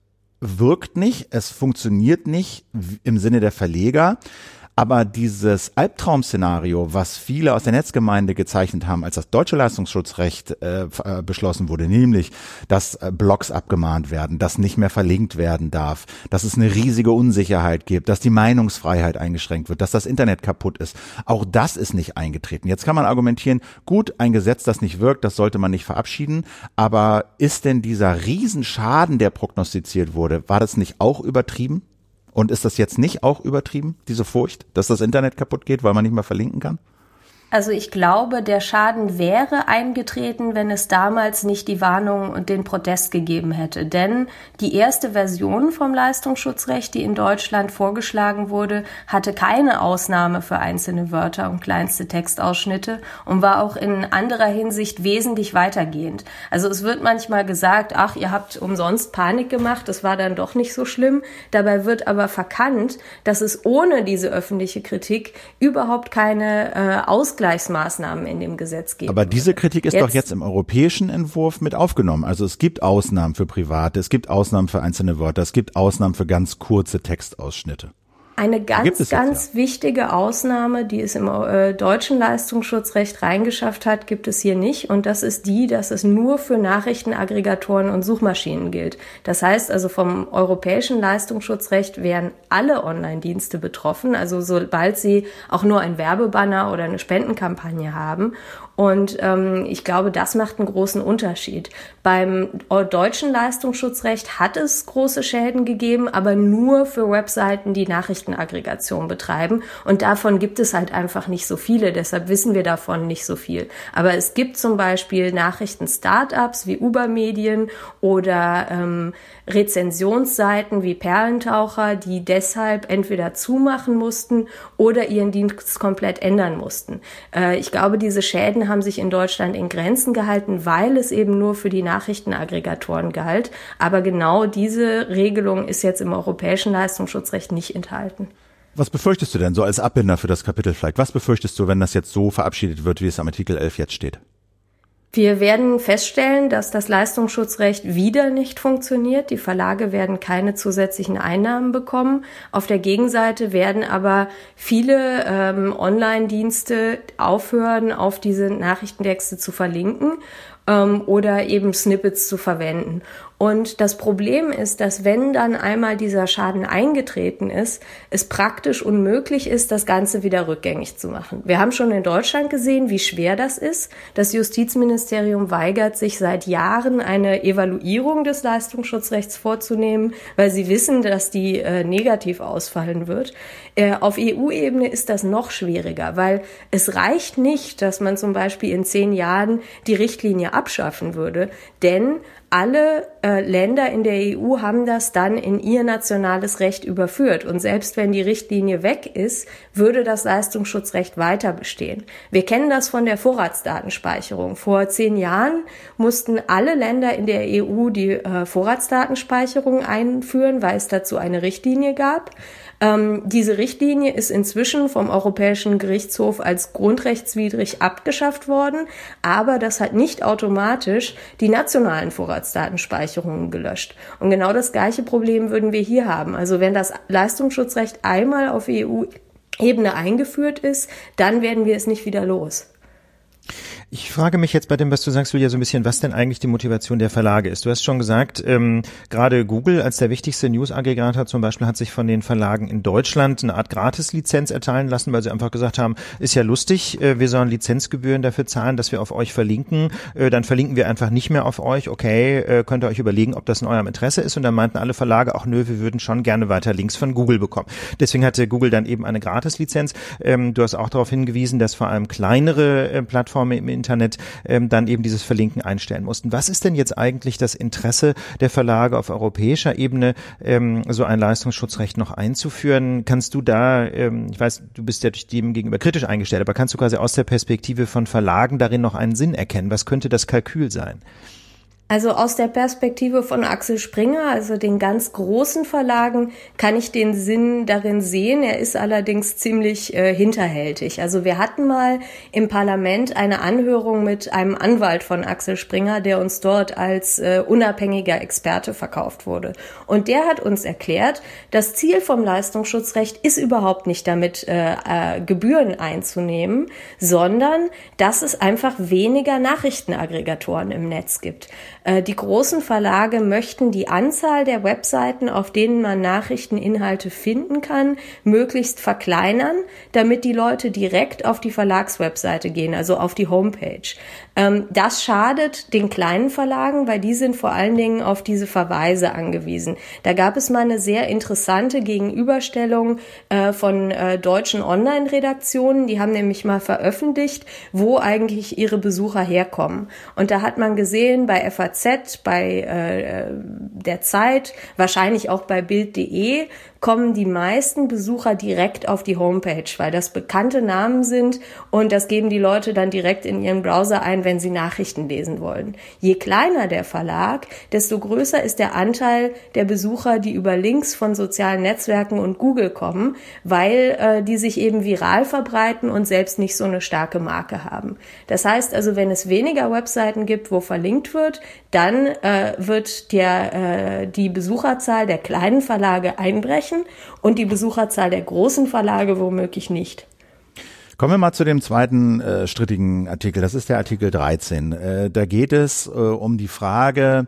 wirkt nicht, es funktioniert nicht im Sinne der Verleger. Aber dieses Albtraum-Szenario, was viele aus der Netzgemeinde gezeichnet haben, als das deutsche Leistungsschutzrecht äh, beschlossen wurde, nämlich, dass äh, Blogs abgemahnt werden, dass nicht mehr verlinkt werden darf, dass es eine riesige Unsicherheit gibt, dass die Meinungsfreiheit eingeschränkt wird, dass das Internet kaputt ist, auch das ist nicht eingetreten. Jetzt kann man argumentieren, gut, ein Gesetz, das nicht wirkt, das sollte man nicht verabschieden, aber ist denn dieser Riesenschaden, der prognostiziert wurde, war das nicht auch übertrieben? Und ist das jetzt nicht auch übertrieben, diese Furcht, dass das Internet kaputt geht, weil man nicht mehr verlinken kann?
Also ich glaube, der Schaden wäre eingetreten, wenn es damals nicht die Warnung und den Protest gegeben hätte. Denn die erste Version vom Leistungsschutzrecht, die in Deutschland vorgeschlagen wurde, hatte keine Ausnahme für einzelne Wörter und kleinste Textausschnitte und war auch in anderer Hinsicht wesentlich weitergehend. Also es wird manchmal gesagt, ach, ihr habt umsonst Panik gemacht, das war dann doch nicht so schlimm. Dabei wird aber verkannt, dass es ohne diese öffentliche Kritik überhaupt keine äh, Ausgleichsmaßnahmen Ausgleichsmaßnahmen in dem Gesetz geben.
Aber diese Kritik ist jetzt, doch jetzt im europäischen Entwurf mit aufgenommen. Also es gibt Ausnahmen für Private, es gibt Ausnahmen für einzelne Wörter, es gibt Ausnahmen für ganz kurze Textausschnitte.
Eine ganz, ganz ja. wichtige Ausnahme, die es im äh, deutschen Leistungsschutzrecht reingeschafft hat, gibt es hier nicht. Und das ist die, dass es nur für Nachrichtenaggregatoren und Suchmaschinen gilt. Das heißt also, vom europäischen Leistungsschutzrecht wären alle Online-Dienste betroffen, also sobald sie auch nur ein Werbebanner oder eine Spendenkampagne haben. Und ähm, ich glaube, das macht einen großen Unterschied. Beim deutschen Leistungsschutzrecht hat es große Schäden gegeben, aber nur für Webseiten, die Nachrichtenaggregation betreiben. Und davon gibt es halt einfach nicht so viele, deshalb wissen wir davon nicht so viel. Aber es gibt zum Beispiel Nachrichten-Startups wie Uber Medien oder ähm, Rezensionsseiten wie Perlentaucher, die deshalb entweder zumachen mussten oder ihren Dienst komplett ändern mussten. Äh, ich glaube, diese Schäden haben sich in Deutschland in Grenzen gehalten, weil es eben nur für die Nachrichtenaggregatoren galt. Aber genau diese Regelung ist jetzt im europäischen Leistungsschutzrecht nicht enthalten.
Was befürchtest du denn so als Abbinder für das Kapitel vielleicht? Was befürchtest du, wenn das jetzt so verabschiedet wird, wie es am Artikel elf jetzt steht?
Wir werden feststellen, dass das Leistungsschutzrecht wieder nicht funktioniert. Die Verlage werden keine zusätzlichen Einnahmen bekommen. Auf der Gegenseite werden aber viele ähm, Online-Dienste aufhören, auf diese Nachrichtentexte zu verlinken ähm, oder eben Snippets zu verwenden. Und das Problem ist, dass wenn dann einmal dieser Schaden eingetreten ist, es praktisch unmöglich ist, das Ganze wieder rückgängig zu machen. Wir haben schon in Deutschland gesehen, wie schwer das ist. Das Justizministerium weigert sich seit Jahren, eine Evaluierung des Leistungsschutzrechts vorzunehmen, weil sie wissen, dass die äh, negativ ausfallen wird. Äh, auf E U-Ebene ist das noch schwieriger, weil es reicht nicht, dass man zum Beispiel in zehn Jahren die Richtlinie abschaffen würde, denn alle äh, Länder in der E U haben das dann in ihr nationales Recht überführt. Und selbst wenn die Richtlinie weg ist, würde das Leistungsschutzrecht weiter bestehen. Wir kennen das von der Vorratsdatenspeicherung. Vor zehn Jahren mussten alle Länder in der E U die äh, Vorratsdatenspeicherung einführen, weil es dazu eine Richtlinie gab. Ähm, diese Richtlinie ist inzwischen vom Europäischen Gerichtshof als grundrechtswidrig abgeschafft worden, aber das hat nicht automatisch die nationalen Vorratsdatenspeicherungen gelöscht. Und genau das gleiche Problem würden wir hier haben. Also wenn das Leistungsschutzrecht einmal auf E U-Ebene eingeführt ist, dann werden wir es nicht wieder los.
Ich frage mich jetzt bei dem, was du sagst, Julia, so ein bisschen, was denn eigentlich die Motivation der Verlage ist. Du hast schon gesagt, ähm, gerade Google als der wichtigste News-Aggregator zum Beispiel hat sich von den Verlagen in Deutschland eine Art Gratis-Lizenz erteilen lassen, weil sie einfach gesagt haben, ist ja lustig, äh, wir sollen Lizenzgebühren dafür zahlen, dass wir auf euch verlinken. Äh, dann verlinken wir einfach nicht mehr auf euch. Okay, äh, könnt ihr euch überlegen, ob das in eurem Interesse ist. Und dann meinten alle Verlage, ach nö, wir würden schon gerne weiter Links von Google bekommen. Deswegen hatte Google dann eben eine Gratis-Lizenz. Ähm, du hast auch darauf hingewiesen, dass vor allem kleinere äh, Plattformen im Internet ähm, dann eben dieses Verlinken einstellen mussten. Was ist denn jetzt eigentlich das Interesse der Verlage auf europäischer Ebene, ähm, so ein Leistungsschutzrecht noch einzuführen? Kannst du da, ähm, ich weiß, du bist ja durch dem gegenüber kritisch eingestellt, aber kannst du quasi aus der Perspektive von Verlagen darin noch einen Sinn erkennen? Was könnte das Kalkül sein?
Also aus der Perspektive von Axel Springer, also den ganz großen Verlagen, kann ich den Sinn darin sehen. Er ist allerdings ziemlich äh, hinterhältig. Also wir hatten mal im Parlament eine Anhörung mit einem Anwalt von Axel Springer, der uns dort als äh, unabhängiger Experte verkauft wurde. Und der hat uns erklärt, das Ziel vom Leistungsschutzrecht ist überhaupt nicht damit äh, äh, Gebühren einzunehmen, sondern dass es einfach weniger Nachrichtenaggregatoren im Netz gibt. Die großen Verlage möchten die Anzahl der Webseiten, auf denen man Nachrichteninhalte finden kann, möglichst verkleinern, damit die Leute direkt auf die Verlagswebseite gehen, also auf die Homepage. Das schadet den kleinen Verlagen, weil die sind vor allen Dingen auf diese Verweise angewiesen. Da gab es mal eine sehr interessante Gegenüberstellung von deutschen Online-Redaktionen. Die haben nämlich mal veröffentlicht, wo eigentlich ihre Besucher herkommen. Und da hat man gesehen, bei F A Z, bei äh, der Zeit, wahrscheinlich auch bei Bild punkt de, kommen die meisten Besucher direkt auf die Homepage, weil das bekannte Namen sind und das geben die Leute dann direkt in ihren Browser ein, wenn sie Nachrichten lesen wollen. Je kleiner der Verlag, desto größer ist der Anteil der Besucher, die über Links von sozialen Netzwerken und Google kommen, weil äh, die sich eben viral verbreiten und selbst nicht so eine starke Marke haben. Das heißt also, wenn es weniger Webseiten gibt, wo verlinkt wird, dann äh, wird der, äh, die Besucherzahl der kleinen Verlage einbrechen und die Besucherzahl der großen Verlage womöglich nicht.
Kommen wir mal zu dem zweiten äh, strittigen Artikel. Das ist der Artikel dreizehn. Äh, da geht es äh, um die Frage,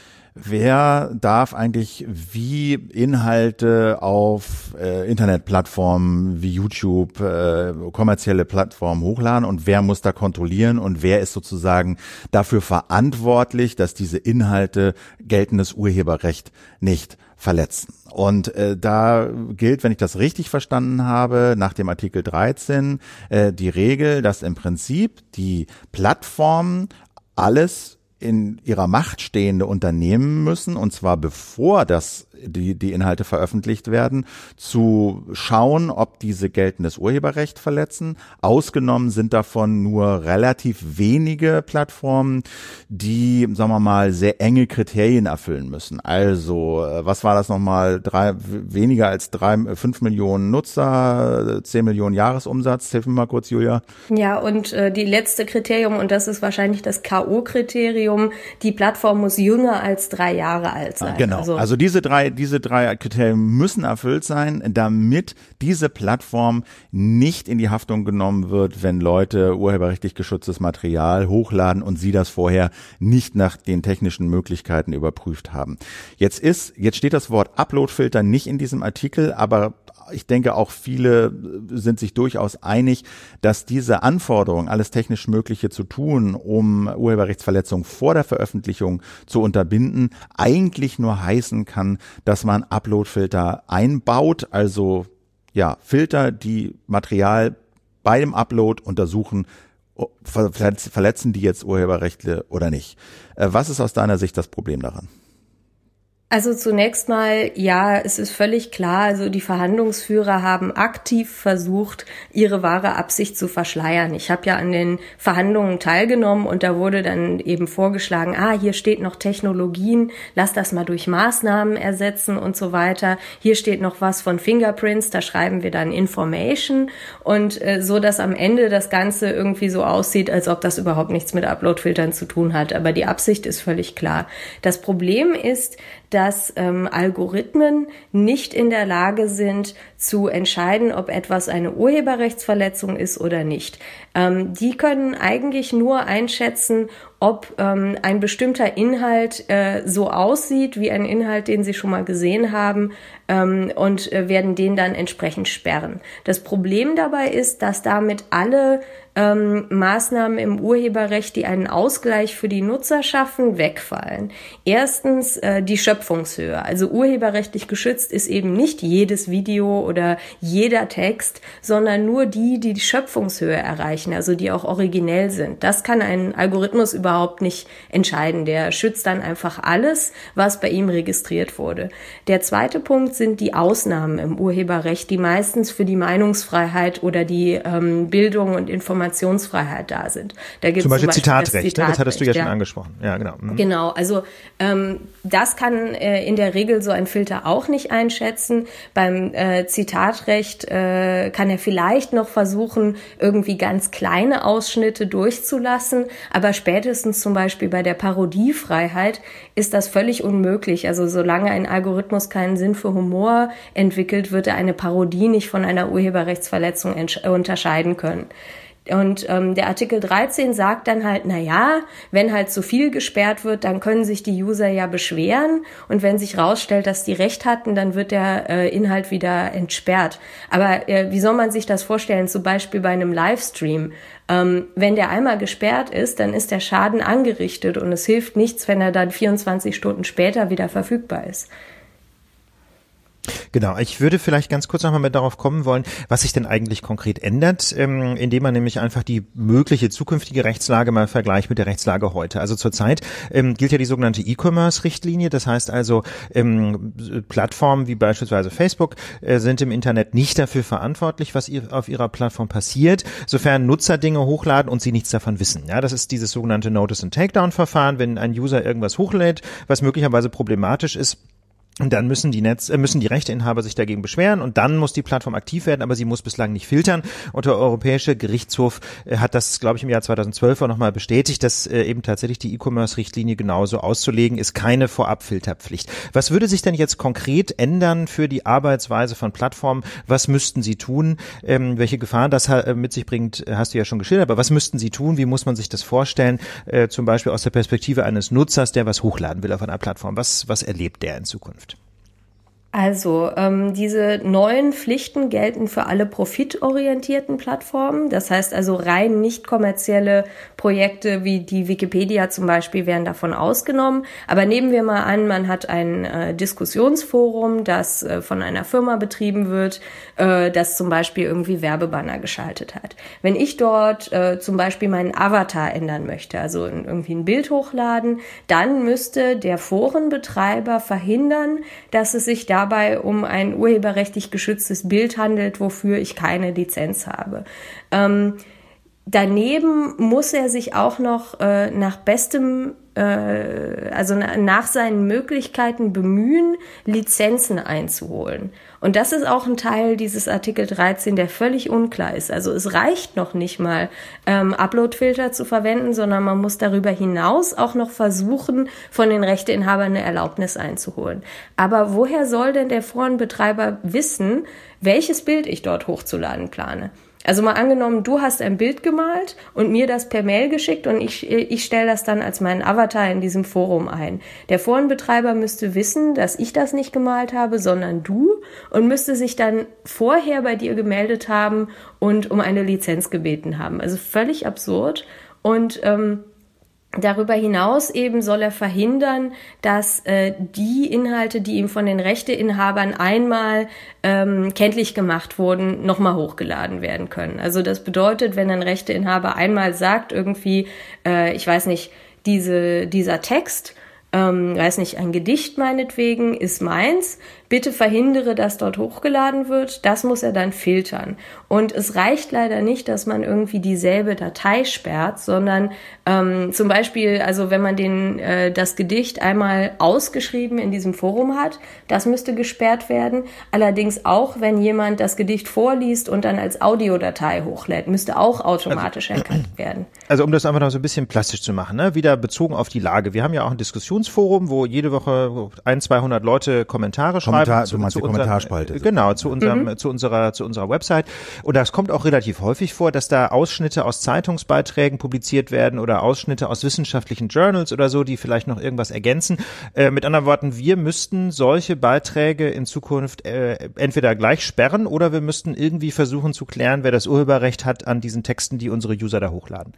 wer darf eigentlich wie Inhalte auf äh, Internetplattformen wie YouTube, äh, kommerzielle Plattformen hochladen und wer muss da kontrollieren und wer ist sozusagen dafür verantwortlich, dass diese Inhalte geltendes Urheberrecht nicht verletzen. Und äh, da gilt, wenn ich das richtig verstanden habe, nach dem Artikel dreizehn äh, die Regel, dass im Prinzip die Plattformen alles in ihrer Macht stehende unternehmen müssen, und zwar bevor das die die Inhalte veröffentlicht werden, zu schauen, ob diese geltendes Urheberrecht verletzen. Ausgenommen sind davon nur relativ wenige Plattformen, die, sagen wir mal, sehr enge Kriterien erfüllen müssen. Also, was war das nochmal? Drei, weniger als drei, fünf Millionen Nutzer, zehn Millionen Jahresumsatz. Hilf mir mal kurz, Julia.
Ja, und äh, die letzte Kriterium, und das ist wahrscheinlich das K O-Kriterium, die Plattform muss jünger als drei Jahre alt sein.
Ah, genau. Also, also diese drei Diese drei Kriterien müssen erfüllt sein, damit diese Plattform nicht in die Haftung genommen wird, wenn Leute urheberrechtlich geschütztes Material hochladen und sie das vorher nicht nach den technischen Möglichkeiten überprüft haben. Jetzt ist, jetzt steht das Wort Uploadfilter nicht in diesem Artikel, aber ich denke, auch viele sind sich durchaus einig, dass diese Anforderung, alles technisch Mögliche zu tun, um Urheberrechtsverletzungen vor der Veröffentlichung zu unterbinden, eigentlich nur heißen kann, dass man Uploadfilter einbaut, also ja, Filter, die Material bei dem Upload untersuchen, verletzen die jetzt Urheberrechte oder nicht. Was ist aus deiner Sicht das Problem daran?
Also zunächst mal, ja, es ist völlig klar, also die Verhandlungsführer haben aktiv versucht, ihre wahre Absicht zu verschleiern. Ich habe ja an den Verhandlungen teilgenommen und da wurde dann eben vorgeschlagen, ah, hier steht noch Technologien, lass das mal durch Maßnahmen ersetzen und so weiter. Hier steht noch was von Fingerprints, da schreiben wir dann Information und äh, so, dass am Ende das Ganze irgendwie so aussieht, als ob das überhaupt nichts mit Uploadfiltern zu tun hat. Aber die Absicht ist völlig klar. Das Problem ist, dass ähm, Algorithmen nicht in der Lage sind, zu entscheiden, ob etwas eine Urheberrechtsverletzung ist oder nicht. Ähm, die können eigentlich nur einschätzen, ob ähm, ein bestimmter Inhalt äh, so aussieht wie ein Inhalt, den sie schon mal gesehen haben, ähm, und äh, werden den dann entsprechend sperren. Das Problem dabei ist, dass damit alle ähm, Maßnahmen im Urheberrecht, die einen Ausgleich für die Nutzer schaffen, wegfallen. Erstens äh, die Schöpfungshöhe. Also urheberrechtlich geschützt ist eben nicht jedes Video oder jeder Text, sondern nur die, die die Schöpfungshöhe erreichen, also die auch originell sind. Das kann ein Algorithmus überhaupt überhaupt nicht entscheiden. Der schützt dann einfach alles, was bei ihm registriert wurde. Der zweite Punkt sind die Ausnahmen im Urheberrecht, die meistens für die Meinungsfreiheit oder die ähm, Bildung und Informationsfreiheit da sind. Da gibt's
zum Beispiel, zum Beispiel Zitatrecht,
das, Zitatrecht,
ne? Das hattest du ja,
ja
schon angesprochen. Ja, genau. Mhm.
Genau, also ähm, das kann äh, in der Regel so ein Filter auch nicht einschätzen. Beim äh, Zitatrecht äh, kann er vielleicht noch versuchen, irgendwie ganz kleine Ausschnitte durchzulassen, aber spätestens zum Beispiel bei der Parodiefreiheit ist das völlig unmöglich. Also solange ein Algorithmus keinen Sinn für Humor entwickelt, wird er eine Parodie nicht von einer Urheberrechtsverletzung unterscheiden können. Und ähm, der Artikel dreizehn sagt dann halt, na ja, wenn halt zu viel gesperrt wird, dann können sich die User ja beschweren. Und wenn sich rausstellt, dass die Recht hatten, dann wird der äh, Inhalt wieder entsperrt. Aber äh, wie soll man sich das vorstellen? Zum Beispiel bei einem Livestream. Ähm, wenn der einmal gesperrt ist, dann ist der Schaden angerichtet und es hilft nichts, wenn er dann vierundzwanzig Stunden später wieder verfügbar ist.
Genau, ich würde vielleicht ganz kurz nochmal mit darauf kommen wollen, was sich denn eigentlich konkret ändert, ähm, indem man nämlich einfach die mögliche zukünftige Rechtslage mal vergleicht mit der Rechtslage heute. Also zurzeit ähm, gilt ja die sogenannte E-Commerce-Richtlinie, das heißt also ähm, Plattformen wie beispielsweise Facebook äh, sind im Internet nicht dafür verantwortlich, was ihr, auf ihrer Plattform passiert, sofern Nutzer Dinge hochladen und sie nichts davon wissen. Ja, das ist dieses sogenannte Notice-and-Takedown-Verfahren, wenn ein User irgendwas hochlädt, was möglicherweise problematisch ist. Und dann müssen die Netz, äh, müssen die Rechteinhaber sich dagegen beschweren und dann muss die Plattform aktiv werden, aber sie muss bislang nicht filtern. Und der Europäische Gerichtshof äh, hat das, glaube ich, im Jahr zweitausendzwölf auch nochmal bestätigt, dass äh, eben tatsächlich die E-Commerce-Richtlinie genauso auszulegen ist, keine Vorabfilterpflicht. Was würde sich denn jetzt konkret ändern für die Arbeitsweise von Plattformen? Was müssten sie tun? Ähm, welche Gefahren das ha- mit sich bringt, hast du ja schon geschildert, aber was müssten sie tun? Wie muss man sich das vorstellen? Äh, zum Beispiel aus der Perspektive eines Nutzers, der was hochladen will auf einer Plattform. Was, was erlebt der in Zukunft?
Also ähm, diese neuen Pflichten gelten für alle profitorientierten Plattformen. Das heißt also rein nicht kommerzielle Projekte wie die Wikipedia zum Beispiel werden davon ausgenommen. Aber nehmen wir mal an, man hat ein äh, Diskussionsforum, das äh, von einer Firma betrieben wird, äh, das zum Beispiel irgendwie Werbebanner geschaltet hat. Wenn ich dort äh, zum Beispiel meinen Avatar ändern möchte, also in, irgendwie ein Bild hochladen, dann müsste der Forenbetreiber verhindern, dass es sich da dabei um ein urheberrechtlich geschütztes Bild handelt, wofür ich keine Lizenz habe. Ähm, daneben muss er sich auch noch äh, nach bestem, äh, also na, nach seinen Möglichkeiten bemühen, Lizenzen einzuholen. Und das ist auch ein Teil dieses Artikel dreizehn, der völlig unklar ist. Also es reicht noch nicht mal, ähm, Uploadfilter zu verwenden, sondern man muss darüber hinaus auch noch versuchen, von den Rechteinhabern eine Erlaubnis einzuholen. Aber woher soll denn der Forenbetreiber wissen, welches Bild ich dort hochzuladen plane? Also mal angenommen, du hast ein Bild gemalt und mir das per Mail geschickt und ich, ich stelle das dann als meinen Avatar in diesem Forum ein. Der Forenbetreiber müsste wissen, dass ich das nicht gemalt habe, sondern du, und müsste sich dann vorher bei dir gemeldet haben und um eine Lizenz gebeten haben. Also völlig absurd. Und ähm, darüber hinaus eben soll er verhindern, dass äh, die Inhalte, die ihm von den Rechteinhabern einmal ähm, kenntlich gemacht wurden, nochmal hochgeladen werden können. Also das bedeutet, wenn ein Rechteinhaber einmal sagt, irgendwie, äh, ich weiß nicht, diese, dieser Text, ähm, weiß nicht, ein Gedicht meinetwegen, ist meins, bitte verhindere, dass dort hochgeladen wird. Das muss er dann filtern. Und es reicht leider nicht, dass man irgendwie dieselbe Datei sperrt, sondern ähm, zum Beispiel, also wenn man den äh, das Gedicht einmal ausgeschrieben in diesem Forum hat, das müsste gesperrt werden. Allerdings auch, wenn jemand das Gedicht vorliest und dann als Audiodatei hochlädt, müsste auch automatisch also, erkannt werden.
Also um das einfach noch so ein bisschen plastisch zu machen, ne? Wieder bezogen auf die Lage. Wir haben ja auch ein Diskussionsforum, wo jede Woche ein, zweihundert Leute Kommentare schreiben.
Kommentar,
zu,
du meinst
zu
die
unserem,
Kommentarspalte.
Genau, zu unserem,
mhm.
zu unserer, zu unserer Website. Und das kommt auch relativ häufig vor, dass da Ausschnitte aus Zeitungsbeiträgen publiziert werden oder Ausschnitte aus wissenschaftlichen Journals oder so, die vielleicht noch irgendwas ergänzen. Äh, mit anderen Worten, wir müssten solche Beiträge in Zukunft äh, entweder gleich sperren oder wir müssten irgendwie versuchen zu klären, wer das Urheberrecht hat an diesen Texten, die unsere User da hochladen.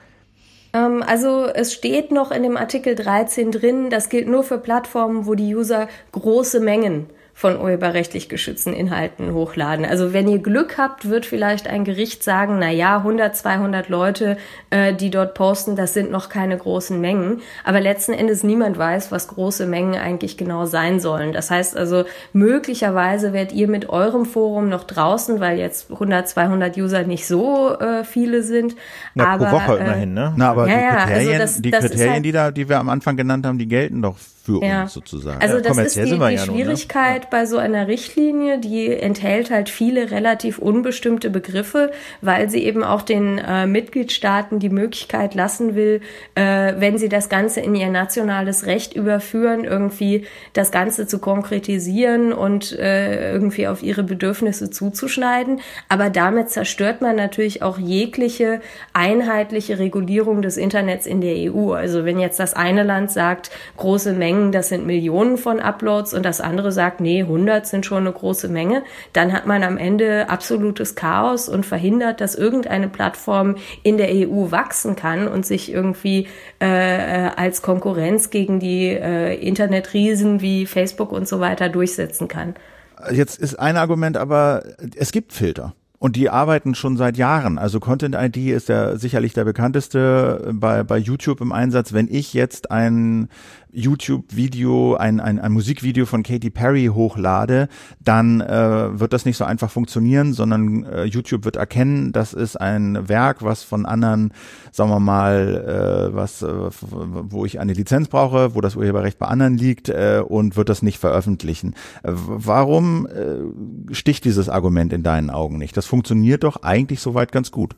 Also es steht noch in dem Artikel dreizehn drin, das gilt nur für Plattformen, wo die User große Mengen von urheberrechtlich geschützten Inhalten hochladen. Also wenn ihr Glück habt, wird vielleicht ein Gericht sagen, na ja, hundert, zweihundert Leute, äh, die dort posten, das sind noch keine großen Mengen. Aber letzten Endes niemand weiß, was große Mengen eigentlich genau sein sollen. Das heißt also, möglicherweise werdet ihr mit eurem Forum noch draußen, weil jetzt hundert, zweihundert User nicht so äh, viele sind.
Na,
aber,
pro Woche
äh,
immerhin, ne?
Na, aber
ja,
die
ja,
Kriterien,
also das,
die,
das
Kriterien
halt,
die, da, die wir am Anfang genannt haben, die gelten doch für
ja.
uns sozusagen.
Also
ja,
das ist die, die
ja
Schwierigkeit
ne?
bei so einer Richtlinie, die enthält halt viele relativ unbestimmte Begriffe, weil sie eben auch den äh, Mitgliedstaaten die Möglichkeit lassen will, äh, wenn sie das Ganze in ihr nationales Recht überführen, irgendwie das Ganze zu konkretisieren und äh, irgendwie auf ihre Bedürfnisse zuzuschneiden. Aber damit zerstört man natürlich auch jegliche einheitliche Regulierung des Internets in der E U. Also wenn jetzt das eine Land sagt, große Mengen, das sind Millionen von Uploads und das andere sagt, nee, hundert sind schon eine große Menge, dann hat man am Ende absolutes Chaos und verhindert, dass irgendeine Plattform in der E U wachsen kann und sich irgendwie äh, als Konkurrenz gegen die äh, Internetriesen wie Facebook und so weiter durchsetzen kann.
Jetzt ist ein Argument, aber es gibt Filter. Und die arbeiten schon seit Jahren. Also Content I D ist ja sicherlich der bekannteste bei, bei YouTube im Einsatz. Wenn ich jetzt ein YouTube-Video, ein, ein, ein Musikvideo von Katy Perry hochlade, dann äh, wird das nicht so einfach funktionieren, sondern äh, YouTube wird erkennen, das ist ein Werk, was von anderen, sagen wir mal, äh, was, äh, wo ich eine Lizenz brauche, wo das Urheberrecht bei anderen liegt äh, und wird das nicht veröffentlichen. Äh, warum äh, sticht dieses Argument in deinen Augen nicht? Das funktioniert doch eigentlich soweit ganz gut.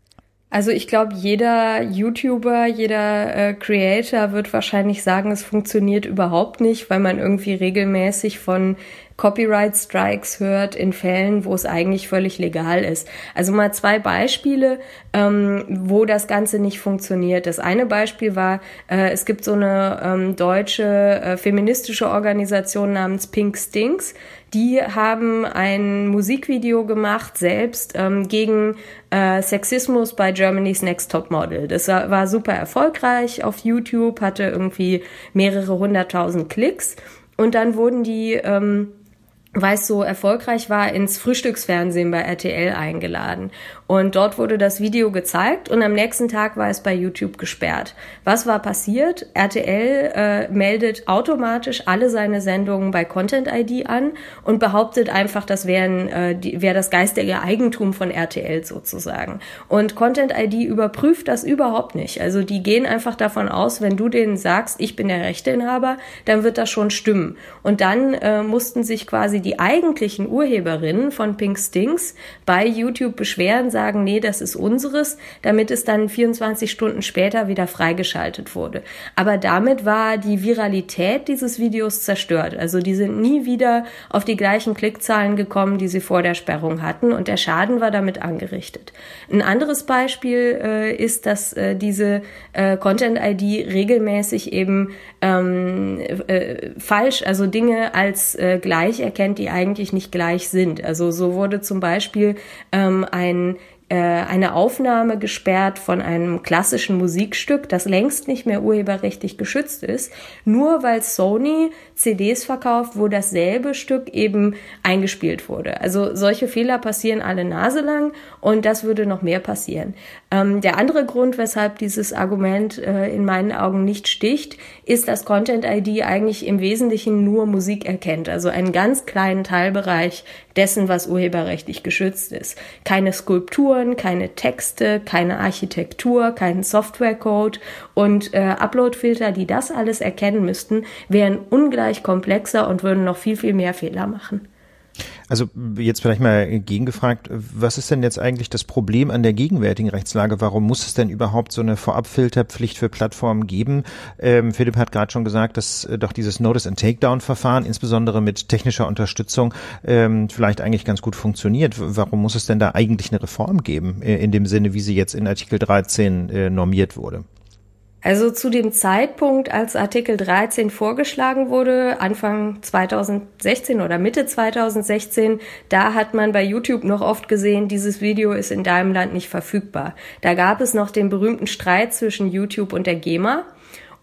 Also ich glaube, jeder YouTuber, jeder äh, Creator wird wahrscheinlich sagen, es funktioniert überhaupt nicht, weil man irgendwie regelmäßig von Copyright Strikes hört in Fällen, wo es eigentlich völlig legal ist. Also mal zwei Beispiele, ähm, wo das Ganze nicht funktioniert. Das eine Beispiel war, äh, es gibt so eine ähm, deutsche äh, feministische Organisation namens Pink Stinks. Die haben ein Musikvideo gemacht, selbst ähm, gegen äh, Sexismus bei Germany's Next Top Model. Das war, war super erfolgreich auf YouTube, hatte irgendwie mehrere hunderttausend Klicks. Und dann wurden die ähm, weil es so erfolgreich war, ins Frühstücksfernsehen bei R T L eingeladen. Und dort wurde das Video gezeigt und am nächsten Tag war es bei YouTube gesperrt. Was war passiert? R T L äh, meldet automatisch alle seine Sendungen bei Content I D an und behauptet einfach, das wären, äh, die, wäre das geistige Eigentum von R T L sozusagen. Und Content I D überprüft das überhaupt nicht. Also die gehen einfach davon aus, wenn du denen sagst, ich bin der Rechteinhaber, dann wird das schon stimmen. Und dann äh, mussten sich quasi die eigentlichen Urheberinnen von Pink Stinks bei YouTube beschweren, sagen, nee, das ist unseres, damit es dann vierundzwanzig Stunden später wieder freigeschaltet wurde. Aber damit war die Viralität dieses Videos zerstört. Also die sind nie wieder auf die gleichen Klickzahlen gekommen, die sie vor der Sperrung hatten und der Schaden war damit angerichtet. Ein anderes Beispiel äh, ist, dass äh, diese äh, Content I D regelmäßig eben ähm, äh, falsch, also Dinge als äh, gleich erkennt, die eigentlich nicht gleich sind. Also so wurde zum Beispiel ähm, ein eine Aufnahme gesperrt von einem klassischen Musikstück, das längst nicht mehr urheberrechtlich geschützt ist, nur weil Sony C Ds verkauft, wo dasselbe Stück eben eingespielt wurde. Also solche Fehler passieren alle Nase lang und das würde noch mehr passieren. Ähm, der andere Grund, weshalb dieses Argument äh, in meinen Augen nicht sticht, ist, dass Content I D eigentlich im Wesentlichen nur Musik erkennt, also einen ganz kleinen Teilbereich dessen, was urheberrechtlich geschützt ist. Keine Skulpturen, keine Texte, keine Architektur, keinen Softwarecode und äh, Uploadfilter, die das alles erkennen müssten, wären ungleich komplexer und würden noch viel, viel mehr Fehler machen.
Also jetzt vielleicht mal gegengefragt, was ist denn jetzt eigentlich das Problem an der gegenwärtigen Rechtslage? Warum muss es denn überhaupt so eine Vorabfilterpflicht für Plattformen geben? Ähm, Philipp hat gerade schon gesagt, dass äh, doch dieses Notice-and-Takedown-Verfahren, insbesondere mit technischer Unterstützung, ähm, vielleicht eigentlich ganz gut funktioniert. Warum muss es denn da eigentlich eine Reform geben, äh, in dem Sinne, wie sie jetzt in Artikel dreizehn äh, normiert wurde?
Also zu dem Zeitpunkt, als Artikel dreizehn vorgeschlagen wurde, Anfang zweitausendsechzehn oder Mitte zweitausendsechzehn, da hat man bei YouTube noch oft gesehen, dieses Video ist in deinem Land nicht verfügbar. Da gab es noch den berühmten Streit zwischen YouTube und der GEMA.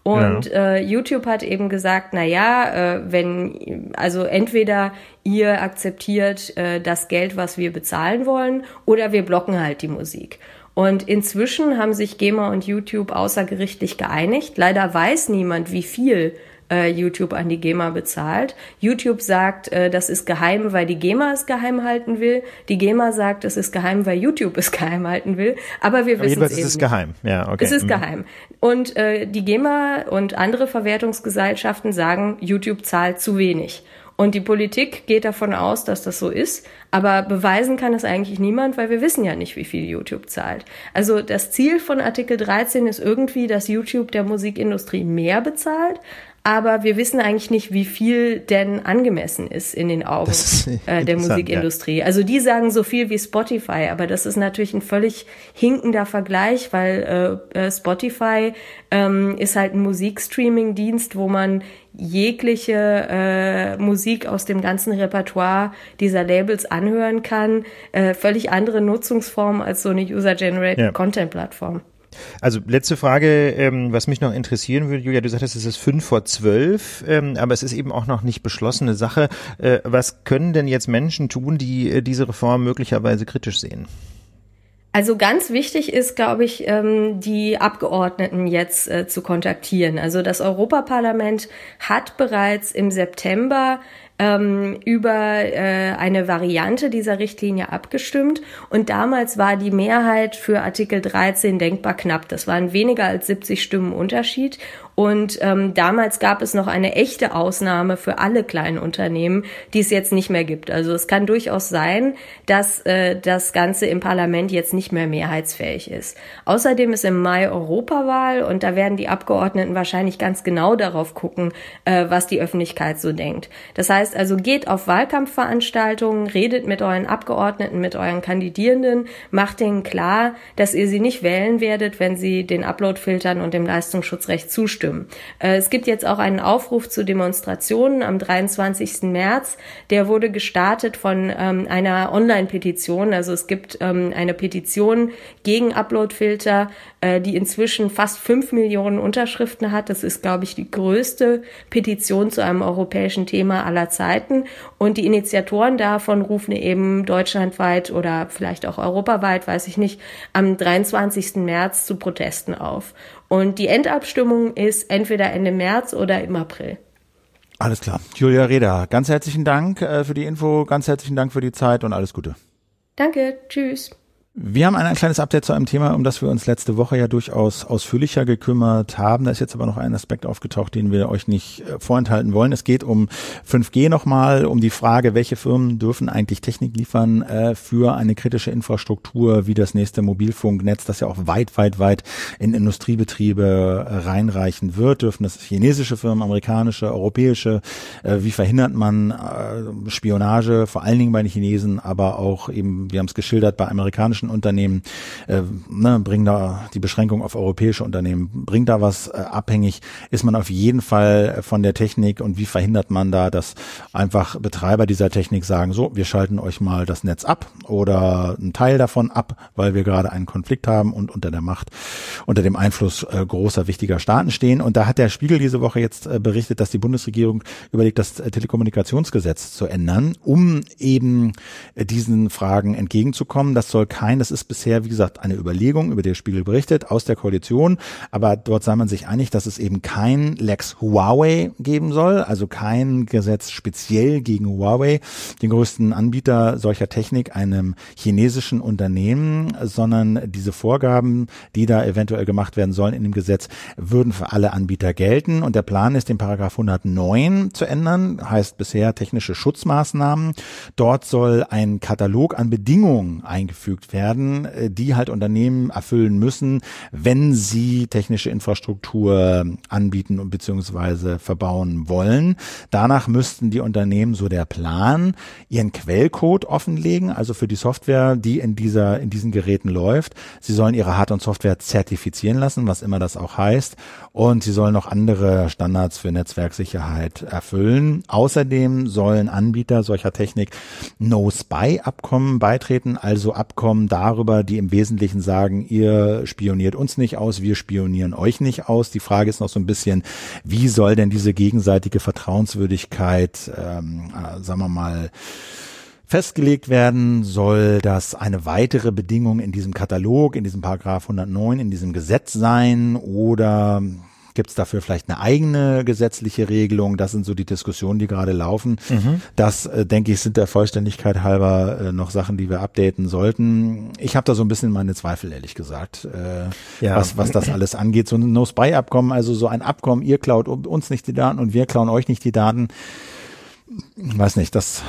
Und ja. äh, YouTube hat eben gesagt, na ja, äh, wenn, also entweder ihr akzeptiert äh, das Geld, was wir bezahlen wollen, oder wir blocken halt die Musik. Und inzwischen haben sich GEMA und YouTube außergerichtlich geeinigt. Leider weiß niemand, wie viel äh, YouTube an die GEMA bezahlt. YouTube sagt, äh, das ist geheim, weil die GEMA es geheim halten will. Die GEMA sagt, es ist geheim, weil YouTube es geheim halten will. Aber wir wissen es eben.
Es ist geheim, ja, okay.
Es ist
mhm.
geheim. Und äh, die GEMA und andere Verwertungsgesellschaften sagen, YouTube zahlt zu wenig. Und die Politik geht davon aus, dass das so ist, aber beweisen kann es eigentlich niemand, weil wir wissen ja nicht, wie viel YouTube zahlt. Also das Ziel von Artikel dreizehn ist irgendwie, dass YouTube der Musikindustrie mehr bezahlt, aber wir wissen eigentlich nicht, wie viel denn angemessen ist in den Augen äh, der Musikindustrie. Ja. Also die sagen so viel wie Spotify, aber das ist natürlich ein völlig hinkender Vergleich, weil äh, Spotify ähm, ist halt ein Musikstreaming-Dienst, wo man jegliche äh, Musik aus dem ganzen Repertoire dieser Labels anhören kann. Äh, völlig andere Nutzungsform als so eine User-Generated-Content-Plattform.
Also letzte Frage, ähm, was mich noch interessieren würde, Julia, du sagtest, es ist fünf vor zwölf, ähm, aber es ist eben auch noch nicht beschlossene Sache. Äh, was können denn jetzt Menschen tun, die äh, diese Reform möglicherweise kritisch sehen?
Also ganz wichtig ist, glaube ich, die Abgeordneten jetzt zu kontaktieren. Also das Europaparlament hat bereits im September ähm, über äh, eine Variante dieser Richtlinie abgestimmt und damals war die Mehrheit für Artikel dreizehn denkbar knapp. Das waren weniger als siebzig Stimmen Unterschied und ähm, damals gab es noch eine echte Ausnahme für alle kleinen Unternehmen, die es jetzt nicht mehr gibt. Also es kann durchaus sein, dass äh, das Ganze im Parlament jetzt nicht mehr mehrheitsfähig ist. Außerdem ist im Mai Europawahl und da werden die Abgeordneten wahrscheinlich ganz genau darauf gucken, äh, was die Öffentlichkeit so denkt. Das heißt also, geht auf Wahlkampfveranstaltungen, redet mit euren Abgeordneten, mit euren Kandidierenden, macht denen klar, dass ihr sie nicht wählen werdet, wenn sie den Uploadfiltern und dem Leistungsschutzrecht zustimmen. Äh, es gibt jetzt auch einen Aufruf zu Demonstrationen am dreiundzwanzigsten März. Der wurde gestartet von ähm, einer Online-Petition. Also es gibt ähm, eine Petition gegen Uploadfilter, äh, die inzwischen fast fünf Millionen Unterschriften hat. Das ist, glaube ich, die größte Petition zu einem europäischen Thema aller Zeiten. Und die Initiatoren davon rufen eben deutschlandweit oder vielleicht auch europaweit, weiß ich nicht, am dreiundzwanzigsten März zu Protesten auf. Und die Endabstimmung ist entweder Ende März oder im April.
Alles klar. Julia Reda, ganz herzlichen Dank äh, für die Info, ganz herzlichen Dank für die Zeit und alles Gute.
Danke, tschüss.
Wir haben ein, ein kleines Update zu einem Thema, um das wir uns letzte Woche ja durchaus ausführlicher gekümmert haben. Da ist jetzt aber noch ein Aspekt aufgetaucht, den wir euch nicht äh, vorenthalten wollen. Es geht um fünf G nochmal, um die Frage, welche Firmen dürfen eigentlich Technik liefern äh, für eine kritische Infrastruktur wie das nächste Mobilfunknetz, das ja auch weit, weit, weit in Industriebetriebe äh, reinreichen wird. Dürfen das chinesische Firmen, amerikanische, europäische? Äh, wie verhindert man äh, Spionage, vor allen Dingen bei den Chinesen, aber auch eben, wir haben es geschildert, bei amerikanischen Unternehmen, äh, ne, bringen da die Beschränkung auf europäische Unternehmen, bringt da was äh, abhängig, ist man auf jeden Fall von der Technik und wie verhindert man da, dass einfach Betreiber dieser Technik sagen, so, wir schalten euch mal das Netz ab oder einen Teil davon ab, weil wir gerade einen Konflikt haben und unter der Macht, unter dem Einfluss äh, großer, wichtiger Staaten stehen. Und da hat der Spiegel diese Woche jetzt äh, berichtet, dass die Bundesregierung überlegt, das äh, Telekommunikationsgesetz zu ändern, um eben äh, diesen Fragen entgegenzukommen. Das soll kein Das ist bisher, wie gesagt, eine Überlegung, über die der Spiegel berichtet, aus der Koalition. Aber dort sei man sich einig, dass es eben kein Lex Huawei geben soll, also kein Gesetz speziell gegen Huawei, den größten Anbieter solcher Technik, einem chinesischen Unternehmen, sondern diese Vorgaben, die da eventuell gemacht werden sollen in dem Gesetz, würden für alle Anbieter gelten. Und der Plan ist, den Paragraph hundertneun zu ändern, heißt bisher technische Schutzmaßnahmen. Dort soll ein Katalog an Bedingungen eingefügt werden, die halt Unternehmen erfüllen müssen, wenn sie technische Infrastruktur anbieten und beziehungsweise verbauen wollen. Danach müssten die Unternehmen, so der Plan, ihren Quellcode offenlegen, also für die Software, die in dieser in diesen Geräten läuft. Sie sollen ihre Hard- und Software zertifizieren lassen, was immer das auch heißt. Und sie sollen noch andere Standards für Netzwerksicherheit erfüllen. Außerdem sollen Anbieter solcher Technik No-Spy-Abkommen beitreten, also Abkommen, Abkommen darüber, die im Wesentlichen sagen, ihr spioniert uns nicht aus, wir spionieren euch nicht aus. Die Frage ist noch so ein bisschen, wie soll denn diese gegenseitige Vertrauenswürdigkeit, ähm, äh, sagen wir mal, festgelegt werden? Soll das eine weitere Bedingung in diesem Katalog, in diesem Paragraph hundertneun, in diesem Gesetz sein, oder gibt es dafür vielleicht eine eigene gesetzliche Regelung? Das sind so die Diskussionen, die gerade laufen. Mhm. Das, äh, denke ich, sind der Vollständigkeit halber äh, noch Sachen, die wir updaten sollten. Ich habe da so ein bisschen meine Zweifel, ehrlich gesagt, äh, ja. was, was das alles angeht. So ein No-Spy-Abkommen, also so ein Abkommen, ihr klaut uns nicht die Daten und wir klauen euch nicht die Daten. Ich weiß nicht, das,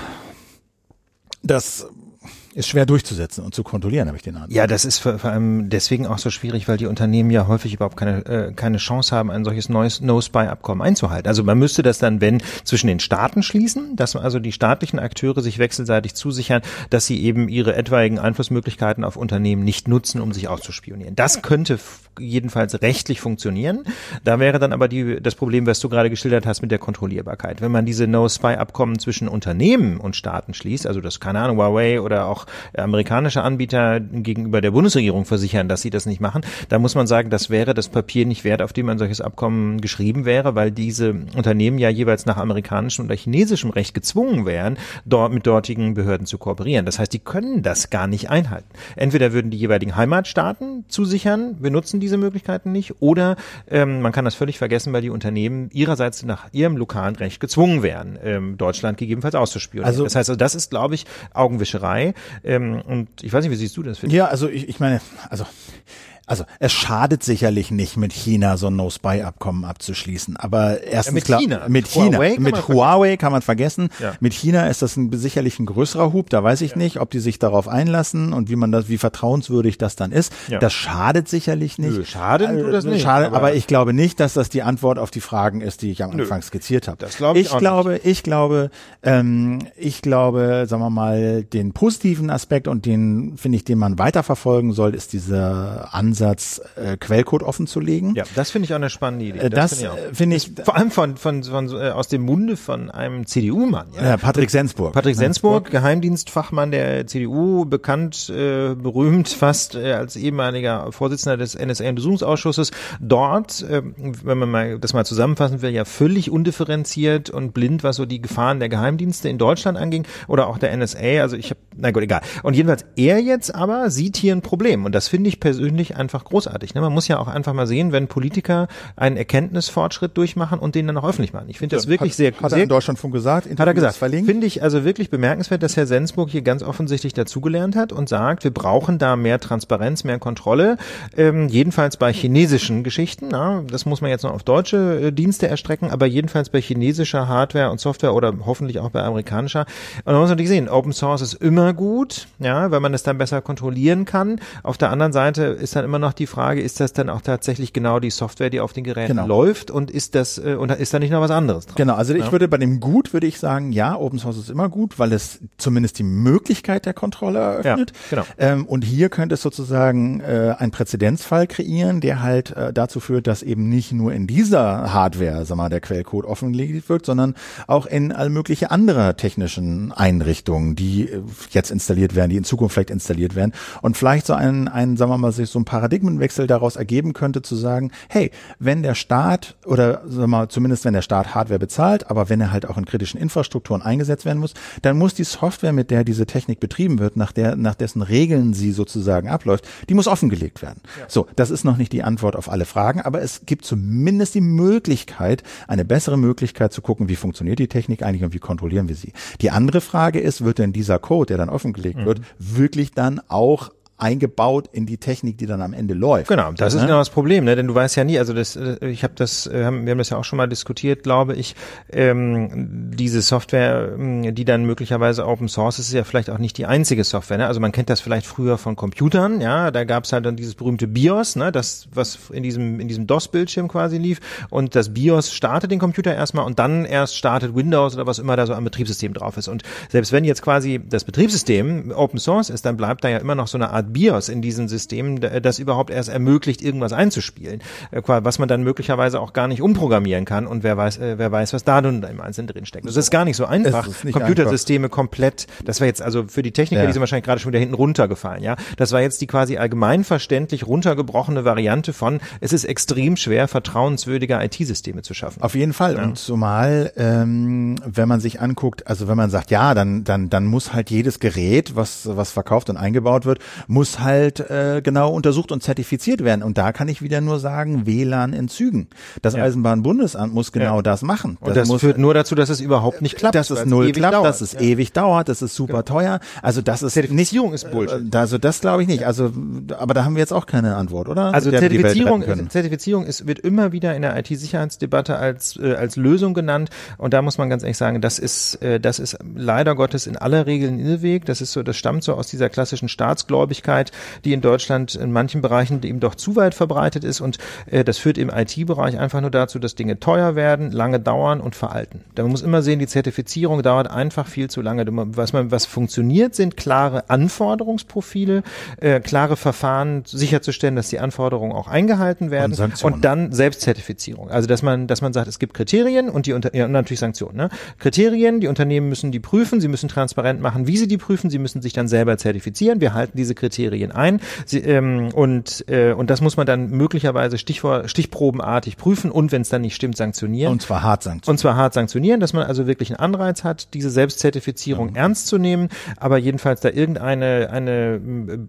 das ist schwer durchzusetzen und zu kontrollieren, habe ich den Eindruck.
Ja, das ist vor, vor allem deswegen auch so schwierig, weil die Unternehmen ja häufig überhaupt keine äh, keine Chance haben, ein solches neues No-Spy-Abkommen einzuhalten. Also man müsste das dann, wenn, zwischen den Staaten schließen, dass also die staatlichen Akteure sich wechselseitig zusichern, dass sie eben ihre etwaigen Einflussmöglichkeiten auf Unternehmen nicht nutzen, um sich auszuspionieren. Das könnte f- jedenfalls rechtlich funktionieren. Da wäre dann aber die das Problem, was du gerade geschildert hast mit der Kontrollierbarkeit. Wenn man diese No-Spy-Abkommen zwischen Unternehmen und Staaten schließt, also das, keine Ahnung, Huawei oder auch amerikanische Anbieter gegenüber der Bundesregierung versichern, dass sie das nicht machen, da muss man sagen, das wäre das Papier nicht wert, auf dem ein solches Abkommen geschrieben wäre, weil diese Unternehmen ja jeweils nach amerikanischem oder chinesischem Recht gezwungen wären, dort mit dortigen Behörden zu kooperieren. Das heißt, die können das gar nicht einhalten. Entweder würden die jeweiligen Heimatstaaten zusichern, wir nutzen diese Möglichkeiten nicht, oder ähm, man kann das völlig vergessen, weil die Unternehmen ihrerseits nach ihrem lokalen Recht gezwungen wären, ähm, Deutschland gegebenenfalls auszuspionieren. Also, das heißt, also das ist, glaube ich, Augenwischerei. Ähm, und ich weiß nicht, wie siehst du das?
Ja, also ich, ich meine, also Also es schadet sicherlich nicht, mit China so ein No-Spy-Abkommen abzuschließen. Aber erstens
ja, mit
klar,
China.
mit China,
Huawei
mit Huawei kann man vergessen.
Ja.
Mit China ist das ein, sicherlich ein größerer Hub. Da weiß ich ja. nicht, ob die sich darauf einlassen und wie man das, wie vertrauenswürdig das dann ist. Ja. Das schadet sicherlich nicht.
Nö, schaden tut das nicht.
Schadet, aber, aber ich glaube nicht, dass das die Antwort auf die Fragen ist, die ich am Anfang Nö. skizziert habe.
Das glaube ich,
ich
auch
glaube,
nicht.
ich glaube, ähm, ich glaube, sagen wir mal, den positiven Aspekt, und den finde ich, den man weiterverfolgen soll, ist dieser Ansatz, äh, Quellcode offen zu legen.
Ja, das finde ich auch eine spannende Idee.
Das, das finde ich,
find ich vor allem von, von, von, von äh, aus dem Munde von einem C D U-Mann. Ja,
ja Patrick Sensburg.
Patrick Sensburg, Sensburg, Geheimdienstfachmann der C D U, bekannt, äh, berühmt fast äh, als ehemaliger Vorsitzender des N S A-Untersuchungsausschusses. Dort, äh, wenn man mal das mal zusammenfassen will, ja völlig undifferenziert und blind, was so die Gefahren der Geheimdienste in Deutschland anging oder auch der N S A. Also ich habe, na gut, egal. Und jedenfalls er jetzt aber sieht hier ein Problem, und das finde ich persönlich einfach großartig. Ne? Man muss ja auch einfach mal sehen, wenn Politiker einen Erkenntnisfortschritt durchmachen und den dann auch öffentlich machen. Ich finde das ja, wirklich
hat,
sehr
Hat
sehr,
er in Deutschlandfunk gesagt?
Hat er gesagt. Finde ich also wirklich bemerkenswert, dass Herr Sensburg hier ganz offensichtlich dazugelernt hat und sagt, wir brauchen da mehr Transparenz, mehr Kontrolle, ähm, jedenfalls bei chinesischen Geschichten. Na, das muss man jetzt noch auf deutsche äh, Dienste erstrecken, aber jedenfalls bei chinesischer Hardware und Software oder hoffentlich auch bei amerikanischer. Und man muss natürlich sehen, Open Source ist immer gut, ja, weil man es dann besser kontrollieren kann. Auf der anderen Seite ist dann immer noch die Frage, ist das dann auch tatsächlich genau die Software, die auf den Geräten genau. läuft, und ist das äh, und ist da nicht noch was anderes drauf?
Genau, also ich
ja.
würde bei dem Gut, würde ich sagen, ja, Open Source ist immer gut, weil es zumindest die Möglichkeit der Kontrolle eröffnet.
Ja, genau.
Ähm, und hier könnte es sozusagen äh, einen Präzedenzfall kreieren, der halt äh, dazu führt, dass eben nicht nur in dieser Hardware, sag mal, der Quellcode offengelegt wird, sondern auch in all mögliche andere technischen Einrichtungen, die äh, jetzt installiert werden, die in Zukunft vielleicht installiert werden, und vielleicht so ein, ein, sagen wir mal, sich so ein Paradigmenwechsel daraus ergeben könnte, zu sagen, hey, wenn der Staat oder sagen wir mal, zumindest wenn der Staat Hardware bezahlt, aber wenn er halt auch in kritischen Infrastrukturen eingesetzt werden muss, dann muss die Software, mit der diese Technik betrieben wird, nach der, nach dessen Regeln sie sozusagen abläuft, die muss offengelegt werden. Ja. So, das ist noch nicht die Antwort auf alle Fragen, aber es gibt zumindest die Möglichkeit, eine bessere Möglichkeit zu gucken, wie funktioniert die Technik eigentlich und wie kontrollieren wir sie. Die andere Frage ist, wird denn dieser Code, der dann offengelegt mhm. wird, wirklich dann auch eingebaut in die Technik, die dann am Ende läuft.
Genau, das ist genau das Problem, ne? Denn du weißt ja nie, also das, ich habe das, wir haben das ja auch schon mal diskutiert, glaube ich, ähm, diese Software, die dann möglicherweise Open Source ist, ist ja vielleicht auch nicht die einzige Software, ne? Also man kennt das vielleicht früher von Computern, ja, da gab es halt dann dieses berühmte BIOS, ne? Das, was in diesem in diesem DOS-Bildschirm quasi lief, und das BIOS startet den Computer erstmal und dann erst startet Windows oder was immer da so am Betriebssystem drauf ist. Und selbst wenn jetzt quasi das Betriebssystem Open Source ist, dann bleibt da ja immer noch so eine Art BIOS in diesem System, das überhaupt erst ermöglicht, irgendwas einzuspielen, was man dann möglicherweise auch gar nicht umprogrammieren kann, und wer weiß, wer weiß, was da nun im Einzelnen drin steckt. Das ist gar nicht so einfach, nicht Computersysteme einfach. komplett, das war jetzt also für die Techniker, ja. die sind wahrscheinlich gerade schon wieder hinten runtergefallen, ja. Das war jetzt die quasi allgemeinverständlich runtergebrochene Variante von, es ist extrem schwer, vertrauenswürdige I T-Systeme zu schaffen.
Auf jeden Fall. Ja. Und zumal, ähm, wenn man sich anguckt, also wenn man sagt, ja, dann dann dann muss halt jedes Gerät, was was verkauft und eingebaut wird, muss halt äh, genau untersucht und zertifiziert werden. Und da kann ich wieder nur sagen, W L A N in Zügen. Das ja. Eisenbahnbundesamt muss genau ja. das machen.
Und das, das muss, führt nur dazu, dass es überhaupt nicht klappt.
Dass es null klappt, dauert. dass es ja. ewig dauert, dass es super genau. teuer. Also das ist
Zertifizierung
nicht,
ist Bullshit.
Also das glaube ich nicht. Also, aber da haben wir jetzt auch keine Antwort, oder?
Also Zertifizierung, Zertifizierung ist, wird immer wieder in der I T-Sicherheitsdebatte als äh, als Lösung genannt. Und da muss man ganz ehrlich sagen, das ist äh, das ist leider Gottes in aller Regel ein Irrweg. Das ist so, das stammt so aus dieser klassischen Staatsgläubigkeit, die in Deutschland in manchen Bereichen eben doch zu weit verbreitet ist. Und äh, das führt im I T-Bereich einfach nur dazu, dass Dinge teuer werden, lange dauern und veralten. Da man muss immer sehen, die Zertifizierung dauert einfach viel zu lange. Was man, was funktioniert, sind klare Anforderungsprofile, äh, klare Verfahren, sicherzustellen, dass die Anforderungen auch eingehalten werden und, und dann Selbstzertifizierung. Also dass man, dass man sagt, es gibt Kriterien und die unter, ja, und natürlich Sanktionen. Ne? Kriterien, die Unternehmen müssen die prüfen, sie müssen transparent machen, wie sie die prüfen, sie müssen sich dann selber zertifizieren. Wir halten diese Kriterien ein sie, ähm, und äh, und das muss man dann möglicherweise Stichwort, stichprobenartig prüfen und wenn es dann nicht stimmt, sanktionieren.
Und zwar hart sanktionieren.
Und zwar hart sanktionieren, dass man also wirklich einen Anreiz hat, diese Selbstzertifizierung mhm. ernst zu nehmen, aber jedenfalls da irgendeine eine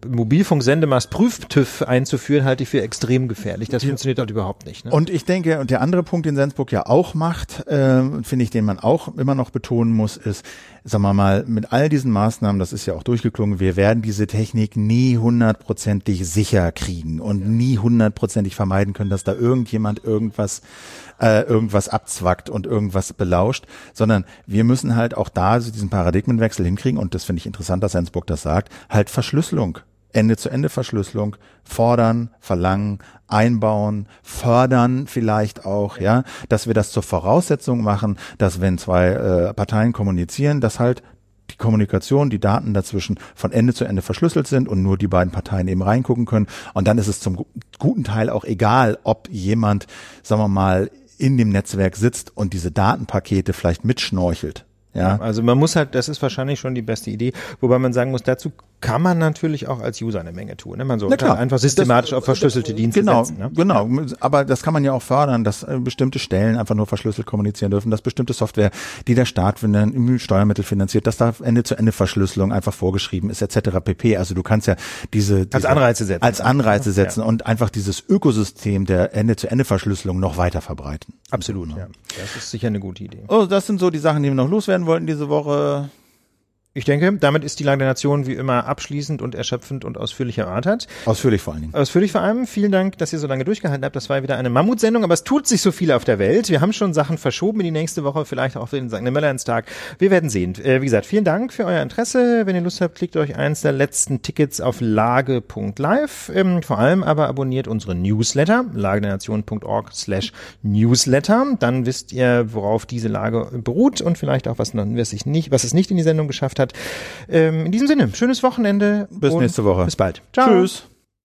Mobilfunksendemast-Prüf-TÜV einzuführen, halte ich für extrem gefährlich. Das ja. funktioniert halt überhaupt nicht. Ne?
Und ich denke, und der andere Punkt, den Sensburg ja auch macht, äh, finde ich, den man auch immer noch betonen muss, ist, sagen wir mal, mit all diesen Maßnahmen, das ist ja auch durchgeklungen, wir werden diese Technik nie hundertprozentig sicher kriegen und ja. nie hundertprozentig vermeiden können, dass da irgendjemand irgendwas äh, irgendwas abzwackt und irgendwas belauscht, sondern wir müssen halt auch da so diesen Paradigmenwechsel hinkriegen und das finde ich interessant, dass Sensburg das sagt, halt Verschlüsselung. Ende-zu-Ende-Verschlüsselung fordern, verlangen, einbauen, fördern vielleicht auch, ja, dass wir das zur Voraussetzung machen, dass wenn zwei äh, Parteien kommunizieren, dass halt die Kommunikation, die Daten dazwischen von Ende zu Ende verschlüsselt sind und nur die beiden Parteien eben reingucken können. Und dann ist es zum guten Teil auch egal, ob jemand, sagen wir mal, in dem Netzwerk sitzt und diese Datenpakete vielleicht mitschnorchelt. Ja.
Ja, also man muss halt, das ist wahrscheinlich schon die beste Idee, wobei man sagen muss, dazu kann man natürlich auch als User eine Menge tun. Ne? Man sollte halt einfach systematisch das, auf verschlüsselte Dienste
genau,
setzen. Ne?
Genau, aber das kann man ja auch fördern, dass äh, bestimmte Stellen einfach nur verschlüsselt kommunizieren dürfen, dass bestimmte Software, die der Staat im Steuermittel finanziert, dass da Ende-zu-Ende-Verschlüsselung einfach vorgeschrieben ist, et cetera pp. Also du kannst ja diese, diese
als Anreize setzen.
Als Anreize setzen ja. und einfach dieses Ökosystem der Ende-zu-Ende-Verschlüsselung noch weiter verbreiten.
Absolut, ja. Das ist sicher eine gute Idee.
Oh, das sind so die Sachen, die wir noch loswerden wollten diese Woche.
Ich denke, damit ist die Lage der Nation wie immer abschließend und erschöpfend und ausführlich erörtert.
Ausführlich vor allen Dingen.
Ausführlich vor allem. Vielen Dank, dass ihr so lange durchgehalten habt. Das war wieder eine Mammutsendung, aber es tut sich so viel auf der Welt. Wir haben schon Sachen verschoben in die nächste Woche, vielleicht auch für den Sankt Nimmerleinstag. Wir werden sehen. Äh, wie gesagt, vielen Dank für euer Interesse. Wenn ihr Lust habt, klickt euch eins der letzten Tickets auf lage punkt live. Ähm, vor allem aber abonniert unsere Newsletter, lagedernation punkt org slash newsletter. Dann wisst ihr, worauf diese Lage beruht und vielleicht auch, was, noch, was, ich nicht, was es nicht in die Sendung geschafft hat. In diesem Sinne, schönes Wochenende.
Bis nächste Woche.
Bis bald.
Ciao. Tschüss.